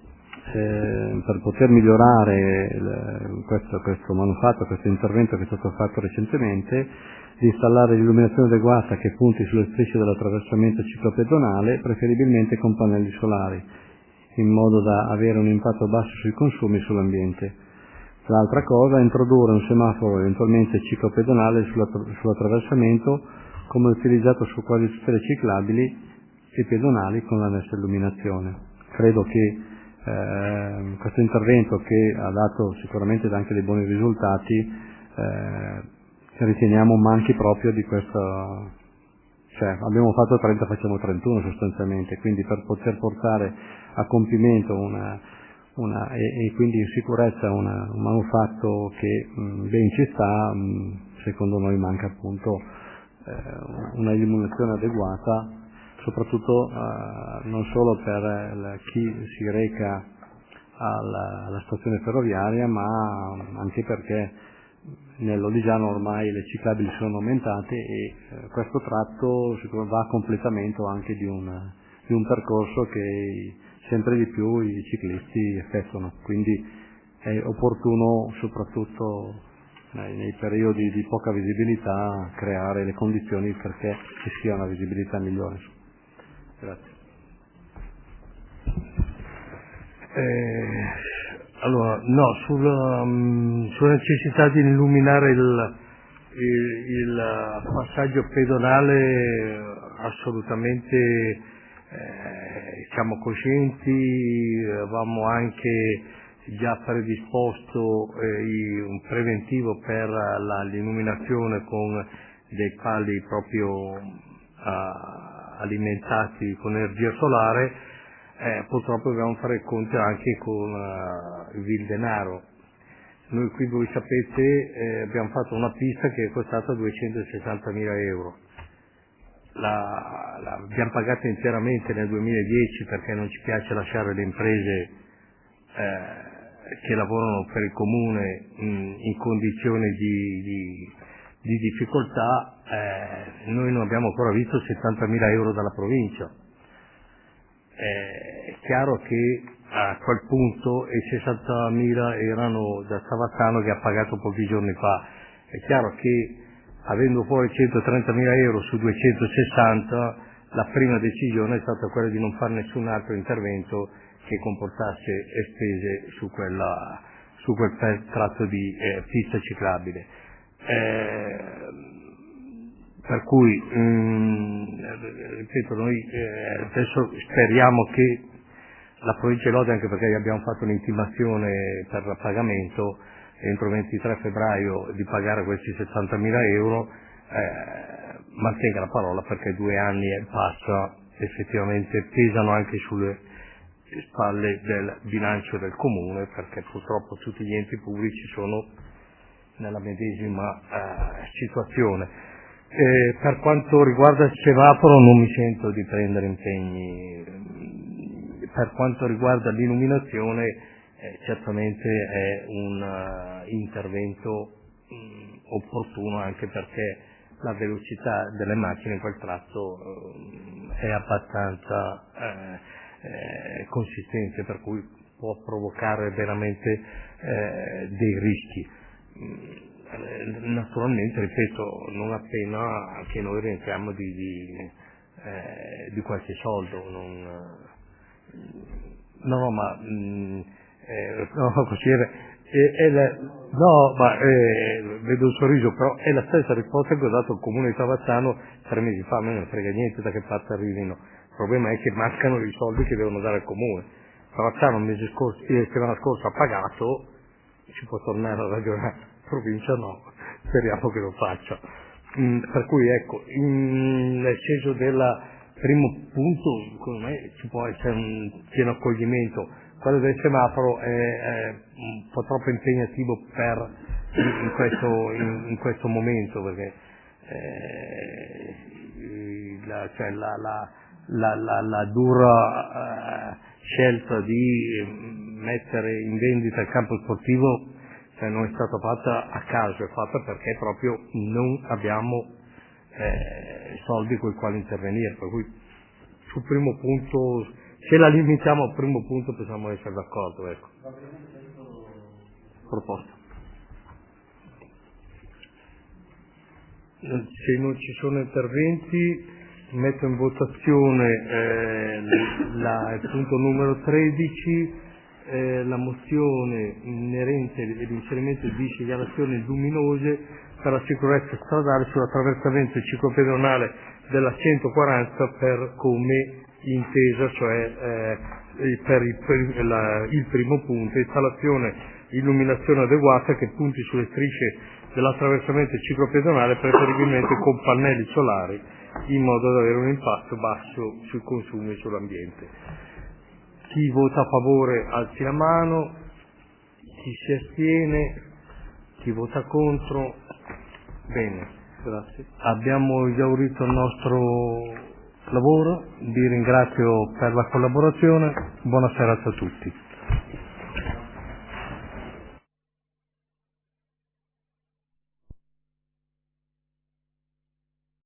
eh, per poter migliorare il, questo, questo manufatto, questo intervento che è stato fatto recentemente, di installare l'illuminazione adeguata che punti sulle strisce dell'attraversamento ciclopedonale, preferibilmente con pannelli solari, in modo da avere un impatto basso sui consumi e sull'ambiente. L'altra cosa è introdurre un semaforo eventualmente ciclopedonale sull'attraversamento, come utilizzato su quasi tutte le ciclabili e pedonali con l'annessa illuminazione. Credo che eh, questo intervento, che ha dato sicuramente anche dei buoni risultati, eh, riteniamo manchi proprio di questo, cioè abbiamo fatto trenta, facciamo trentuno sostanzialmente, quindi per poter portare a compimento una, una e, e quindi in sicurezza una, un manufatto che mh, ben ci sta, mh, secondo noi manca appunto eh, una illuminazione adeguata, soprattutto eh, non solo per il, chi si reca alla, alla stazione ferroviaria, ma anche perché nell'Oligiano ormai le ciclabili sono aumentate e eh, questo tratto va a completamento anche di un, di un percorso che sempre di più i ciclisti effettuano, quindi è opportuno soprattutto nei, nei periodi di poca visibilità creare le condizioni perché ci sia una visibilità migliore. Grazie. Eh... Allora, no, sulla, um, sulla necessità di illuminare il, il, il passaggio pedonale assolutamente eh, siamo coscienti, avevamo anche già predisposto eh, un preventivo per la, l'illuminazione con dei pali proprio uh, alimentati con energia solare. eh, purtroppo dobbiamo fare il conto anche con uh, il denaro. Noi qui, voi sapete, eh, abbiamo fatto una pista che è costata duecentosessantamila euro. La, la abbiamo pagata interamente nel duemiladieci perché non ci piace lasciare le imprese eh, che lavorano per il comune mh, in condizioni di, di, di difficoltà. Eh, noi non abbiamo ancora visto settantamila euro dalla provincia. Eh, è chiaro che a quel punto i sessantamila erano da Savazzano che ha pagato pochi giorni fa. È chiaro che avendo fuori centotrentamila euro su duecentosessanta, la prima decisione è stata quella di non fare nessun altro intervento che comportasse spese su, quella, su quel tratto di eh, pista ciclabile. Eh, per cui, mh, ripeto, noi eh, adesso speriamo che la provincia di Lodi, anche perché gli abbiamo fatto un'intimazione per il pagamento entro il ventitré febbraio di pagare questi settantamila euro, eh, mantenga la parola, perché due anni e passa effettivamente pesano anche sulle spalle del bilancio del comune, perché purtroppo tutti gli enti pubblici sono nella medesima eh, situazione. Eh, per quanto riguarda il semaforo non mi sento di prendere impegni. Per quanto riguarda l'illuminazione eh, certamente è un uh, intervento mh, opportuno, anche perché la velocità delle macchine in quel tratto uh, è abbastanza eh, eh, consistente, per cui può provocare veramente eh, dei rischi. Naturalmente, ripeto, non appena anche noi rientriamo di, di, eh, di qualche soldo, non, no, no, ma mh, eh, no, consigliere, è, è la, no, ma eh, vedo un sorriso, però è la stessa risposta che ho dato al comune di Savazzano tre mesi fa. A me non frega niente da che parte arrivino, il problema è che mancano i soldi che devono dare al comune. Savazzano il mese scorso, la settimana scorsa ha pagato, ci può tornare a ragionare. Provincia no, speriamo che lo faccia. Mm, per cui ecco, in, nel senso del primo punto, secondo me ci può essere un pieno accoglimento. Quello del semaforo è, è un po' troppo impegnativo per in questo, in, in questo momento, perché eh, la, cioè la, la, la, la, la dura eh, scelta di mettere in vendita il campo sportivo cioè non è stata fatta a caso, è fatta perché proprio non abbiamo eh, soldi con i quali intervenire, per cui sul primo punto, se la limitiamo al primo punto possiamo essere d'accordo, ecco. Proposta. Se non ci sono interventi metto in votazione eh, la, il punto numero tredici, Eh, la mozione inerente all'inserimento di segnalazioni luminose per la sicurezza stradale sull'attraversamento ciclopedonale della centoquaranta per come intesa, cioè eh, per, il, per la, il primo punto, installazione illuminazione adeguata che punti sulle strisce dell'attraversamento ciclopedonale, preferibilmente con pannelli solari, in modo da avere un impatto basso sui consumi e sull'ambiente. Chi vota a favore alzi la mano, chi si astiene, chi vota contro. Bene, grazie. Abbiamo esaurito il nostro lavoro, vi ringrazio per la collaborazione, buona serata a tutti.